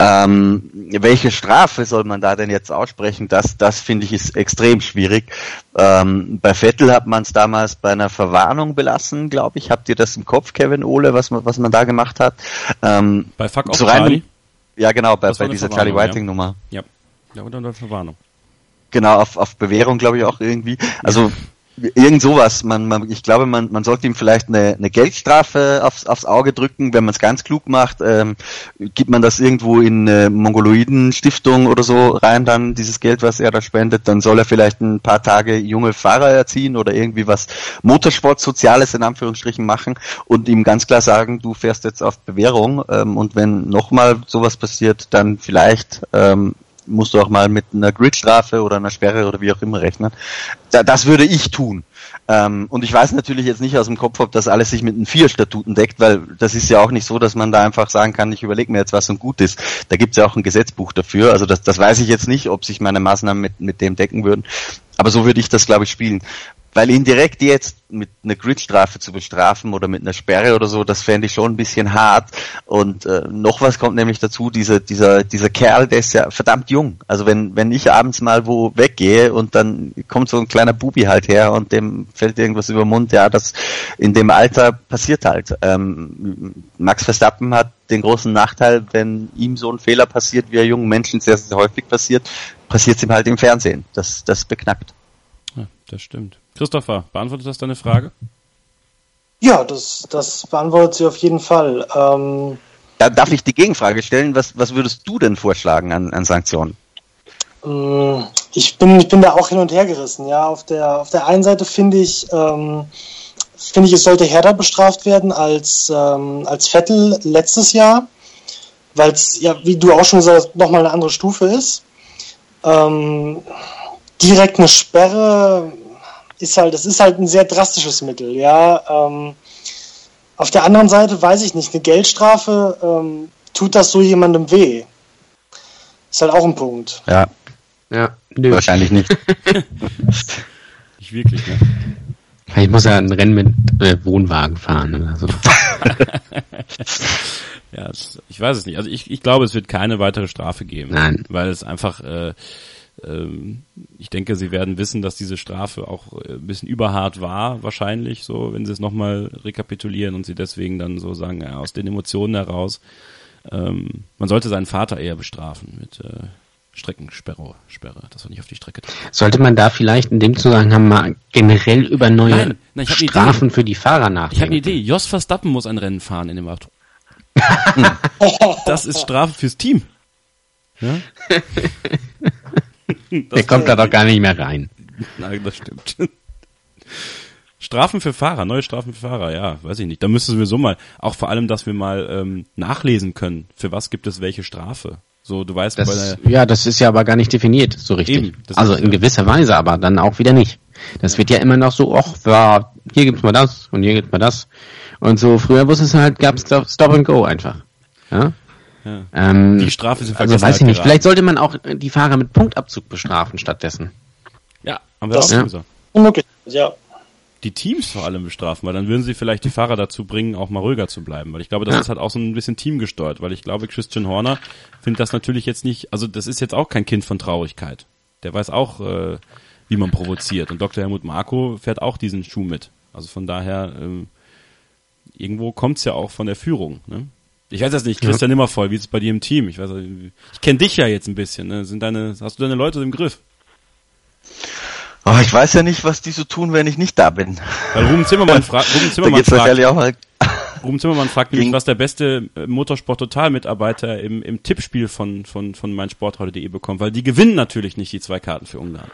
Welche Strafe soll man da denn jetzt aussprechen? Das finde ich ist extrem schwierig. Bei Vettel hat man es damals bei einer Verwarnung belassen, glaube ich. Habt ihr das im Kopf, Kevin, Ole, was man da gemacht hat? Bei Fuck Off Charlie? Ja, genau, bei dieser Charlie Whiting-Nummer. Ja, unter der Verwarnung. Genau, auf Bewährung, glaube ich, auch irgendwie. Also, irgend sowas. Ich glaube, man sollte ihm vielleicht eine Geldstrafe aufs Auge drücken, wenn man es ganz klug macht. Gibt man das irgendwo in eine Mongoloiden-Stiftung oder so rein, dann dieses Geld, was er da spendet, dann soll er vielleicht ein paar Tage junge Fahrer erziehen oder irgendwie was Motorsport-Soziales in Anführungsstrichen machen und ihm ganz klar sagen, du fährst jetzt auf Bewährung und wenn nochmal sowas passiert, dann vielleicht musst du auch mal mit einer Gridstrafe oder einer Sperre oder wie auch immer rechnen. Das würde ich tun. Und ich weiß natürlich jetzt nicht aus dem Kopf, ob das alles sich mit den 4 Statuten deckt, weil das ist ja auch nicht so, dass man da einfach sagen kann, ich überlege mir jetzt, was und gut ist. Da gibt es ja auch ein Gesetzbuch dafür. Also das weiß ich jetzt nicht, ob sich meine Maßnahmen mit dem decken würden. Aber so würde ich das, glaube ich, spielen. Weil ihn direkt jetzt mit einer Gridstrafe zu bestrafen oder mit einer Sperre oder so, das fände ich schon ein bisschen hart. Und noch was kommt nämlich dazu, dieser Kerl, der ist ja verdammt jung. Also wenn ich abends mal wo weggehe und dann kommt so ein kleiner Bubi halt her und dem fällt irgendwas über den Mund, ja, das in dem Alter passiert halt. Max Verstappen hat den großen Nachteil, wenn ihm so ein Fehler passiert, wie er jungen Menschen sehr, sehr häufig passiert es ihm halt im Fernsehen. Das beknackt. Ja, das stimmt. Christopher, beantwortet das deine Frage? Ja, das beantwortet sie auf jeden Fall. Da darf ich die Gegenfrage stellen, was würdest du denn vorschlagen an Sanktionen? Ich bin da auch hin und her gerissen. Ja, auf der einen Seite finde ich, es sollte härter bestraft werden als Vettel letztes Jahr, weil es, ja, wie du auch schon gesagt hast, nochmal eine andere Stufe ist. Direkt eine Sperre ist halt ein sehr drastisches Mittel, ja. Auf der anderen Seite weiß ich nicht, eine Geldstrafe, tut das so jemandem weh? Ist halt auch ein Punkt. Ja, nö. Wahrscheinlich nicht. Nicht wirklich, ne? Ich muss ja ein Rennen mit Wohnwagen fahren oder so. Ja, ich weiß es nicht. Also ich glaube, es wird keine weitere Strafe geben. Nein. Weil es einfach, ich denke, sie werden wissen, dass diese Strafe auch ein bisschen überhart war, wahrscheinlich, so, wenn sie es nochmal rekapitulieren und sie deswegen dann so sagen, ja, aus den Emotionen heraus, man sollte seinen Vater eher bestrafen mit Streckensperre, dass wir nicht auf die Strecke drücken. Sollte man da vielleicht in dem Zusammenhang mal generell über neue Strafen für die Fahrer nachdenken? Ich habe eine Idee. Jos Verstappen muss ein Rennen fahren in dem Auto. Das ist Strafe fürs Team. Ja? Der kommt da doch gar nicht mehr rein. Nein, das stimmt. Strafen für Fahrer, neue Strafen für Fahrer, ja, weiß ich nicht. Da müssen wir so mal, auch vor allem, dass wir mal nachlesen können, für was gibt es welche Strafe. So, du weißt, das ist ja aber gar nicht definiert, so richtig. Eben, also in gewisser Weise, aber dann auch wieder nicht. Das wird ja immer noch so, hier gibt's mal das und hier gibt's mal das. Und so, früher gab's Stop and Go einfach. Ja? Ja. Die Strafe ist also weiß ich nicht, vielleicht sollte man auch die Fahrer mit Punktabzug bestrafen stattdessen. Ja, haben wir auch gesagt. Unmöglich, ja. Die Teams vor allem bestrafen, weil dann würden sie vielleicht die Fahrer dazu bringen, auch mal ruhiger zu bleiben, weil ich glaube, das ist halt auch so ein bisschen teamgesteuert, weil ich glaube, Christian Horner findet das natürlich jetzt nicht, also das ist jetzt auch kein Kind von Traurigkeit. Der weiß auch, wie man provoziert, und Dr. Helmut Marko fährt auch diesen Schuh mit. Also von daher, irgendwo kommt's ja auch von der Führung, ne? Ich weiß das nicht, Christian Nimmervoll, wie ist es bei dir im Team? Ich kenne dich ja jetzt ein bisschen, ne? Hast du deine Leute im Griff? Oh, ich weiß ja nicht, was die so tun, wenn ich nicht da bin. Weil Ruben Zimmermann fragt nämlich, was der beste Motorsport-Total-Mitarbeiter im Tippspiel von meinsportradio.de bekommt, weil die gewinnen natürlich nicht die 2 Karten für Ungarn.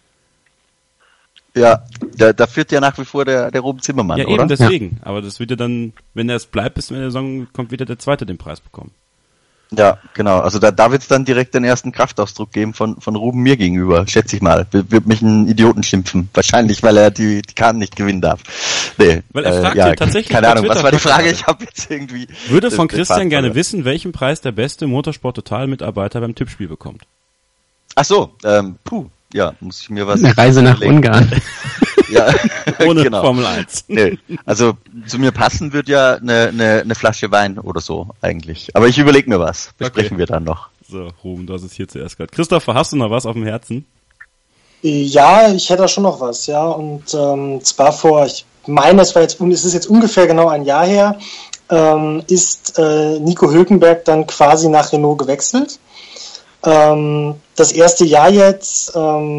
Ja, da führt ja nach wie vor der Ruben Zimmermann, oder? Ja, eben deswegen. Ja. Aber das wird ja dann, wenn er es bleibt, bis wenn der Saison kommt, wird der Zweite den Preis bekommen. Ja, genau. Also da wird es dann direkt den ersten Kraftausdruck geben von Ruben mir gegenüber, schätze ich mal. Wird mich einen Idioten schimpfen. Wahrscheinlich, weil er die Karten nicht gewinnen darf. Nee, weil er fragt ja tatsächlich. Keine Ahnung, was war die Frage? Ich habe jetzt irgendwie. Würde von Christian gerne wissen, welchen Preis der beste Motorsport-Total-Mitarbeiter beim Tippspiel bekommt. Ach so, ja, muss ich mir was. Eine Reise nach Ungarn. Ja, ohne genau. Formel 1. Nee. Also zu mir passen wird ja eine Flasche Wein oder so eigentlich. Aber ich überlege mir was. Besprechen wir dann noch. So, Ruben, du hast es hier zuerst gehört. Christopher, hast du noch was auf dem Herzen? Ja, ich hätte da schon noch was, ja. Und zwar ich meine, es ist jetzt ungefähr genau ein Jahr her, ist Nico Hülkenberg dann quasi nach Renault gewechselt. Das erste Jahr jetzt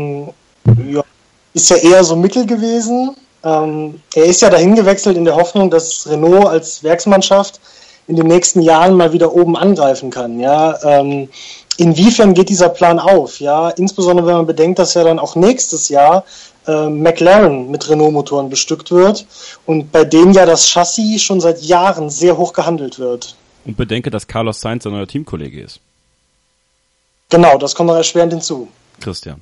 ist ja eher so mittel gewesen. Er ist ja dahin gewechselt in der Hoffnung, dass Renault als Werksmannschaft in den nächsten Jahren mal wieder oben angreifen kann. Ja, inwiefern geht dieser Plan auf? Ja, insbesondere wenn man bedenkt, dass ja dann auch nächstes Jahr McLaren mit Renault-Motoren bestückt wird und bei denen ja das Chassis schon seit Jahren sehr hoch gehandelt wird. Und bedenke, dass Carlos Sainz sein neuer Teamkollege ist. Genau, das kommt noch erschwerend hinzu. Christian.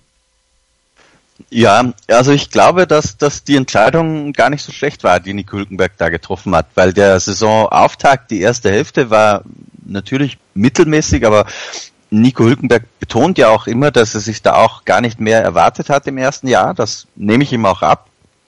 Ja, also ich glaube, dass die Entscheidung gar nicht so schlecht war, die Nico Hülkenberg da getroffen hat, weil der Saisonauftakt, die erste Hälfte war natürlich mittelmäßig, aber Nico Hülkenberg betont ja auch immer, dass er sich da auch gar nicht mehr erwartet hat im ersten Jahr, das nehme ich ihm auch ab.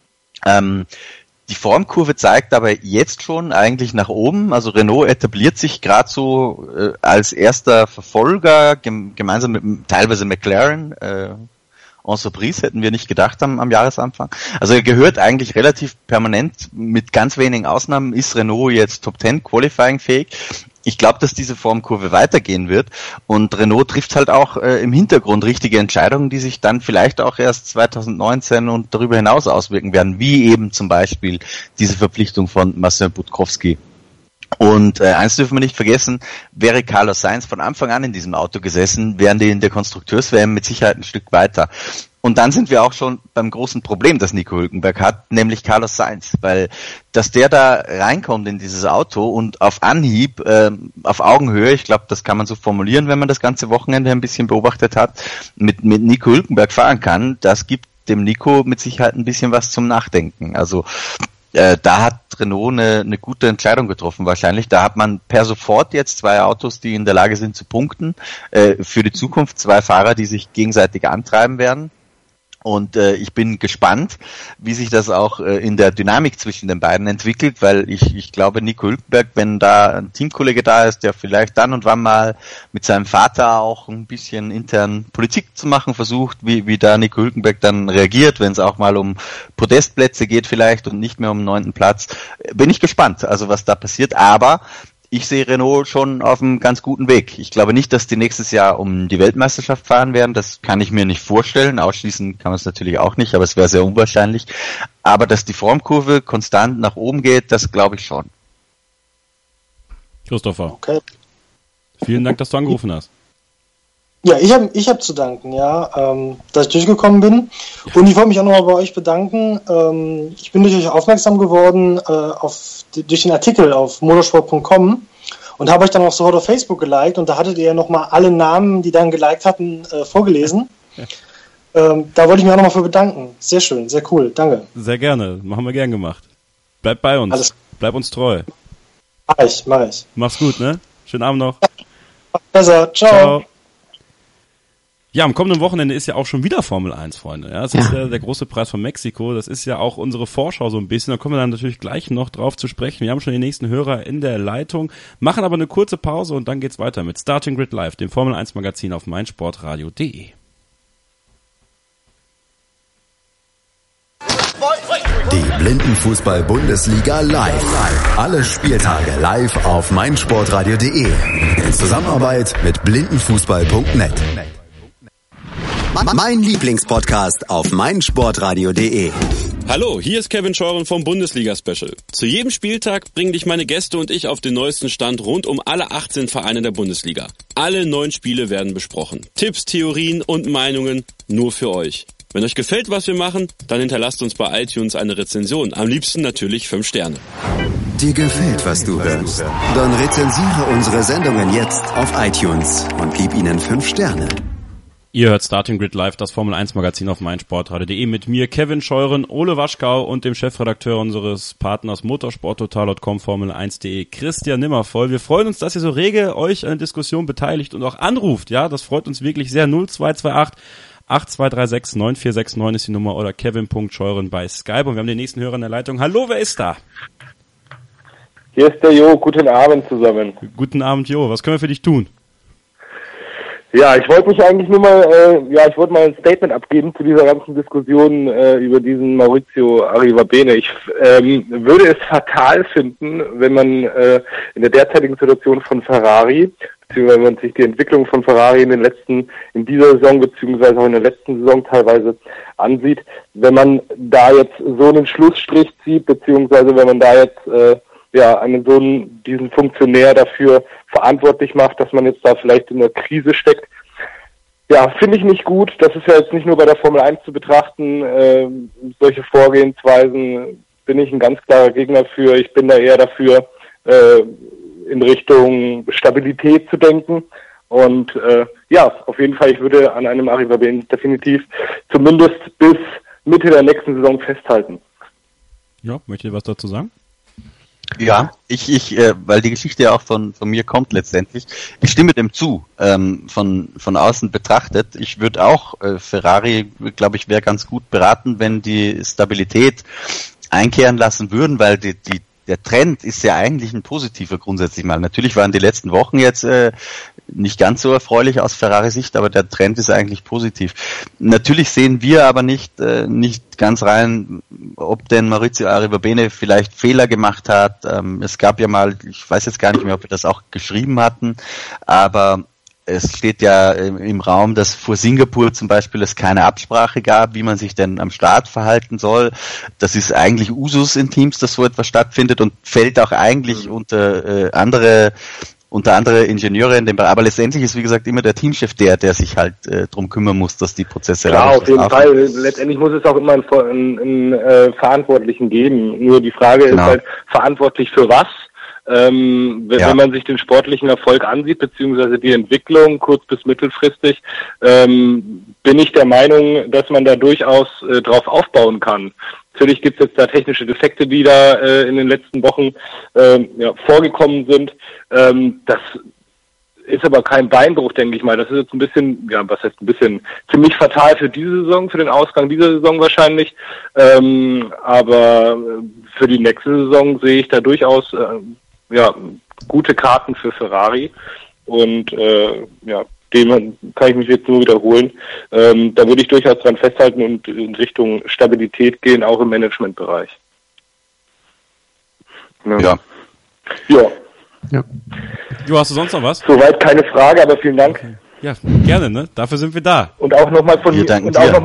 Die Formkurve zeigt aber jetzt schon eigentlich nach oben, also Renault etabliert sich gerade so als erster Verfolger, gemeinsam mit teilweise McLaren, en surprise, hätten wir nicht gedacht am Jahresanfang. Also er gehört eigentlich relativ permanent, mit ganz wenigen Ausnahmen ist Renault jetzt Top 10 Qualifying fähig. Ich glaube, dass diese Formkurve weitergehen wird und Renault trifft halt auch im Hintergrund richtige Entscheidungen, die sich dann vielleicht auch erst 2019 und darüber hinaus auswirken werden, wie eben zum Beispiel diese Verpflichtung von Marcin Budkowski. Und eins dürfen wir nicht vergessen, wäre Carlos Sainz von Anfang an in diesem Auto gesessen, wären die in der Konstrukteurs-WM mit Sicherheit ein Stück weiter. Und dann sind wir auch schon beim großen Problem, das Nico Hülkenberg hat, nämlich Carlos Sainz, weil dass der da reinkommt in dieses Auto und auf Anhieb, auf Augenhöhe, ich glaube, das kann man so formulieren, wenn man das ganze Wochenende ein bisschen beobachtet hat, mit Nico Hülkenberg fahren kann, das gibt dem Nico mit Sicherheit ein bisschen was zum Nachdenken. Also da hat Renault eine gute Entscheidung getroffen wahrscheinlich. Da hat man per sofort jetzt 2 Autos, die in der Lage sind zu punkten. Für die Zukunft 2 Fahrer, die sich gegenseitig antreiben werden. Und ich bin gespannt, wie sich das auch in der Dynamik zwischen den beiden entwickelt, weil ich glaube, Nico Hülkenberg, wenn da ein Teamkollege da ist, der vielleicht dann und wann mal mit seinem Vater auch ein bisschen intern Politik zu machen versucht, wie da Nico Hülkenberg dann reagiert, wenn es auch mal um Podestplätze geht vielleicht und nicht mehr um 9. Platz, bin ich gespannt, also was da passiert. Aber ich sehe Renault schon auf einem ganz guten Weg. Ich glaube nicht, dass die nächstes Jahr um die Weltmeisterschaft fahren werden. Das kann ich mir nicht vorstellen. Ausschließen kann man es natürlich auch nicht, aber es wäre sehr unwahrscheinlich. Aber dass die Formkurve konstant nach oben geht, das glaube ich schon. Christopher. Okay. Vielen Dank, dass du angerufen hast. Ja, ich hab zu danken, dass ich durchgekommen bin. Und ich wollte mich auch nochmal bei euch bedanken. Ich bin durch euch aufmerksam geworden durch den Artikel auf motorsport.com und habe euch dann auch sofort auf Facebook geliked und da hattet ihr ja nochmal alle Namen, die dann geliked hatten, vorgelesen. Da wollte ich mich auch nochmal für bedanken. Sehr schön, sehr cool, danke. Sehr gerne, machen wir gern gemacht. Bleib bei uns, bleib uns treu. Mach ich. Mach's gut, ne? Schönen Abend noch. Besser, ciao. Ja, am kommenden Wochenende ist ja auch schon wieder Formel 1, Freunde. Ja, das ist der große Preis von Mexiko. Das ist ja auch unsere Vorschau so ein bisschen. Da kommen wir dann natürlich gleich noch drauf zu sprechen. Wir haben schon den nächsten Hörer in der Leitung, machen aber eine kurze Pause und dann geht's weiter mit Starting Grid Live, dem Formel 1 Magazin auf meinsportradio.de. Die Blindenfußball-Bundesliga live. Alle Spieltage live auf meinsportradio.de. In Zusammenarbeit mit blindenfußball.net. Mein Lieblingspodcast auf meinsportradio.de. Hallo, hier ist Kevin Scheuren vom Bundesliga-Special. Zu jedem Spieltag bringen dich meine Gäste und ich auf den neuesten Stand rund um alle 18 Vereine der Bundesliga. Alle 9 Spiele werden besprochen. Tipps, Theorien und Meinungen nur für euch. Wenn euch gefällt, was wir machen, dann hinterlasst uns bei iTunes eine Rezension. Am liebsten natürlich 5 Sterne. Dir gefällt, was du hörst? Dann rezensiere unsere Sendungen jetzt auf iTunes und gib ihnen 5 Sterne. Ihr hört Starting Grid Live, das Formel 1 Magazin auf meinsportradio.de mit mir, Kevin Scheuren, Ole Waschkau und dem Chefredakteur unseres Partners motorsporttotal.com, Formel1.de, Christian Nimmervoll. Wir freuen uns, dass ihr so rege euch an der Diskussion beteiligt und auch anruft. Ja, das freut uns wirklich sehr. 0228 8236 9469 ist die Nummer oder kevin.scheuren bei Skype. Und wir haben den nächsten Hörer in der Leitung. Hallo, wer ist da? Hier ist der Jo. Guten Abend zusammen. Guten Abend, Jo. Was können wir für dich tun? Ja, ich wollte mich eigentlich nur mal, ich wollte mal ein Statement abgeben zu dieser ganzen Diskussion über diesen Maurizio Arrivabene. Ich würde es fatal finden, wenn man in der derzeitigen Situation von Ferrari, beziehungsweise wenn man sich die Entwicklung von Ferrari in dieser Saison, beziehungsweise auch in der letzten Saison teilweise ansieht, wenn man da jetzt so einen Schlussstrich zieht, beziehungsweise wenn man da jetzt diesen Funktionär dafür verantwortlich macht, dass man jetzt da vielleicht in einer Krise steckt. Ja, finde ich nicht gut. Das ist ja jetzt nicht nur bei der Formel 1 zu betrachten. Solche Vorgehensweisen bin ich ein ganz klarer Gegner für. Ich bin da eher dafür, in Richtung Stabilität zu denken. Und auf jeden Fall, ich würde an einem Arrivabene definitiv zumindest bis Mitte der nächsten Saison festhalten. Ja, möchtet ihr was dazu sagen? Ja, weil die Geschichte ja auch von mir kommt letztendlich. Ich stimme dem zu, von außen betrachtet. Ich würde auch, Ferrari, glaube ich, wäre ganz gut beraten, wenn die Stabilität einkehren lassen würden, weil der Trend ist ja eigentlich ein positiver grundsätzlich mal. Natürlich waren die letzten Wochen jetzt nicht ganz so erfreulich aus Ferrari-Sicht, aber der Trend ist eigentlich positiv. Natürlich sehen wir aber nicht ganz rein, ob denn Maurizio Arrivabene vielleicht Fehler gemacht hat. Es gab ja mal, ich weiß jetzt gar nicht mehr, ob wir das auch geschrieben hatten, aber es steht ja im Raum, dass vor Singapur zum Beispiel es keine Absprache gab, wie man sich denn am Start verhalten soll. Das ist eigentlich Usus in Teams, dass so etwas stattfindet und fällt auch eigentlich unter andere Ingenieure in dem Bereich. Aber letztendlich ist, wie gesagt, immer der Teamchef der sich halt drum kümmern muss, dass die Prozesse klar, auf jeden Fall. Letztendlich muss es auch immer einen Verantwortlichen geben. Nur die Frage ist halt, verantwortlich für was? Wenn man sich den sportlichen Erfolg ansieht, beziehungsweise die Entwicklung kurz- bis mittelfristig, bin ich der Meinung, dass man da durchaus drauf aufbauen kann. Natürlich gibt es jetzt da technische Defekte, die da in den letzten Wochen vorgekommen sind. Das ist aber kein Beinbruch, denke ich mal. Das ist jetzt ein bisschen, ziemlich fatal für diese Saison, für den Ausgang dieser Saison wahrscheinlich. Aber für die nächste Saison sehe ich da durchaus gute Karten für Ferrari. Und dem kann ich mich jetzt nur wiederholen. Da würde ich durchaus dran festhalten und in Richtung Stabilität gehen, auch im Managementbereich. Ja. Ja. Jo, hast du sonst noch was? Soweit keine Frage, aber vielen Dank. Okay. Ja, gerne, ne? Dafür sind wir da. Und auch nochmal von mir,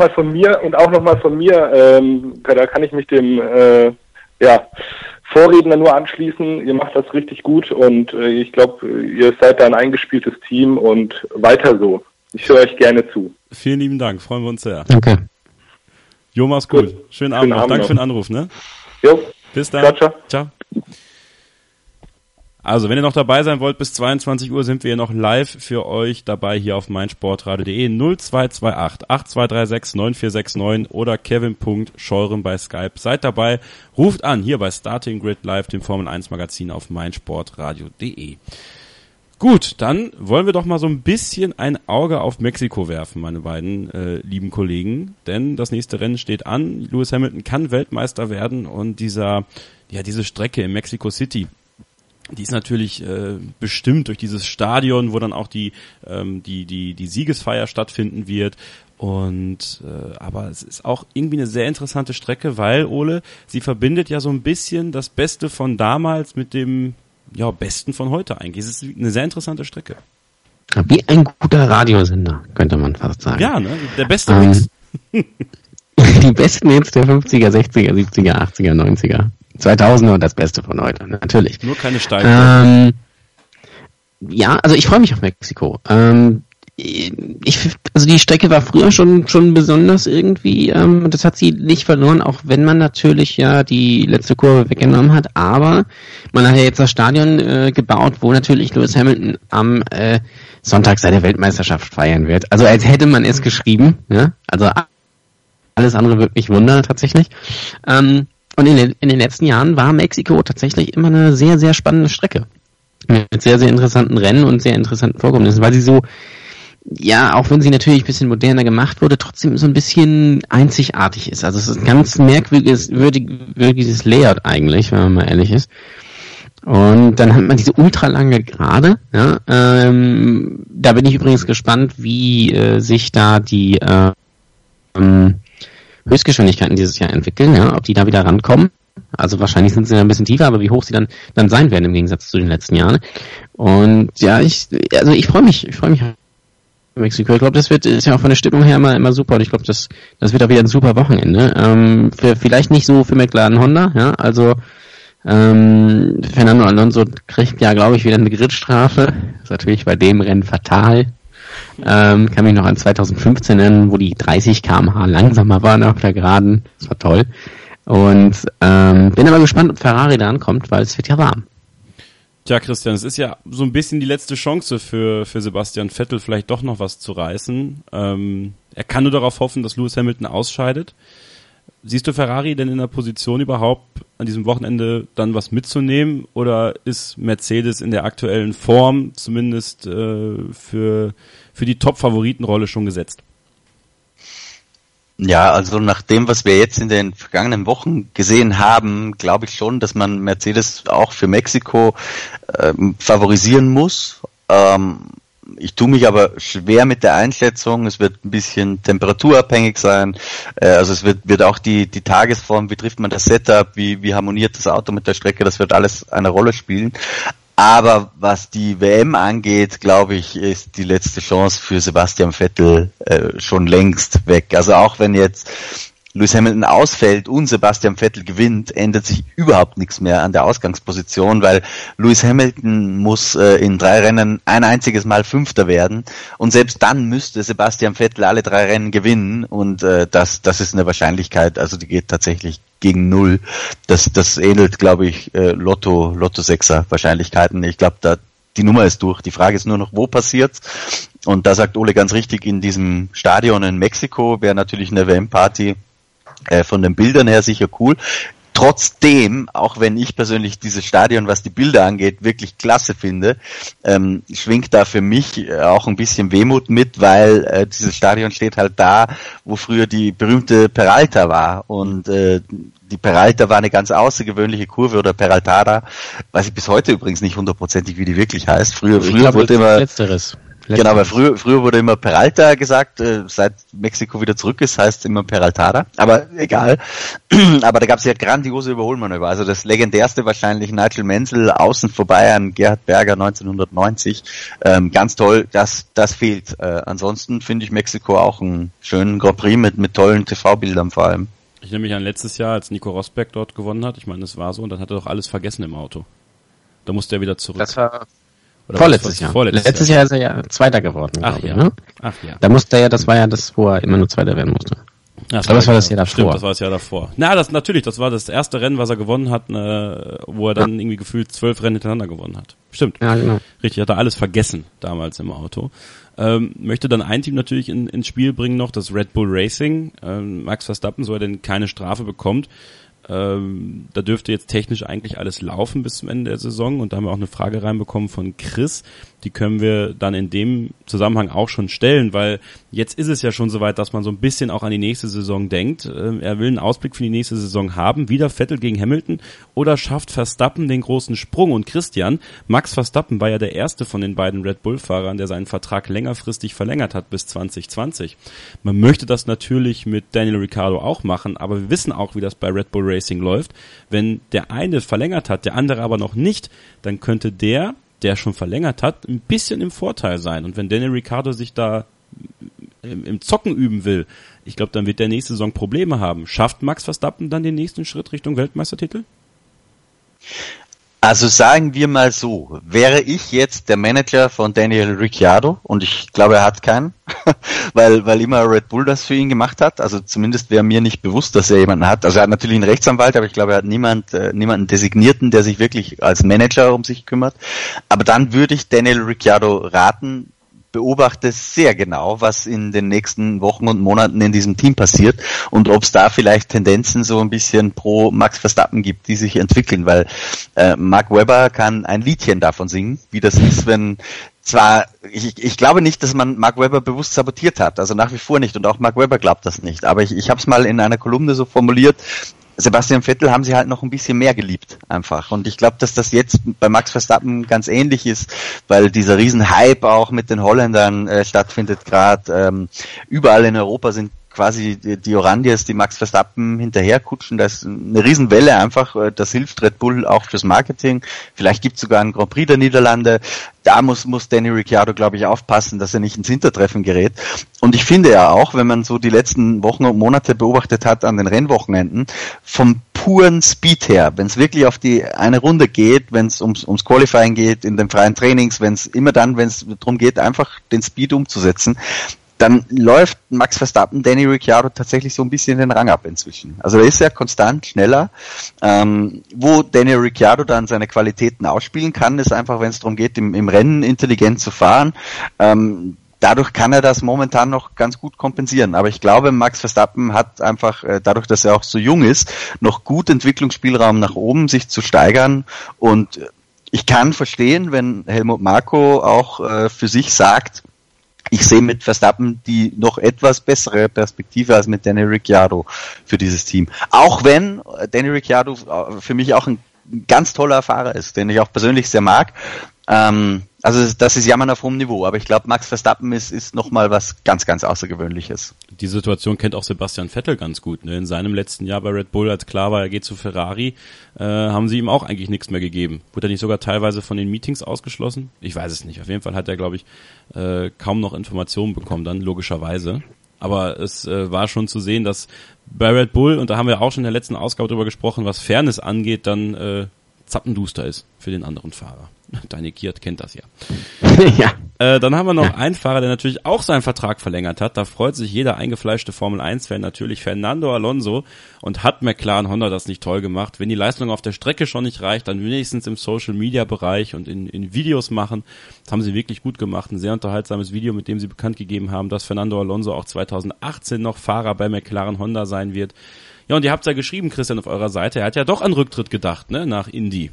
da kann ich mich dem Vorredner nur anschließen. Ihr macht das richtig gut und ich glaube, ihr seid da ein eingespieltes Team und weiter so. Ich höre euch gerne zu. Vielen lieben Dank, freuen wir uns sehr. Okay. Jo, mach's gut. Schönen Abend noch. Danke für den Anruf, ne? Jo. Bis dann. Ciao. Also, wenn ihr noch dabei sein wollt, bis 22 Uhr sind wir noch live für euch dabei hier auf meinsportradio.de 0228 8236 9469 oder kevin.scheuren bei Skype. Seid dabei, ruft an, hier bei Starting Grid Live, dem Formel 1 Magazin auf meinsportradio.de. Gut, dann wollen wir doch mal so ein bisschen ein Auge auf Mexiko werfen, meine beiden lieben Kollegen, denn das nächste Rennen steht an. Lewis Hamilton kann Weltmeister werden und diese Strecke in Mexico City, die ist natürlich bestimmt durch dieses Stadion, wo dann auch die Siegesfeier stattfinden wird. Und aber es ist auch irgendwie eine sehr interessante Strecke, weil, Ole, sie verbindet ja so ein bisschen das Beste von damals mit dem Besten von heute eigentlich. Es ist eine sehr interessante Strecke. Wie ein guter Radiosender, könnte man fast sagen. Ja, ne? Der beste Mix. Die besten Hits der 50er, 60er, 70er, 80er, 90er. 2000er und das Beste von heute, natürlich. Nur keine Steigung. Also ich freue mich auf Mexiko. Die Strecke war früher schon besonders irgendwie, das hat sie nicht verloren, auch wenn man natürlich die letzte Kurve weggenommen hat, aber man hat ja jetzt das Stadion gebaut, wo natürlich Lewis Hamilton am Sonntag seine Weltmeisterschaft feiern wird. Also als hätte man es geschrieben, ja? Also alles andere würde mich wundern tatsächlich. Und in den letzten Jahren war Mexiko tatsächlich immer eine sehr, sehr spannende Strecke. Mit sehr, sehr interessanten Rennen und sehr interessanten Vorkommnissen, weil sie so, auch wenn sie natürlich ein bisschen moderner gemacht wurde, trotzdem so ein bisschen einzigartig ist. Also es ist ein ganz merkwürdiges Layout eigentlich, wenn man mal ehrlich ist. Und dann hat man diese ultralange Gerade. Ja, da bin ich übrigens gespannt, wie sich da die Höchstgeschwindigkeiten dieses Jahr entwickeln, ob die da wieder rankommen. Also wahrscheinlich sind sie dann ein bisschen tiefer, aber wie hoch sie dann sein werden im Gegensatz zu den letzten Jahren. Und ich freue mich auf Mexiko. Ich glaube, ist ja auch von der Stimmung her immer super. Und ich glaube, das wird auch wieder ein super Wochenende. Vielleicht nicht so für McLaren Honda, also Fernando Alonso kriegt ja, glaube ich, wieder eine Gridstrafe. Ist natürlich bei dem Rennen fatal. Kann mich noch an 2015 nennen, wo die 30 km/h langsamer waren auf der Geraden. Das war toll. Und bin aber gespannt, ob Ferrari da ankommt, weil es wird ja warm. Tja, Christian, es ist ja so ein bisschen die letzte Chance für Sebastian Vettel, vielleicht doch noch was zu reißen. Er kann nur darauf hoffen, dass Lewis Hamilton ausscheidet. Siehst du Ferrari denn in der Position überhaupt an diesem Wochenende dann was mitzunehmen? Oder ist Mercedes in der aktuellen Form zumindest für die Top-Favoritenrolle schon gesetzt? Ja, also nach dem, was wir jetzt in den vergangenen Wochen gesehen haben, glaube ich schon, dass man Mercedes auch für Mexiko favorisieren muss. Ich tue mich aber schwer mit der Einschätzung. Es wird ein bisschen temperaturabhängig sein. Also es wird auch die Tagesform, wie trifft man das Setup, wie harmoniert das Auto mit der Strecke, das wird alles eine Rolle spielen. Aber was die WM angeht, glaube ich, ist die letzte Chance für Sebastian Vettel schon längst weg. Also auch wenn jetzt Lewis Hamilton ausfällt und Sebastian Vettel gewinnt, ändert sich überhaupt nichts mehr an der Ausgangsposition, weil Lewis Hamilton muss in 3 Rennen ein einziges Mal Fünfter werden und selbst dann müsste Sebastian Vettel alle 3 Rennen gewinnen und das ist eine Wahrscheinlichkeit, also die geht tatsächlich gegen 0. Das ähnelt, glaube ich, Lotto 6er Wahrscheinlichkeiten. Ich glaube, die Nummer ist durch. Die Frage ist nur noch, wo passiert's? Und da sagt Ole ganz richtig, in diesem Stadion in Mexiko wäre natürlich eine WM-Party von den Bildern her sicher cool. Trotzdem, auch wenn ich persönlich dieses Stadion, was die Bilder angeht, wirklich klasse finde, schwingt da für mich auch ein bisschen Wehmut mit, weil dieses Stadion steht halt da, wo früher die berühmte Peralta war. Und die Peralta war eine ganz außergewöhnliche Kurve, oder Peraltada, weiß ich bis heute übrigens nicht hundertprozentig, wie die wirklich heißt. Früher wurde immer... Genau, weil früher wurde immer Peralta gesagt, seit Mexiko wieder zurück ist, heißt es immer Peraltada, aber egal. Aber da gab es ja grandiose Überholmanöver, also das legendärste wahrscheinlich Nigel Mansell außen vorbei an Gerhard Berger 1990, ganz toll, das fehlt. Ansonsten finde ich Mexiko auch einen schönen Grand Prix mit tollen TV-Bildern vor allem. Ich nehme mich an letztes Jahr, als Nico Rosberg dort gewonnen hat, ich meine, das war so, und dann hat er doch alles vergessen im Auto. Da musste er wieder zurück. Das war vorletztes Jahr. Letztes Jahr ist er ja Zweiter geworden. Ach ja. Ne? Ach ja. Da musste er ja, das war ja das, wo er immer nur Zweiter werden musste. Ja, das war das Jahr davor. Stimmt, das war das Jahr davor. Na, das war das erste Rennen, was er gewonnen hat, wo er dann irgendwie gefühlt 12 Rennen hintereinander gewonnen hat. Stimmt. Ja, genau. Richtig, hat er alles vergessen damals im Auto. Möchte dann ein Team natürlich ins Spiel bringen noch, das Red Bull Racing. Max Verstappen, so er denn keine Strafe bekommt. Da dürfte jetzt technisch eigentlich alles laufen bis zum Ende der Saison, und da haben wir auch eine Frage reinbekommen von Chris, die können wir dann in dem Zusammenhang auch schon stellen, weil jetzt ist es ja schon soweit, dass man so ein bisschen auch an die nächste Saison denkt. Er will einen Ausblick für die nächste Saison haben, wieder Vettel gegen Hamilton, oder schafft Verstappen den großen Sprung? Und Christian, Max Verstappen war ja der erste von den beiden Red Bull-Fahrern, der seinen Vertrag längerfristig verlängert hat bis 2020. Man möchte das natürlich mit Daniel Ricciardo auch machen, aber wir wissen auch, wie das bei Red Bull Racing läuft. Wenn der eine verlängert hat, der andere aber noch nicht, dann könnte der schon verlängert hat, ein bisschen im Vorteil sein. Und wenn Daniel Ricciardo sich da im Zocken üben will, ich glaube, dann wird der nächste Saison Probleme haben. Schafft Max Verstappen dann den nächsten Schritt Richtung Weltmeistertitel? Also sagen wir mal so, wäre ich jetzt der Manager von Daniel Ricciardo, und ich glaube, er hat keinen, weil immer Red Bull das für ihn gemacht hat, also zumindest wäre mir nicht bewusst, dass er jemanden hat. Also er hat natürlich einen Rechtsanwalt, aber ich glaube, er hat niemanden Designierten, der sich wirklich als Manager um sich kümmert. Aber dann würde ich Daniel Ricciardo raten, beobachte sehr genau, was in den nächsten Wochen und Monaten in diesem Team passiert und ob es da vielleicht Tendenzen so ein bisschen pro Max Verstappen gibt, die sich entwickeln, weil Mark Webber kann ein Liedchen davon singen, wie das ist, wenn zwar, ich glaube nicht, dass man Mark Webber bewusst sabotiert hat, also nach wie vor nicht, und auch Mark Webber glaubt das nicht, aber ich habe es mal in einer Kolumne so formuliert, Sebastian Vettel haben sie halt noch ein bisschen mehr geliebt, einfach. Und ich glaube, dass das jetzt bei Max Verstappen ganz ähnlich ist, weil dieser Riesenhype auch mit den Holländern stattfindet gerade. Überall in Europa sind quasi die Orandiers, die Max Verstappen hinterherkutschen. Das ist eine Riesenwelle einfach. Das hilft Red Bull auch fürs Marketing. Vielleicht gibt es sogar einen Grand Prix der Niederlande. Da muss Danny Ricciardo, glaube ich, aufpassen, dass er nicht ins Hintertreffen gerät. Und ich finde ja auch, wenn man so die letzten Wochen und Monate beobachtet hat an den Rennwochenenden, vom puren Speed her, wenn es wirklich auf die eine Runde geht, wenn es ums Qualifying geht, in den freien Trainings, wenn es darum geht, einfach den Speed umzusetzen, dann läuft Max Verstappen Danny Ricciardo tatsächlich so ein bisschen den Rang ab inzwischen. Also er ist ja konstant schneller. Wo Danny Ricciardo dann seine Qualitäten ausspielen kann, ist einfach, wenn es darum geht, im Rennen intelligent zu fahren. Dadurch kann er das momentan noch ganz gut kompensieren. Aber ich glaube, Max Verstappen hat einfach, dadurch, dass er auch so jung ist, noch gut Entwicklungsspielraum nach oben, sich zu steigern. Und ich kann verstehen, wenn Helmut Marko auch für sich sagt, ich sehe mit Verstappen die noch etwas bessere Perspektive als mit Danny Ricciardo für dieses Team. Auch wenn Danny Ricciardo für mich auch ein ganz toller Fahrer ist, den ich auch persönlich sehr mag. Also das ist Jammern auf hohem Niveau, aber ich glaube, Max Verstappen ist nochmal was ganz, ganz Außergewöhnliches. Die Situation kennt auch Sebastian Vettel ganz gut. Ne? In seinem letzten Jahr bei Red Bull, als klar war, er geht zu Ferrari, haben sie ihm auch eigentlich nichts mehr gegeben. Wurde er nicht sogar teilweise von den Meetings ausgeschlossen? Ich weiß es nicht. Auf jeden Fall hat er, glaube ich, kaum noch Informationen bekommen dann, logischerweise. Aber es war schon zu sehen, dass bei Red Bull, und da haben wir auch schon in der letzten Ausgabe drüber gesprochen, was Fairness angeht, dann zappenduster ist für den anderen Fahrer. Deine Kiat kennt das ja. Ja. Dann haben wir noch einen Fahrer, der natürlich auch seinen Vertrag verlängert hat. Da freut sich jeder eingefleischte Formel-1-Fan natürlich, Fernando Alonso, und hat McLaren Honda das nicht toll gemacht. Wenn die Leistung auf der Strecke schon nicht reicht, dann wenigstens im Social-Media-Bereich und in Videos machen. Das haben sie wirklich gut gemacht. Ein sehr unterhaltsames Video, mit dem sie bekannt gegeben haben, dass Fernando Alonso auch 2018 noch Fahrer bei McLaren Honda sein wird. Ja, und ihr habt ja geschrieben, Christian, auf eurer Seite, er hat ja doch an Rücktritt gedacht, ne, nach Indy.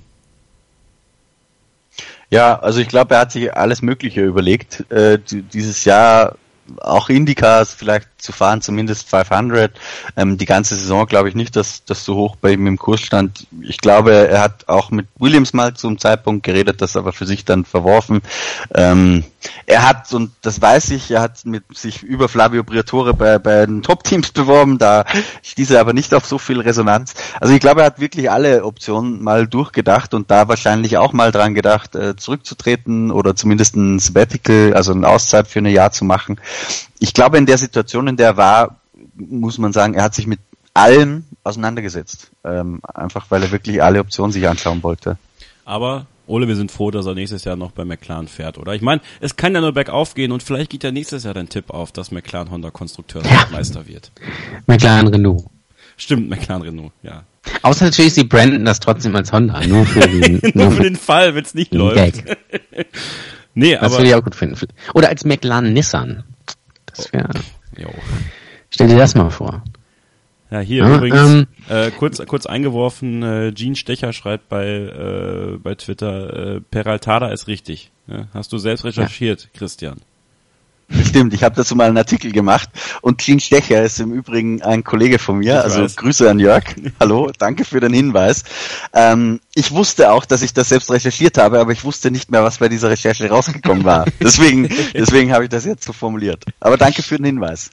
Ja, also ich glaube, er hat sich alles Mögliche überlegt. Dieses Jahr auch IndyCars, vielleicht zu fahren, zumindest 500. Die ganze Saison glaube ich nicht, dass das so hoch bei ihm im Kurs stand. Ich glaube, er hat auch mit Williams mal zum Zeitpunkt geredet, das aber für sich dann verworfen. Er hat, und das weiß ich, er hat sich über Flavio Briatore bei den Top-Teams beworben, da stieß er aber nicht auf so viel Resonanz. Also ich glaube, er hat wirklich alle Optionen mal durchgedacht und da wahrscheinlich auch mal dran gedacht, zurückzutreten oder zumindest ein Sabbatical, also eine Auszeit für ein Jahr zu machen. Ich glaube, in der Situation, in der er war, muss man sagen, er hat sich mit allem auseinandergesetzt. Einfach, weil er wirklich alle Optionen sich anschauen wollte. Aber, Ole, wir sind froh, dass er nächstes Jahr noch bei McLaren fährt, oder? Ich meine, es kann ja nur bergauf gehen und vielleicht geht ja nächstes Jahr dein Tipp auf, dass McLaren Honda Konstrukteursmeister wird. McLaren Renault. Stimmt, McLaren Renault, ja. Außer natürlich, sie branden das trotzdem als Honda, nur für den Fall, wenn es nicht läuft. Nee, das würde ich auch gut finden. Oder als McLaren Nissan. Das wäre. Stell dir das mal vor. Ja, hier übrigens, kurz eingeworfen, Gene Stecher schreibt bei Twitter, Peraltada ist richtig. Ja, hast du selbst recherchiert, Christian? Stimmt, ich habe dazu mal einen Artikel gemacht und Gene Stecher ist im Übrigen ein Kollege von mir, Grüße an Jörg. Hallo, danke für den Hinweis. Ich wusste auch, dass ich das selbst recherchiert habe, aber ich wusste nicht mehr, was bei dieser Recherche rausgekommen war. Deswegen habe ich das jetzt so formuliert. Aber danke für den Hinweis.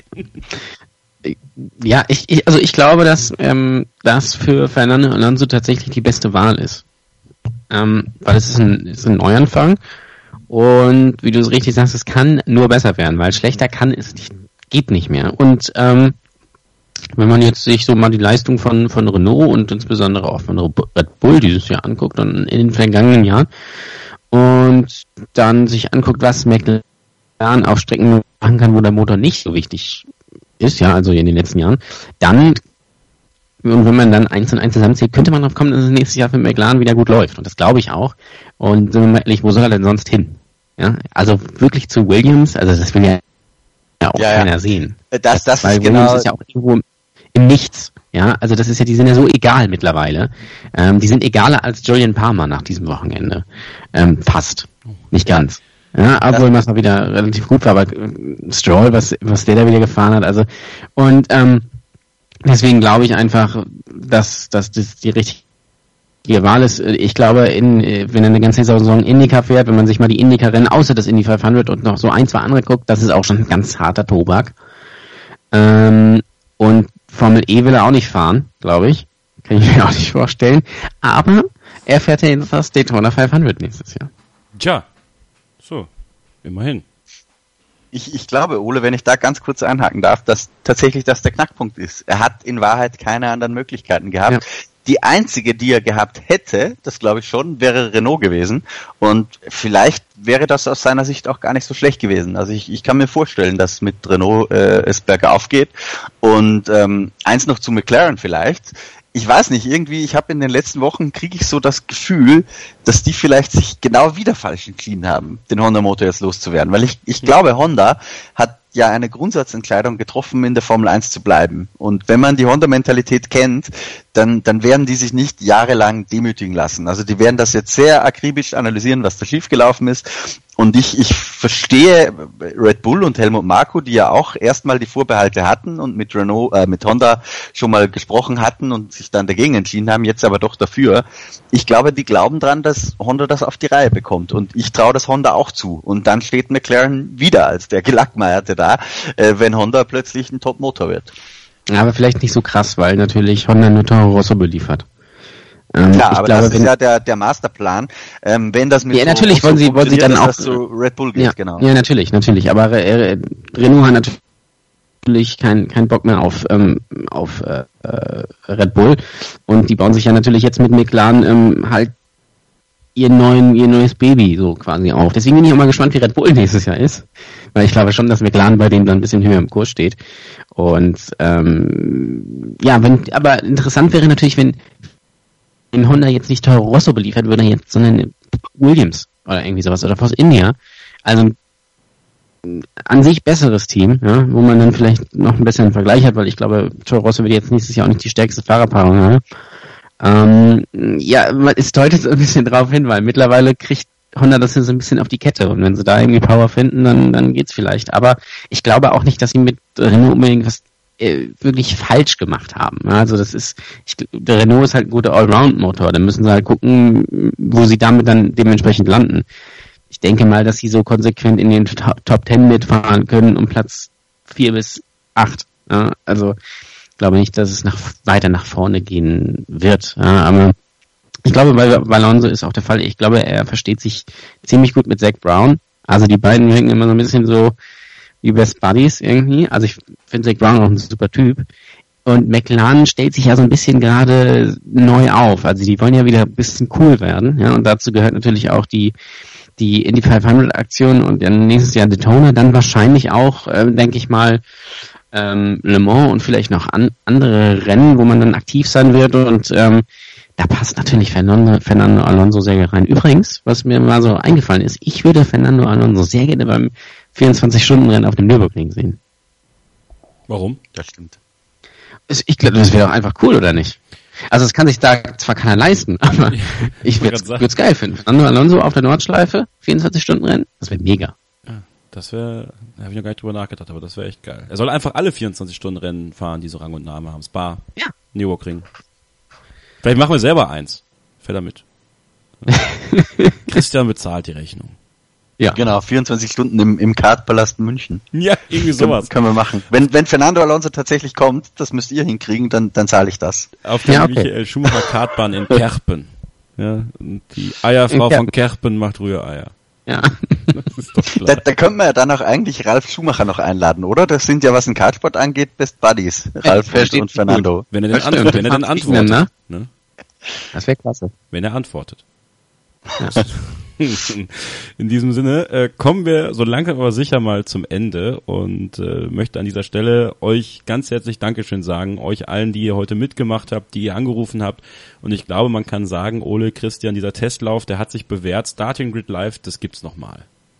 Ja, ich glaube, dass das für Fernando Alonso tatsächlich die beste Wahl ist. Weil es ist ein Neuanfang. Und wie du es richtig sagst, es kann nur besser werden, weil schlechter kann es nicht, geht nicht mehr. Und wenn man jetzt sich so mal die Leistung von Renault und insbesondere auch von Red Bull dieses Jahr anguckt und in den vergangenen Jahren und dann sich anguckt, was McLaren auf Strecken machen kann, wo der Motor nicht so wichtig ist, ja, also in den letzten Jahren, dann, und wenn man dann eins und eins zusammenzieht, könnte man drauf kommen, dass es nächstes Jahr für McLaren wieder gut läuft. Und das glaube ich auch. Und sind wir mal ehrlich, wo soll er denn sonst hin? Ja, also wirklich zu Williams, also das will ja auch keiner sehen. Das weil ist Williams genau ist ja auch irgendwo im Nichts. Ja, also das ist ja, die sind ja so egal mittlerweile. Die sind egaler als Julian Palmer nach diesem Wochenende. Fast. Nicht ganz. Ja, obwohl Massa wieder relativ gut war, aber Stroll, was der da wieder gefahren hat, also und deswegen glaube ich einfach, dass das die richtige Wahl ist. Ich glaube, wenn er eine ganze Saison Indycar fährt, wenn man sich mal die Indycar-Rennen außer das Indy 500 und noch so ein, zwei andere guckt, das ist auch schon ein ganz harter Tobak. Und Formel E will er auch nicht fahren, glaube ich. Kann ich mir auch nicht vorstellen. Aber er fährt ja jedenfalls Daytona 500 nächstes Jahr. Tja, so, immerhin. Ich glaube, Ole, wenn ich da ganz kurz einhaken darf, dass tatsächlich das der Knackpunkt ist. Er hat in Wahrheit keine anderen Möglichkeiten gehabt. Ja. Die einzige, die er gehabt hätte, das glaube ich schon, wäre Renault gewesen. Und vielleicht wäre das aus seiner Sicht auch gar nicht so schlecht gewesen. Also ich kann mir vorstellen, dass mit Renault es bergauf geht. Und eins noch zu McLaren vielleicht. Ich weiß nicht, irgendwie, ich habe in den letzten Wochen, kriege ich so das Gefühl, dass die vielleicht sich genau wieder falsch entschieden haben, den Honda-Motor jetzt loszuwerden. Weil ich glaube, Honda hat ja eine Grundsatzentscheidung getroffen, in der Formel 1 zu bleiben. Und wenn man die Honda-Mentalität kennt, dann werden die sich nicht jahrelang demütigen lassen. Also die werden das jetzt sehr akribisch analysieren, was da schiefgelaufen ist. Und ich verstehe Red Bull und Helmut Marko, die ja auch erstmal die Vorbehalte hatten und mit mit Honda schon mal gesprochen hatten und sich dann dagegen entschieden haben, jetzt aber doch dafür. Ich glaube, die glauben dran, dass Honda das auf die Reihe bekommt. Und ich traue das Honda auch zu. Und dann steht McLaren wieder als der Gelackmeierte da, wenn Honda plötzlich ein Top-Motor wird. Aber vielleicht nicht so krass, weil natürlich Honda nur Toro Rosso beliefert. Klar, aber glaube, das ist ja der Masterplan. Wenn das mit natürlich wollen sie dann auch zu Red Bull geht, genau. Ja, natürlich. Aber Renault hat natürlich keinen Bock mehr auf Red Bull und die bauen sich ja natürlich jetzt mit McLaren halt ihr neues Baby so quasi auf. Deswegen bin ich auch mal gespannt, wie Red Bull nächstes Jahr ist, weil ich glaube schon, dass McLaren bei denen dann ein bisschen höher im Kurs steht. Und aber interessant wäre natürlich, wenn Honda jetzt nicht Toro Rosso beliefert würde, jetzt, sondern Williams oder irgendwie sowas oder Force India. Also an sich besseres Team, ja, wo man dann vielleicht noch einen besseren Vergleich hat, weil ich glaube, Toro Rosso wird jetzt nächstes Jahr auch nicht die stärkste Fahrerpaarung haben. Es deutet so ein bisschen drauf hin, weil mittlerweile kriegt Honda das so ein bisschen auf die Kette und wenn sie da irgendwie Power finden, dann geht's vielleicht. Aber ich glaube auch nicht, dass sie mit Renault unbedingt was wirklich falsch gemacht haben. Also der Renault ist halt ein guter Allround-Motor. Da müssen sie halt gucken, wo sie damit dann dementsprechend landen. Ich denke mal, dass sie so konsequent in den Top 10 mitfahren können um Platz 4 bis 8. Ja, also ich glaube nicht, dass es weiter nach vorne gehen wird. Ja, aber ich glaube, bei Alonso ist auch der Fall. Ich glaube, er versteht sich ziemlich gut mit Zak Brown. Also die beiden wirken immer so ein bisschen so wie Best Buddies irgendwie. Also ich finde Zak Brown auch ein super Typ. Und McLaren stellt sich ja so ein bisschen gerade neu auf. Also die wollen ja wieder ein bisschen cool werden. Ja, und dazu gehört natürlich auch die Indy 500 Aktion und dann nächstes Jahr Daytona. Dann wahrscheinlich auch, denke ich mal, Le Mans und vielleicht noch andere Rennen, wo man dann aktiv sein wird. Und da passt natürlich Fernando Alonso sehr gerne rein. Übrigens, was mir mal so eingefallen ist, ich würde Fernando Alonso sehr gerne beim 24-Stunden-Rennen auf dem Nürburgring sehen. Warum? Das stimmt. Ich glaube, das wäre doch einfach cool, oder nicht? Also es kann sich da zwar keiner leisten, aber ich würde es geil finden. Fernando Alonso auf der Nordschleife, 24-Stunden-Rennen, das wäre mega. Ja, da habe ich noch gar nicht drüber nachgedacht, aber das wäre echt geil. Er soll einfach alle 24-Stunden-Rennen fahren, die so Rang und Name haben. Spa, ja. Nürburgring. Vielleicht machen wir selber eins. Fährt er mit. Christian bezahlt die Rechnung. Ja. Genau, 24 Stunden im Kartpalast München. Ja, irgendwie sowas. Können wir machen. Wenn Fernando Alonso tatsächlich kommt, das müsst ihr hinkriegen, dann zahle ich das. Auf der Michael Schumacher Kartbahn in Kerpen. Ja, und die Eierfrau von Kerpen macht Rühreier. Ja. Das ist doch klar. Da könnte man ja dann auch eigentlich Ralf Schumacher noch einladen, oder? Das sind ja, was den Kartsport angeht, Best Buddies. Ralf und Fernando. Gut. Wenn er dann antwortet. Ne? Das wäre klasse. Wenn er antwortet. Ja. In diesem Sinne kommen wir so langsam aber sicher mal zum Ende und möchte an dieser Stelle euch ganz herzlich Dankeschön sagen, euch allen, die ihr heute mitgemacht habt, die ihr angerufen habt, und ich glaube, man kann sagen, Ole, Christian, dieser Testlauf, der hat sich bewährt. Starting Grid Live, das gibt's nochmal.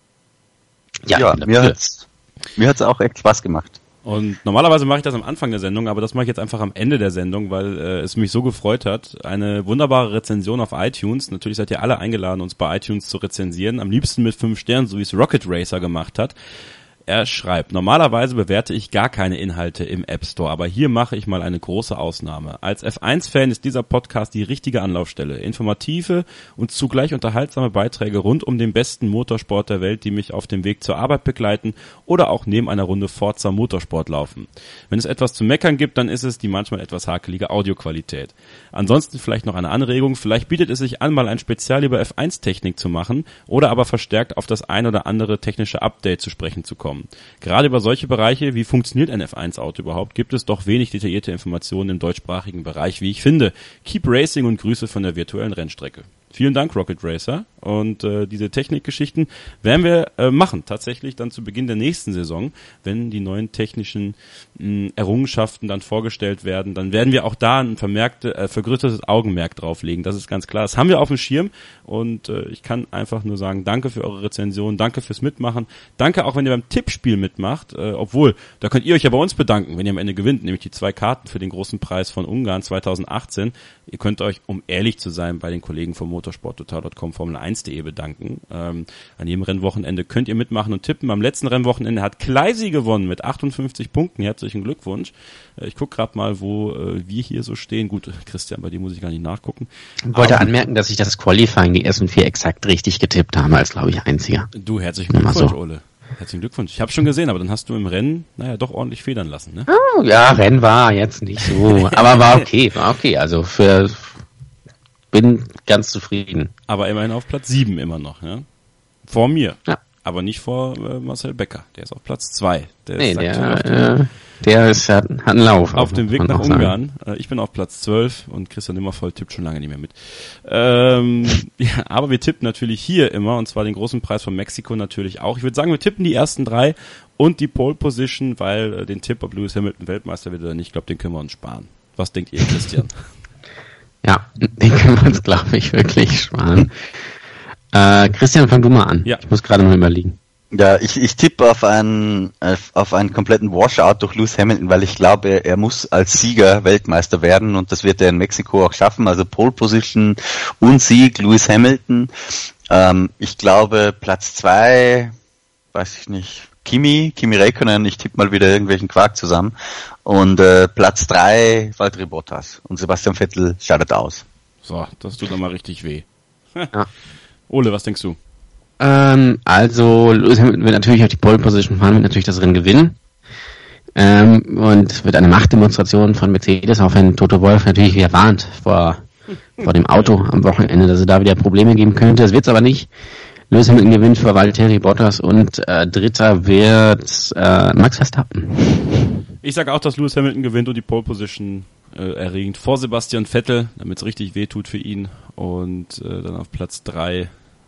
Ja, mir hat's auch echt Spaß gemacht. Und normalerweise mache ich das am Anfang der Sendung, aber das mache ich jetzt einfach am Ende der Sendung, weil es mich so gefreut hat. Eine wunderbare Rezension auf iTunes. Natürlich seid ihr alle eingeladen, uns bei iTunes zu rezensieren. Am liebsten mit 5 Sternen, so wie es Rocket Racer gemacht hat. Er schreibt, normalerweise bewerte ich gar keine Inhalte im App Store, aber hier mache ich mal eine große Ausnahme. Als F1-Fan ist dieser Podcast die richtige Anlaufstelle. Informative und zugleich unterhaltsame Beiträge rund um den besten Motorsport der Welt, die mich auf dem Weg zur Arbeit begleiten oder auch neben einer Runde Forza Motorsport laufen. Wenn es etwas zu meckern gibt, dann ist es die manchmal etwas hakelige Audioqualität. Ansonsten vielleicht noch eine Anregung, vielleicht bietet es sich an, mal ein Spezial über F1-Technik zu machen oder aber verstärkt auf das ein oder andere technische Update zu sprechen zu kommen. Gerade über solche Bereiche, wie funktioniert ein F1-Auto überhaupt, gibt es doch wenig detaillierte Informationen im deutschsprachigen Bereich, wie ich finde. Keep Racing und Grüße von der virtuellen Rennstrecke. Vielen Dank, Rocket Racer. Und diese Technikgeschichten werden wir machen, tatsächlich dann zu Beginn der nächsten Saison, wenn die neuen technischen Errungenschaften dann vorgestellt werden. Dann werden wir auch da ein vergrößertes Augenmerk drauflegen. Das ist ganz klar. Das haben wir auf dem Schirm. Und ich kann einfach nur sagen, danke für eure Rezension, danke fürs Mitmachen. Danke auch, wenn ihr beim Tippspiel mitmacht. Obwohl, da könnt ihr euch ja bei uns bedanken, wenn ihr am Ende gewinnt, nämlich die 2 Karten für den großen Preis von Ungarn 2018. Ihr könnt euch, um ehrlich zu sein, bei den Kollegen vom motorsporttotal.com Formel1.de bedanken. An jedem Rennwochenende könnt ihr mitmachen und tippen. Am letzten Rennwochenende hat Kleisi gewonnen mit 58 Punkten. Herzlichen Glückwunsch. Ich gucke gerade mal, wo wir hier so stehen. Gut, Christian, bei dir muss ich gar nicht nachgucken. Ich wollte anmerken, dass ich das Qualifying, die ersten 4 exakt richtig getippt habe, als glaube ich einziger. Du, herzlichen Glückwunsch, Ole. Herzlichen Glückwunsch. Ich habe schon gesehen, aber dann hast du im Rennen, doch ordentlich federn lassen, ne? Oh, ja, Rennen war jetzt nicht so, aber war okay. Also bin ganz zufrieden. Aber immerhin auf Platz 7 immer noch, ja? Vor mir. Ja. Aber nicht vor Marcel Becker. Der ist auf Platz 2. Der hat einen Lauf. Auf dem Weg nach Ungarn. Ich bin auf Platz 12 und Christian Nimmervoll tippt schon lange nicht mehr mit. Aber wir tippen natürlich hier immer, und zwar den großen Preis von Mexiko natürlich auch. Ich würde sagen, wir tippen die ersten 3 und die Pole Position, weil den Tipp, ob Lewis Hamilton Weltmeister wird oder nicht, ich glaube, den können wir uns sparen. Was denkt ihr, Christian? Ja, den können wir uns, glaube ich, wirklich sparen. Christian, fang du mal an. Ja. Ich muss gerade mal überlegen. Ja, ich tippe auf einen kompletten Washout durch Lewis Hamilton, weil ich glaube, er muss als Sieger Weltmeister werden und das wird er in Mexiko auch schaffen. Also Pole Position und Sieg Lewis Hamilton. Ich glaube, Platz 2, weiß ich nicht, Kimi Räikkönen, ich tippe mal wieder irgendwelchen Quark zusammen. Und Platz 3, Valtteri Bottas. Und Sebastian Vettel scheidet aus. So, das tut doch mal richtig weh. Ja. Ole, was denkst du? Also, Lewis Hamilton wird natürlich auf die Pole Position fahren, wird natürlich das Rennen gewinnen. Und wird eine Machtdemonstration von Mercedes, auch wenn Toto Wolff natürlich wieder warnt vor dem Auto am Wochenende, dass es da wieder Probleme geben könnte. Das wird es aber nicht. Lewis Hamilton gewinnt für Valtteri Bottas und Dritter wird Max Verstappen. Ich sage auch, dass Lewis Hamilton gewinnt und die Pole Position erregend vor Sebastian Vettel, damit es richtig weh tut für ihn. Und dann auf Platz 3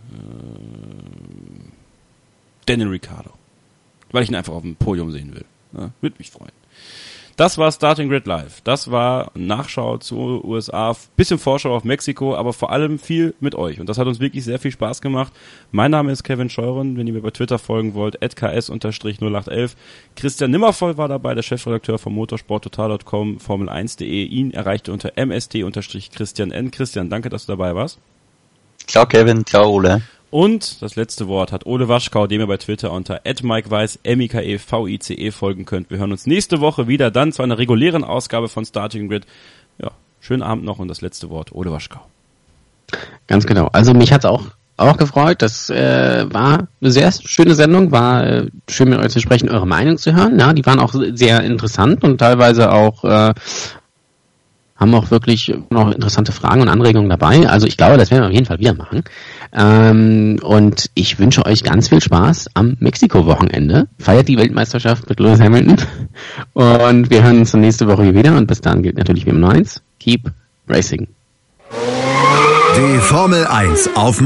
Daniel Ricciardo. Weil ich ihn einfach auf dem Podium sehen will. Ja, würde mich freuen. Das war Starting Grid Live. Das war Nachschau zu USA, bisschen Vorschau auf Mexiko, aber vor allem viel mit euch. Und das hat uns wirklich sehr viel Spaß gemacht. Mein Name ist Kevin Scheuren. Wenn ihr mir bei Twitter folgen wollt, @ks_0811. Christian Nimmervoll war dabei, der Chefredakteur von motorsporttotal.com, Formel1.de. Ihn erreichte unter mst_Christian N. Christian, danke, dass du dabei warst. Ciao Kevin, ciao Ole. Und das letzte Wort hat Ole Waschkau, dem ihr bei Twitter unter @MikeWeiss, MikeVice folgen könnt. Wir hören uns nächste Woche wieder, dann zu einer regulären Ausgabe von Starting Grid. Ja, schönen Abend noch und das letzte Wort, Ole Waschkau. Ganz genau. Also mich hat's auch gefreut. Das war eine sehr schöne Sendung, war schön mit euch zu sprechen, eure Meinung zu hören. Ja, die waren auch sehr interessant und teilweise auch haben auch wirklich noch interessante Fragen und Anregungen dabei. Also ich glaube, das werden wir auf jeden Fall wieder machen. Und ich wünsche euch ganz viel Spaß am Mexiko-Wochenende. Feiert die Weltmeisterschaft mit Lewis Hamilton. Und wir hören uns nächste Woche wieder. Und bis dann gilt natürlich wie immer eins: Keep Racing. Die Formel 1 auf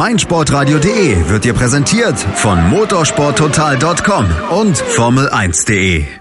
meinsportradio.de wird dir präsentiert von motorsporttotal.com und Formel1.de.